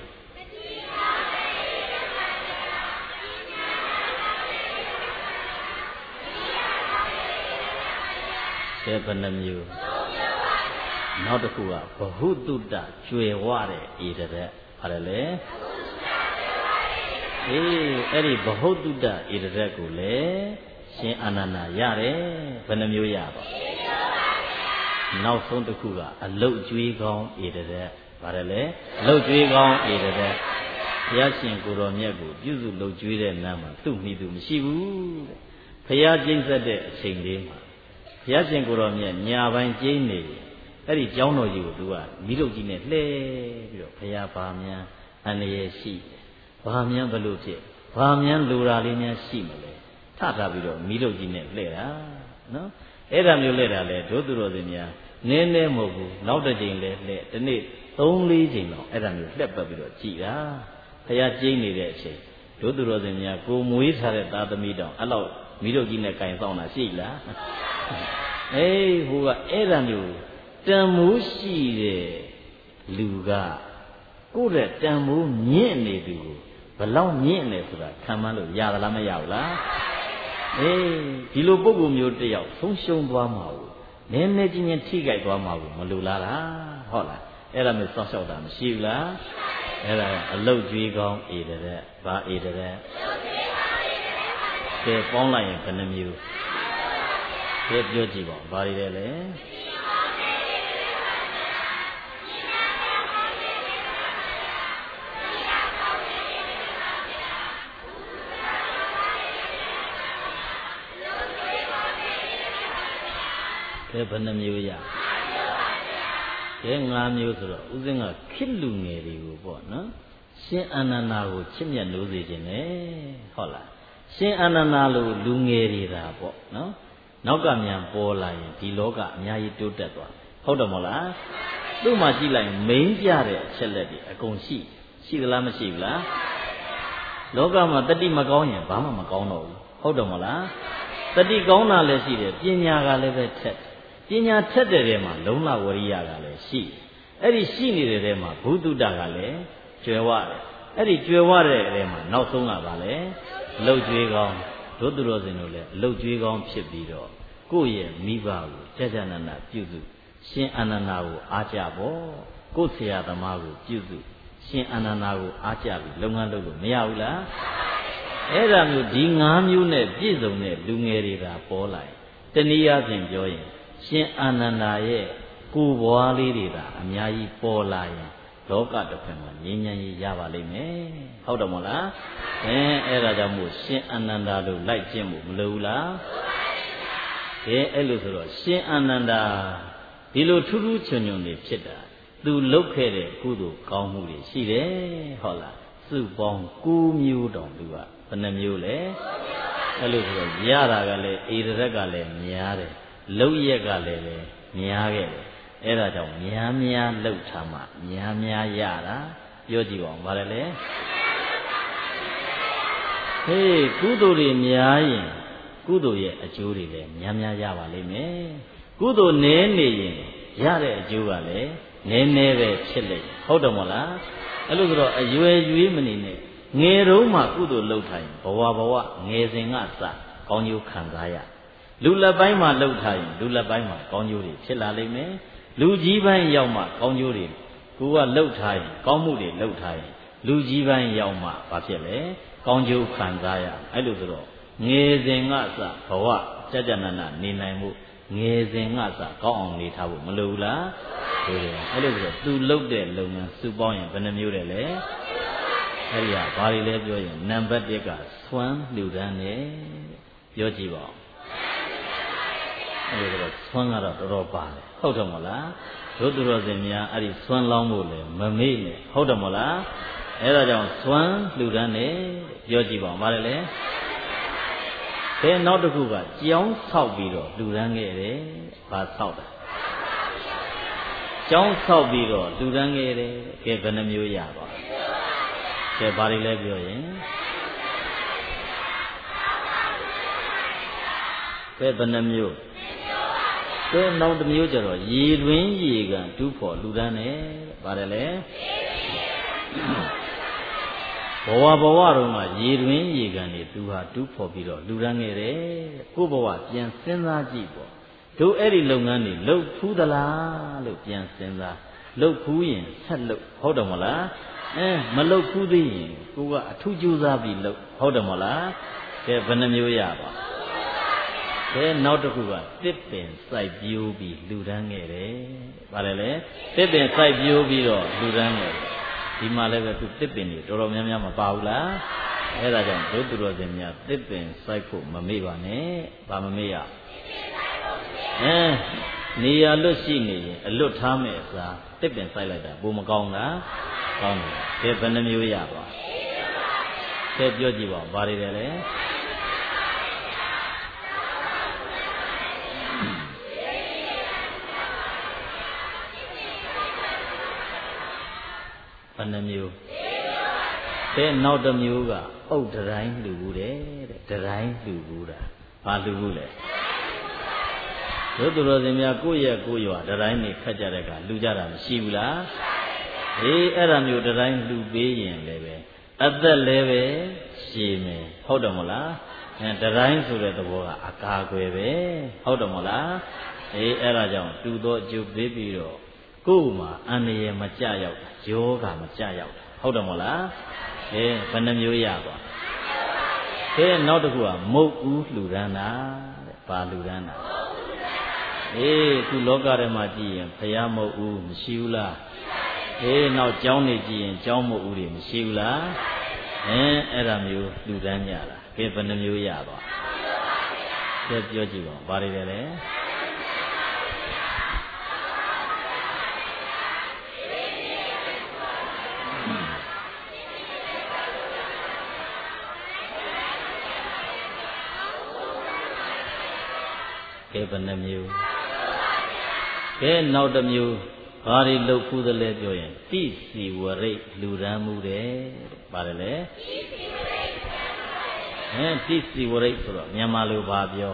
ဘယ်နှမျိုးနောက်တစ်ခုကဘဟုတုတ္တကျွယ်ဝတဲ့ဧတရက်ပါတယ်လေအေးအဲ့ဒီဘဟုတုတ္တဧတရက်ကိုလေရှင်အာနန္ဒာရတယ်ဘယ်နှမျိုးရပါနောက်ဆုံးတစ်ခုကအလုတ်ကျွေးကောင်းဧတရက်ပါတယ်လေအလုတ်ကျွေးကောင်းဧတရက်ဘုရားရှင်ကိုယ်တော်မြတ်ကိုပြုစုလုတ်ကျွေးတဲ့နာမှာသူ့မိသူမရှိဘူးတဲ့ဘုရားကျင့်ဆက်တဲ့အချိန်လေးမှာဘုရားရှင်ကိုယ်တော်မြတ်ညာပိုင်းကျင်းနေအဲ့ဒီကျောင်းတော်ကြီးကိုသူကမိလုတ်ကြီးနဲ့လှဲပြီးတော့ဘုရားဘာများအန္တရာယ်ရှိဘာများဘလို့ဖြစ်ဘာများလူရာလေးများရှိမလဲထထားပြီးတော့မိလုတ်ကြီးနဲ့လှဲတာနော်အဲ့ဒါမျိုးလှဲတာလေဒုသူတော်စင်များနည်းနည်းမဟုတ်ဘူးနောက်တစ်ချိန်လဲလှဲဒီနေ့3-4ချိန်လောက်အဲ့ဒါမျိုးလှက်ပတ်ပြီးတော့ကြည်တာဘုရားကျင်းနေတဲ့အချိန်ဒုသူတော်စင်များကိုမွေးထားတဲ့သားသမီးတောင်အဲ့လောက်မိလုတ်ကြီးနဲ့ကင်ဆောင်တာရှိလားအေးဟိုကအဲ့ဒါမျိုးတန်မိုးရှိတဲ့လူကကိုယ့်ရဲ့တန်မိုးမြင့်နေသူကိုဘလောက်မြင့်နေဆိုတာခံမှန်းလို့ရသလားမရဘူးလားအေးဒီလိုပုဂ္ဂိုလ်မျိုးတယောက်ဆုံးရှုံးသွားမှာကိုနည်းနည်းချင်းချင်းထိကြိုက်သွားမှာကိုမလိုလားလားဟုတ်လားအဲ့ဒါမျိုးစောင့်ရှောက်တာမရှိဘူးလားအဲ့ဒါအလုတ်ကျွေးကောင်းဧတရက်ဘာဧတရက်ကဲပေါင်းလိုက်ရင်ဘယ်နှမျိုးကဲပြောကြည့်ပါဘာတွေလဲကဲဘယ်နှမျိုးရကဲ5မျိုးဆိုတော့ဦးဇင်းကခိလူငယ်တွေကိုပေါ့နော်ရှင်အာနန္ဒာကိုချစ်မြတ်လို့စေခြင်းနဲ့ဟုတ်လားရှင်အာနန္ဒာလိုလူငယ်တွေဒါပေါ့နော်နောက်ကမြန်ပေါ်လာရင်ဒီလောကအများကြီးတိုးတက်သွားဟုတ်တယ်မဟုတ်လားသူ့မှာကြည့်လိုက်မိန်ပြတဲ့အချက်လက်တွေအကုန်ရှိသလားမရှိဘူးလားလောကမှာတတိမကောင်းရင်ဘာမှမကောင်းတော့ဘူးဟုတ်တယ်မဟုတ်လားတတိကောင်းတာလည်းရှိတယ်ပညာကလည်းပဲထက်ပညာထက်တဲ့ထဲမှာလုံလဝရိယကလည်းရှိအဲ့ဒီရှိနေတဲ့ထဲမှာဘုဒ္ဓတကလည်းကျွယ်ဝတယ်အဲ့ဒီကျွယ်ဝတဲ့ထဲမှာနောက်ဆုံးကပါလေလှုပ်ကြွေးကောင်းတို့သူတော်စင်တို့လည်းလှုပ်ကြွေးကောင်းဖြစ်ပြီးတော့ကိုယ့်ရဲ့မိဘကိုကြာကြာနာနာပြုစုရှင်အာနန္ဒာကိုအားကြဖို့ကိုယ့်ဆရာသမားကိုပြုစုရှင်အာနန္ဒာကိုအားကြပြီးလုပ်ငန်းလုပ်လို့မရဘူးလားအဲ့ဒါမျိုးဒီ5မျိုးနဲ့ပြည့်စုံတဲ့လူငယ်တွေကပေါ်လာရင်တနည်းအားဖြင့်ပြောရင်ရှင်အာနန္ဒာရဲ့ကိုယ်ဘွားလေးတွေကအများကြီးပေါ်လာရင်လောကတစ်ဖက်မှာငြိမ်းချမ်းရေးရပါလိမ့်မယ်ဟုတ်တယ်မဟုတ်လားအဲ့ဒါကြောင့်မို့ရှင်အာနန္ဒာလို့လိုက်ကျင့်ဖို့မလိုဘူးလားအဲ့လိုဆိုတော့ရှင်အာနန္ဒာဒီလိုထူးထူးချွန်ချွန်တွေဖြစ်တာသူလုပ်ခဲ့တဲ့ကုသိုလ်ကောင်းမှုတွေရှိတယ်ဟုတ်လားစုပေါင်း9မျိုးတောင်သူကဘယ်နှမျိုးလဲအဲ့လိုဆိုတော့ရတာကလည်းဧရက်ကလည်းများတယ်လုံရက်ကလည်းများခဲ့တယ်အဲ့ဒါကြောင့်များလှုပ်ထားမှများရတာပြောကြည့်ပါဦးဗါလဲဟေးကုသိုလ်တွေများရင်ကုသိုလ်ရဲ့အကျိုးတွေလည်းများရပါလိမ့်မယ်ကုသိုလ်နည်းနေရင်ရတဲ့အကျိုးကလည်းနည်းပဲဖြစ်လိမ့်ဟုတ်တယ်မဟုတ်လားအဲ့လိုဆိုတော့အရွယ်ရွေးမနေနဲ့ငယ်တုန်းမှကုသိုလ်လုပ်ထားရင်ဘဝငယ်စဉ်ကစကောင်းကျိုးခံစားရလူလက်ပိုင်းမှာလှုပ်ထားရင်လူလက်ပိုင်းမှာကောင်းကျိုးတွေဖြစ်လာလိမ့်မယ်လူကြီးပိုင်းရောက်မှကောင်းကျိုးတွေကိုကလှုပ်ထားရင်ကောင်းမှုတွေလှုပ်ထားရင်လူကြီးပိုင်းရောက်မှဘာဖြစ်လဲကောင်းကျိုးခံစားရအဲ့လိုဆိုတော့ငယ်စဉ်ကစဘဝကြာနာနာနေနိုင်မှုငယ်စဉ်ကစကောင်းအောင်နေထားဖို့မလိုဘူးလားဟုတ်တယ်အဲ့လိုဆိုတော့သူလှုပ်တဲ့လုပ်ငန်းစုပေါင်းရင်ဘယ်နှမျိုးတယ်လဲအဲ့ဒီဟာဘာတွေလဲပြောရင်နံပါတ်1ကဆွမ်းလူတန်းတယ်ပြောကြည့်ပါဦးအဲ့ဒါဆွမ်းကတော့တော်တော်ပါတယ်ဟုတ်တယ်မဟုတ်လားတို့သူတော်စင်များအဲ့ဒီဆွမ်းလောင်းဖို့လည်းမမေ့နဲ့ဟုတ်တယ်မဟုတ်လားအဲ့ဒါကြောင့်ဆွမ်းလူတန်းတယ်ပြောကြည့်ပါဦးဗါလဲဘယ်နောက်တစ်ခုကကြောင်းဆောက်ပြီးတော့လူတန်းခဲ့တယ်ဘာဆောက်တာကြောင်းဆောက်ပြီးတော့လူတန်းခဲ့တယ်ကဲဘယ်နှမျိုးရပါကဲဘာတွေလဲပြောရင်ကဲဘယ်နှမျိုးကဲနောက်တစ်မျိုးကျတော့ရေတွင်းရေကန်တူးဖို့လူတန်းတယ်ပါတယ်လေဘဝတုန်းကရေတွင်းရေကန်တွေသူဟာတူးဖို့ပြီးတော့လူတန်းခဲ့တယ်ကိုယ့်ဘဝပြန်စဉ်းစားကြည့်ပေါ့တို့အဲ့ဒီလုပ်ငန်းတွေလုပ်ဖူးသလားလို့ပြန်စဉ်းစားလုပ်ဖူးရင်ဆက်လုပ်ဟုတ်တယ်မဟုတ်လားမလုပ်ဖူးသေးရင်ကိုကအထူးကြိုးစားပြီးလုပ်ဟုတ်တယ်မဟုတ်လားကဲဘယ်နှမျိုးရပါကဲနောက်တစ်ခုကတစ်ပင်စိုက်ပျိုးပြီးလူတန်းခဲ့တယ်ဗါတယ်လေတစ်ပင်စိုက်ပျိုးပြီးတော့လူတန်းခဲ့တယ်ဒီမှာလည်းပဲသူတစ်ပင်တွေတော်တော်များများမပါဘူးလားအဲ့ဒါကြောင့်တို့သူတော်စင်များတစ်ပင်စိုက်ဖို့မမေ့ပါနဲ့ဗာမမေ့ရနေရာလွတ်ရှိနေရင်အလွတ်ထားမယ်အစားတစ်ပင်စိုက်လိုက်တာဘို့မကောင်းလားကောင်းတယ်ကဲဘယ်နှမျိုးရပါကဲပြောကြည့်ပါဦးဘာတွေလဲဘယ်နှမျိုးကဲနောက်တစ်မျိုးကအုတ်တိုင်းလူဘူးတဲ့တိုင်းလူဘူးတာဘာလူဘူးလဲတို့သူတော်စင်များကိုယ့်ရွာတိုင်းနေခတ်ကြတဲ့ကလူကြတာမရှိဘူးလားအဲ့ဒါမျိုးတိုင်းလူပေးရင်လည်းပဲအသက်လည်းပဲရှည်မယ်ဟုတ်တယ်မဟုတ်လားတိုင်းဆိုတဲ့သဘောကအကာအကွယ်ပဲဟုတ်တယ်မဟုတ်လားအဲ့ဒါကြောင့်တူသောအကျိုးပေးပြီးတော့ကိုယ်မှာအန္တရာယ်မကြရောက်ယောဂမကြရောက်ဟုတ်တယ်မဟုတ်လားဘယ်နှမျိုးရပါနောက်တစ်ခုကမုတ်ဦးလှူဒန်းတာတဲ့ဘာလှူဒန်းတာခုလောကထဲမှာကြည့်ရင်ဘုရားမုတ်ဦးမရှိဘူးလားနောက်ကျောင်းနေကြည့်ရင်ကျောင်းမုတ်ဦးတွေမရှိဘူးလားအဲ့ဒါမျိုးလှူဒန်းကြတာဘယ်နှမျိုးရပါကဲပြောကြည့်ပါဘာတွေလဲဲဘယ်နှမျိုးကဲနောက်တစ်မျိုးဘာတွေလုပ်ခုသလဲပြောရင်တိစီဝရိတ်လူရန်မှုတယ်ပါတယ်လေတိစီဝရိတ်ဆိုတော့မြန်မာလိုဘာပြော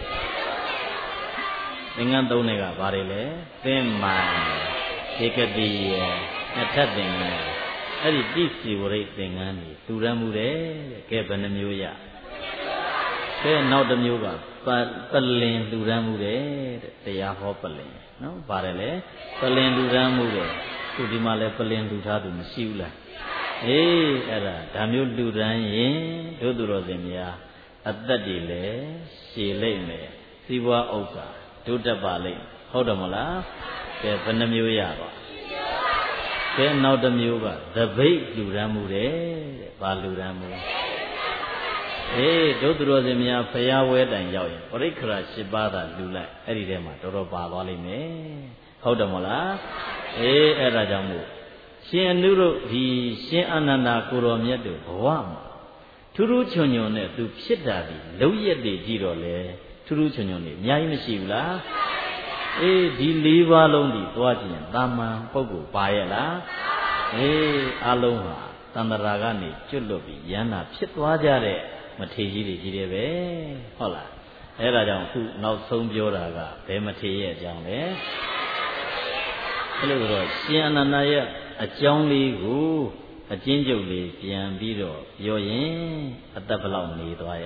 သင်္ကန်းသုံးတွေကဘာတွေလဲသင်္မိုင်ဧကတိယအထက်သင်္ကန်းအဲ့ဒီတိစီဝရိတ်သင်္ကန်းကြီးလူရန်မှုတယ်ကဲဘယ်နှမျိုးရကဲနောက်တစ်မျိုးကပလင်လူရန်မှုတယ်တရားဟောပလင်နော်ပါတယ်လေပလင်လူရန်မှုတယ်သူဒီမှာလဲပလင်လူထားသူမရှိဘူးလားအေးအဲ့ဒါမျိုးလူရန်ရင်တို့သူတော်စင်များအသက်တွေလဲရှည်လိမ့်မယ်စီးပွားဥစ္စာဒုတ္တပါလိမ့်ဟုတ်တယ်မလားကဲဘယ်နှမျိုးရပါကဲနောက်တစ်မျိုးကသပိတ်လူရန်မှုတယ်တဲ့ဘာလူရန်မှုအေးဒုသူတော်စင်များဖရာဝဲတိုင်ရောက်ရင်ပရိက္ခရာ7ပါးသာလူလိုက်အဲ့ဒီထဲမှာတော်တော်ပါသွားလိမ့်မယ်ဟုတ်တယ်မလားအေးအဲ့ဒါကြောင့်မို့ရှင်အနုတို့ဒီရှင်အာနန္ဒာကိုတော်မြတ်တို့ဘဝမှာထူးထူးချွန်ချွန်နဲ့သူဖြစ်တာဒီလုံးရက်တွေကြည့်တော့လေထူးထူးချွန်ချွန်နေအများကြီးမရှိဘူးလားအေးဒီ၄ပါးလုံးဒီသွားကြည့်ရင်တာမန်ပုဂ္ဂိုလ်ပါရဲ့လားအေးအလုံးဟာတန္တရာကနေကျွတ်လွတ်ပြီးယန္တာဖြစ်သွားကြတဲ့မထေရကြီးတွေကြီးတယ်ပဲဟုတ်လားအဲ့ဒါကြောင့်ခုနောက်ဆုံးပြောတာကဘယ်မထေရရဲ့အကြောင်းလဲအဲ့လိုဆိုတော့ရှင်အနန္ဒာရဲ့အကြောင်းလေးကိုအကျဉ်းချုပ်လေးပြန်ပြီးတော့ပြောရင်အသက်ဘယ်လောက်နေသွားရ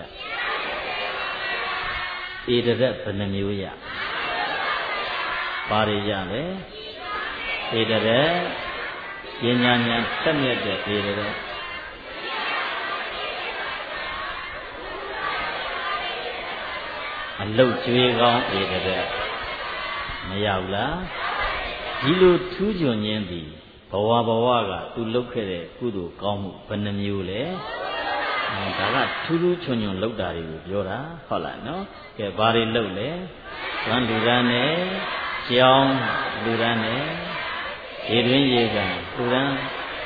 ဧတရက်ဘယ်နှမျိုးရဘာတွေရလဲဧတရက်ဉာဏ်ဉာဏ်တက်မြတ်တဲ့ဧတရက်အလုတ်ကျွေးကောင်းဧတရက်မရဘူးလားဒီလိုထူးချွန်ခြင်းသည်ဘဝကသူလုပ်ခဲ့တဲ့ကုသိုလ်ကောင်းမှုဘယ်နှမျိုးလဲဒါကထူးထူးချွန်ချွန်လုပ်တာတွေကိုပြောတာဟုတ်လားနော်ကဲဘာတွေလုပ်လဲဝမ်းလူရန်နဲ့ကြောင်းလူရန်နဲ့ရေတွင်းရေကန်လူရန်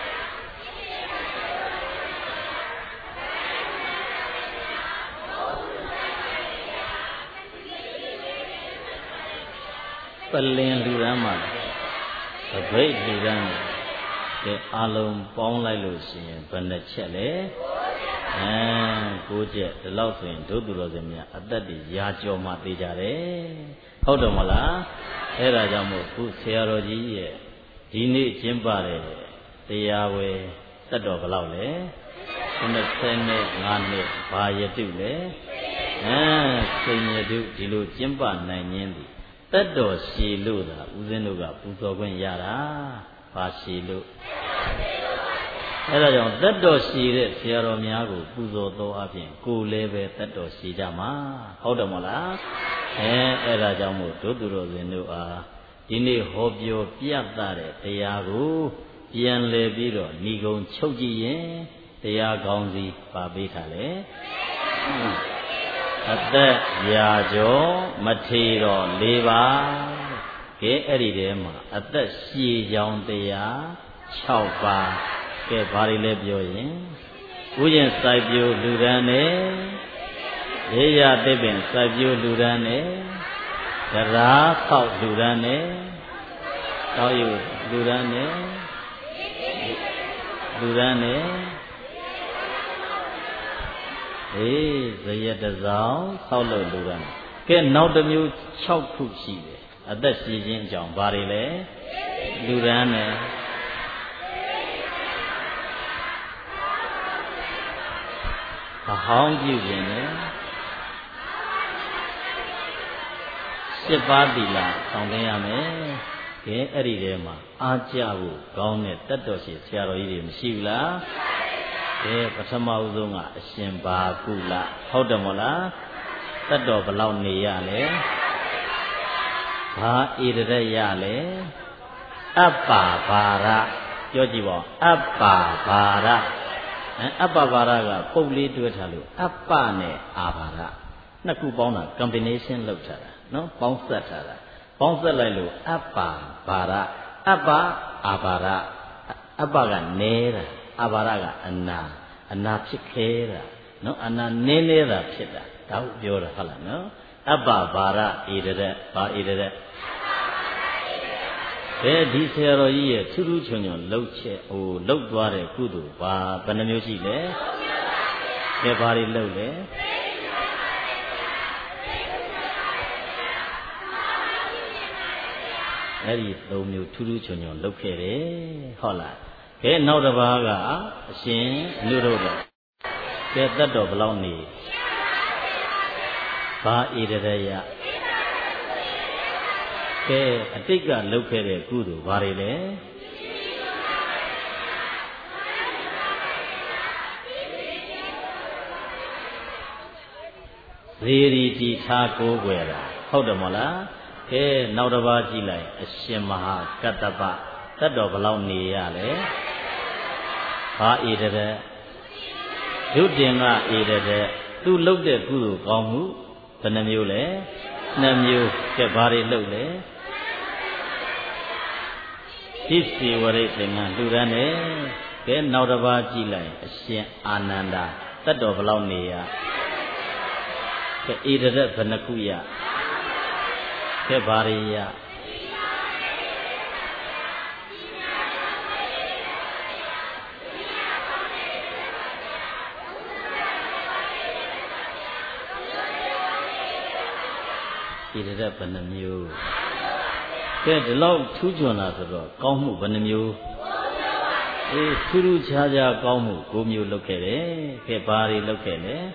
ပလင်လူရန်မှာသပိတ်လူရန်ကဲအလုံးပေါင်းလိုက်လို့ရှိရင်ဘယ်နှချက်လဲ9ချက်ဒီလောက်ဆိုရင်ဒုသူတော်စင်များအသက်တွေရာကျော်မှသိကြတယ်ဟုတ်တယ်မလားအဲ့ဒါကြောင့်မို့ခုဆရာတော်ကြီးရဲ့ဒီနေ့ကျင်းပတဲ့တရားဝယ်သက်တော်ဘယ်လောက်လဲ25နှစ်ဘာယတုလဲစိန်ယတုဒီလိုကျင်းပနိုင်ခြင်းသည်သက်တော်ရှည်လို့သာဦးဇင်းတို့ကပူဇော်ခွင့်ရတာဘာရှည်လို့အဲ့ဒါကြောင့်သက်တော်ရှည်တဲ့ဆရာတော်များကိုပူဇော်တော်အပြင်ကိုယ်လည်းပဲသက်တော်ရှည်ကြမှာဟုတ်တယ်မလားအဲ့ဒါကြောင့်မို့ဒုသူတော်စင်တို့အားဒီနေ့ဟောပြောပြသတဲ့တရားကိုပြန်လည်ပြီးတော့ဏီကုံချုပ်ကြည့်ရင်တရားကောင်းစီပါပေးထားလေအသက်ရာကျော်မထေတော်၄ပါးကဲအဲ့ဒီထဲမှာအသက်ရှည်ကြောင်းတရား6ပါးကဲဘာတွေလဲပြောရင်ဥယျာဉ်စိုက်ပျိုးလူရန်နဲ့ရေရတိပင်စိုက်ပျိုးလူရန်နဲ့တရားဆောက်လူရန်နဲ့တောက်ယူလူရန်နဲ့ဇယတစောင်းဆောက်လို့လူရန်ကဲနောက်တစ်မျိုး6ခုရှိတယ်အသက်ရှည်ခြင်းအကြောင်းဘာတွေလဲလူရန်နဲ့အဟောင်းပြုခြင်းနဲ့7ပါးသီလဆောင်သိရမယ်ကဲအဲ့ဒီထဲမှာအားကြဖို့ကောင်းတဲ့တတ်တော်ရှိဆရာတော်ကြီးတွေမရှိဘူးလားကဲပထမဦးဆုံးကအရှင်ဘာကုလဟုတ်တယ်မလားတတ်တော်ဘယ်လောက်နေရလဲဘာဣရရရလဲအပ္ပဘာရပြောကြည့်ပါအပ္ပဘာရအပ္ပဘာရကပုတ်လေးတွဲထားလို့အပ္ပနဲ့အာဘာရနှစ်ခုပေါင်းတာ combination လုပ်ထားတာနော်ပေါင်းဆက်ထားတာပေါင်းဆက်လိုက်လို့အပ္ပဘာရအပ္ပအာဘာရအပ္ပကနေတာအာဘာရကအနာဖြစ်ခဲတာနော်အနာနည်းနေတာဖြစ်တာဒါကိုပြောတာဟုတ်လားနော် Abba Bara Ida Ba Ida Bedi Sero Ye Turu Chunyon Loche O Lodware Kudu Ba Banamusi Le Ebari Lole Eri Lomu Turu Chunyon Lokere Hola Ke Naudabaga Shin Nuroga Ke Tato Bloni Ba Ida Ke Atika Lokere Kudu Varile Ziri Tako Guera Hodamola Ke Naudaba Jilai Ashimaha Katapa Tato Baloni Yale Ba Ida Yudinga Ida Tu look the Guru Gomu Tanamule Namu Kebari Lule Hisi Waretinga Durane Ke Naudaba Jilai Ashim Ananda Tato Baloni Ke Ida Panakuya Ke Bariya Ida Panamu Ke the love two Jonas Komu Panamu Turu Chaja Komu Gumu Lokere Ke Bari Lokere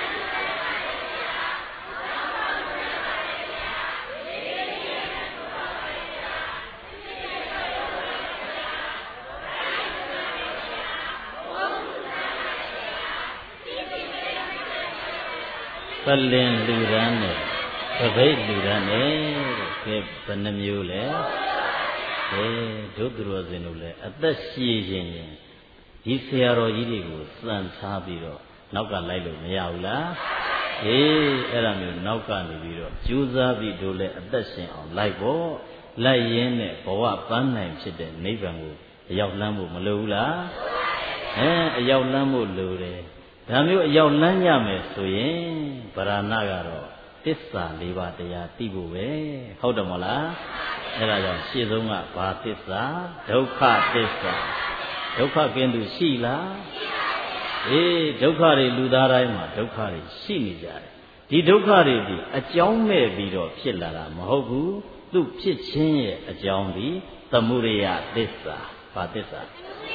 Palin Lurane, Pavate Lurane, Ke Panamule, Dudrozinule, at the Siegin, Isiaro Idigo, San Sabiro, Nauka Lilo Miaula, Eramu, Nauka Niviro, Juza Vidule, at the same on Libo, Layene, Boa Panam, Chide, Nevangu, Yaulamu Malula, Yaulamu Lure. Damu Yaulanya Mesuye, Paranagaro, Tissa, Liva Dea Tibue, Hodamola, Era Shizunga, Batissa, Doka Tissa, Doka Gendu Shila, Dokari Ludaraima, Dokari Shiniza, Di Dokari, a Jaume Vido, Pilara, Mahogu, Lu Pichin, a Jaumbi, Tamuria Tissa, Batissa.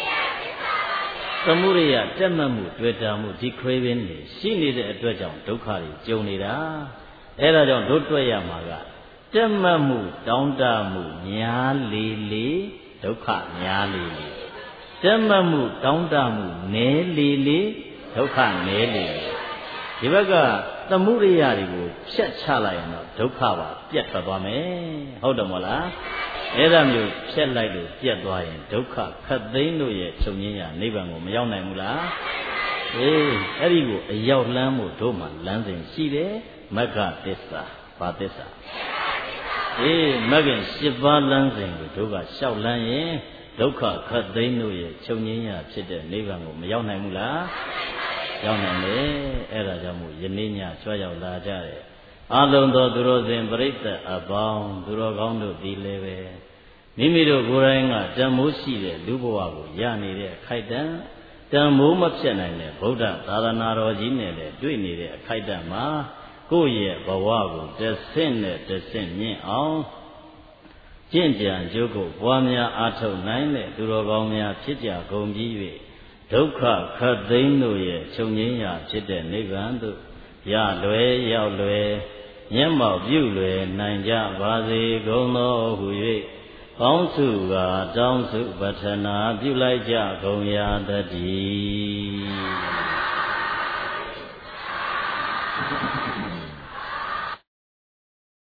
Samuria, Temamu, Dwetamu, Decraving, she needed a dwajam, Dokari, Jonida, Erajon, Dotwaya Maga, Temamu, Downdamu, Nya Lili, Doka, Nya Lili, Temamu, Downdamu, Ne Lili, Doka, Ne Lili. Divaga, Tamuria, Shet Chalai, Dokava, Pietavame, Hodamola. Eramu, Shet like Pietwayan, Doka, Kadeno, Chonia, Nebango, Yaunamula. Erigo, a Yaulamu, Doma, Landing, Sile, Maga Tessa, Patessa. Magan, Shiva Landing, Doga, Shaolan, Doka, Kadeno, Chonia, Chida, Nebango, Yaunamula. Yauname, Erajamu, Yeninia, Choya Lajare. Alondo Durozin Brita, Abound, Durogondo, Dileve. Mimido Guranga, Damusi, Luboago, Yani, Kaidan, Damu Mapsana, Boda, Taranaro Jine, Duini, Kaidama, Goye, Bawago, Descend, Yin on Jinja, Jogo, Wamia, Ato, Nine, Durogomia, Chija, Gombi, Doka, Kadeno, Chonia, Chida, Nevandu, Ya Lue, Ya Lue. Yamma Bule, Nanja, Vazi, Gono, Hui, Bonsu, Donsu, Batana, Bulaja, Goya, the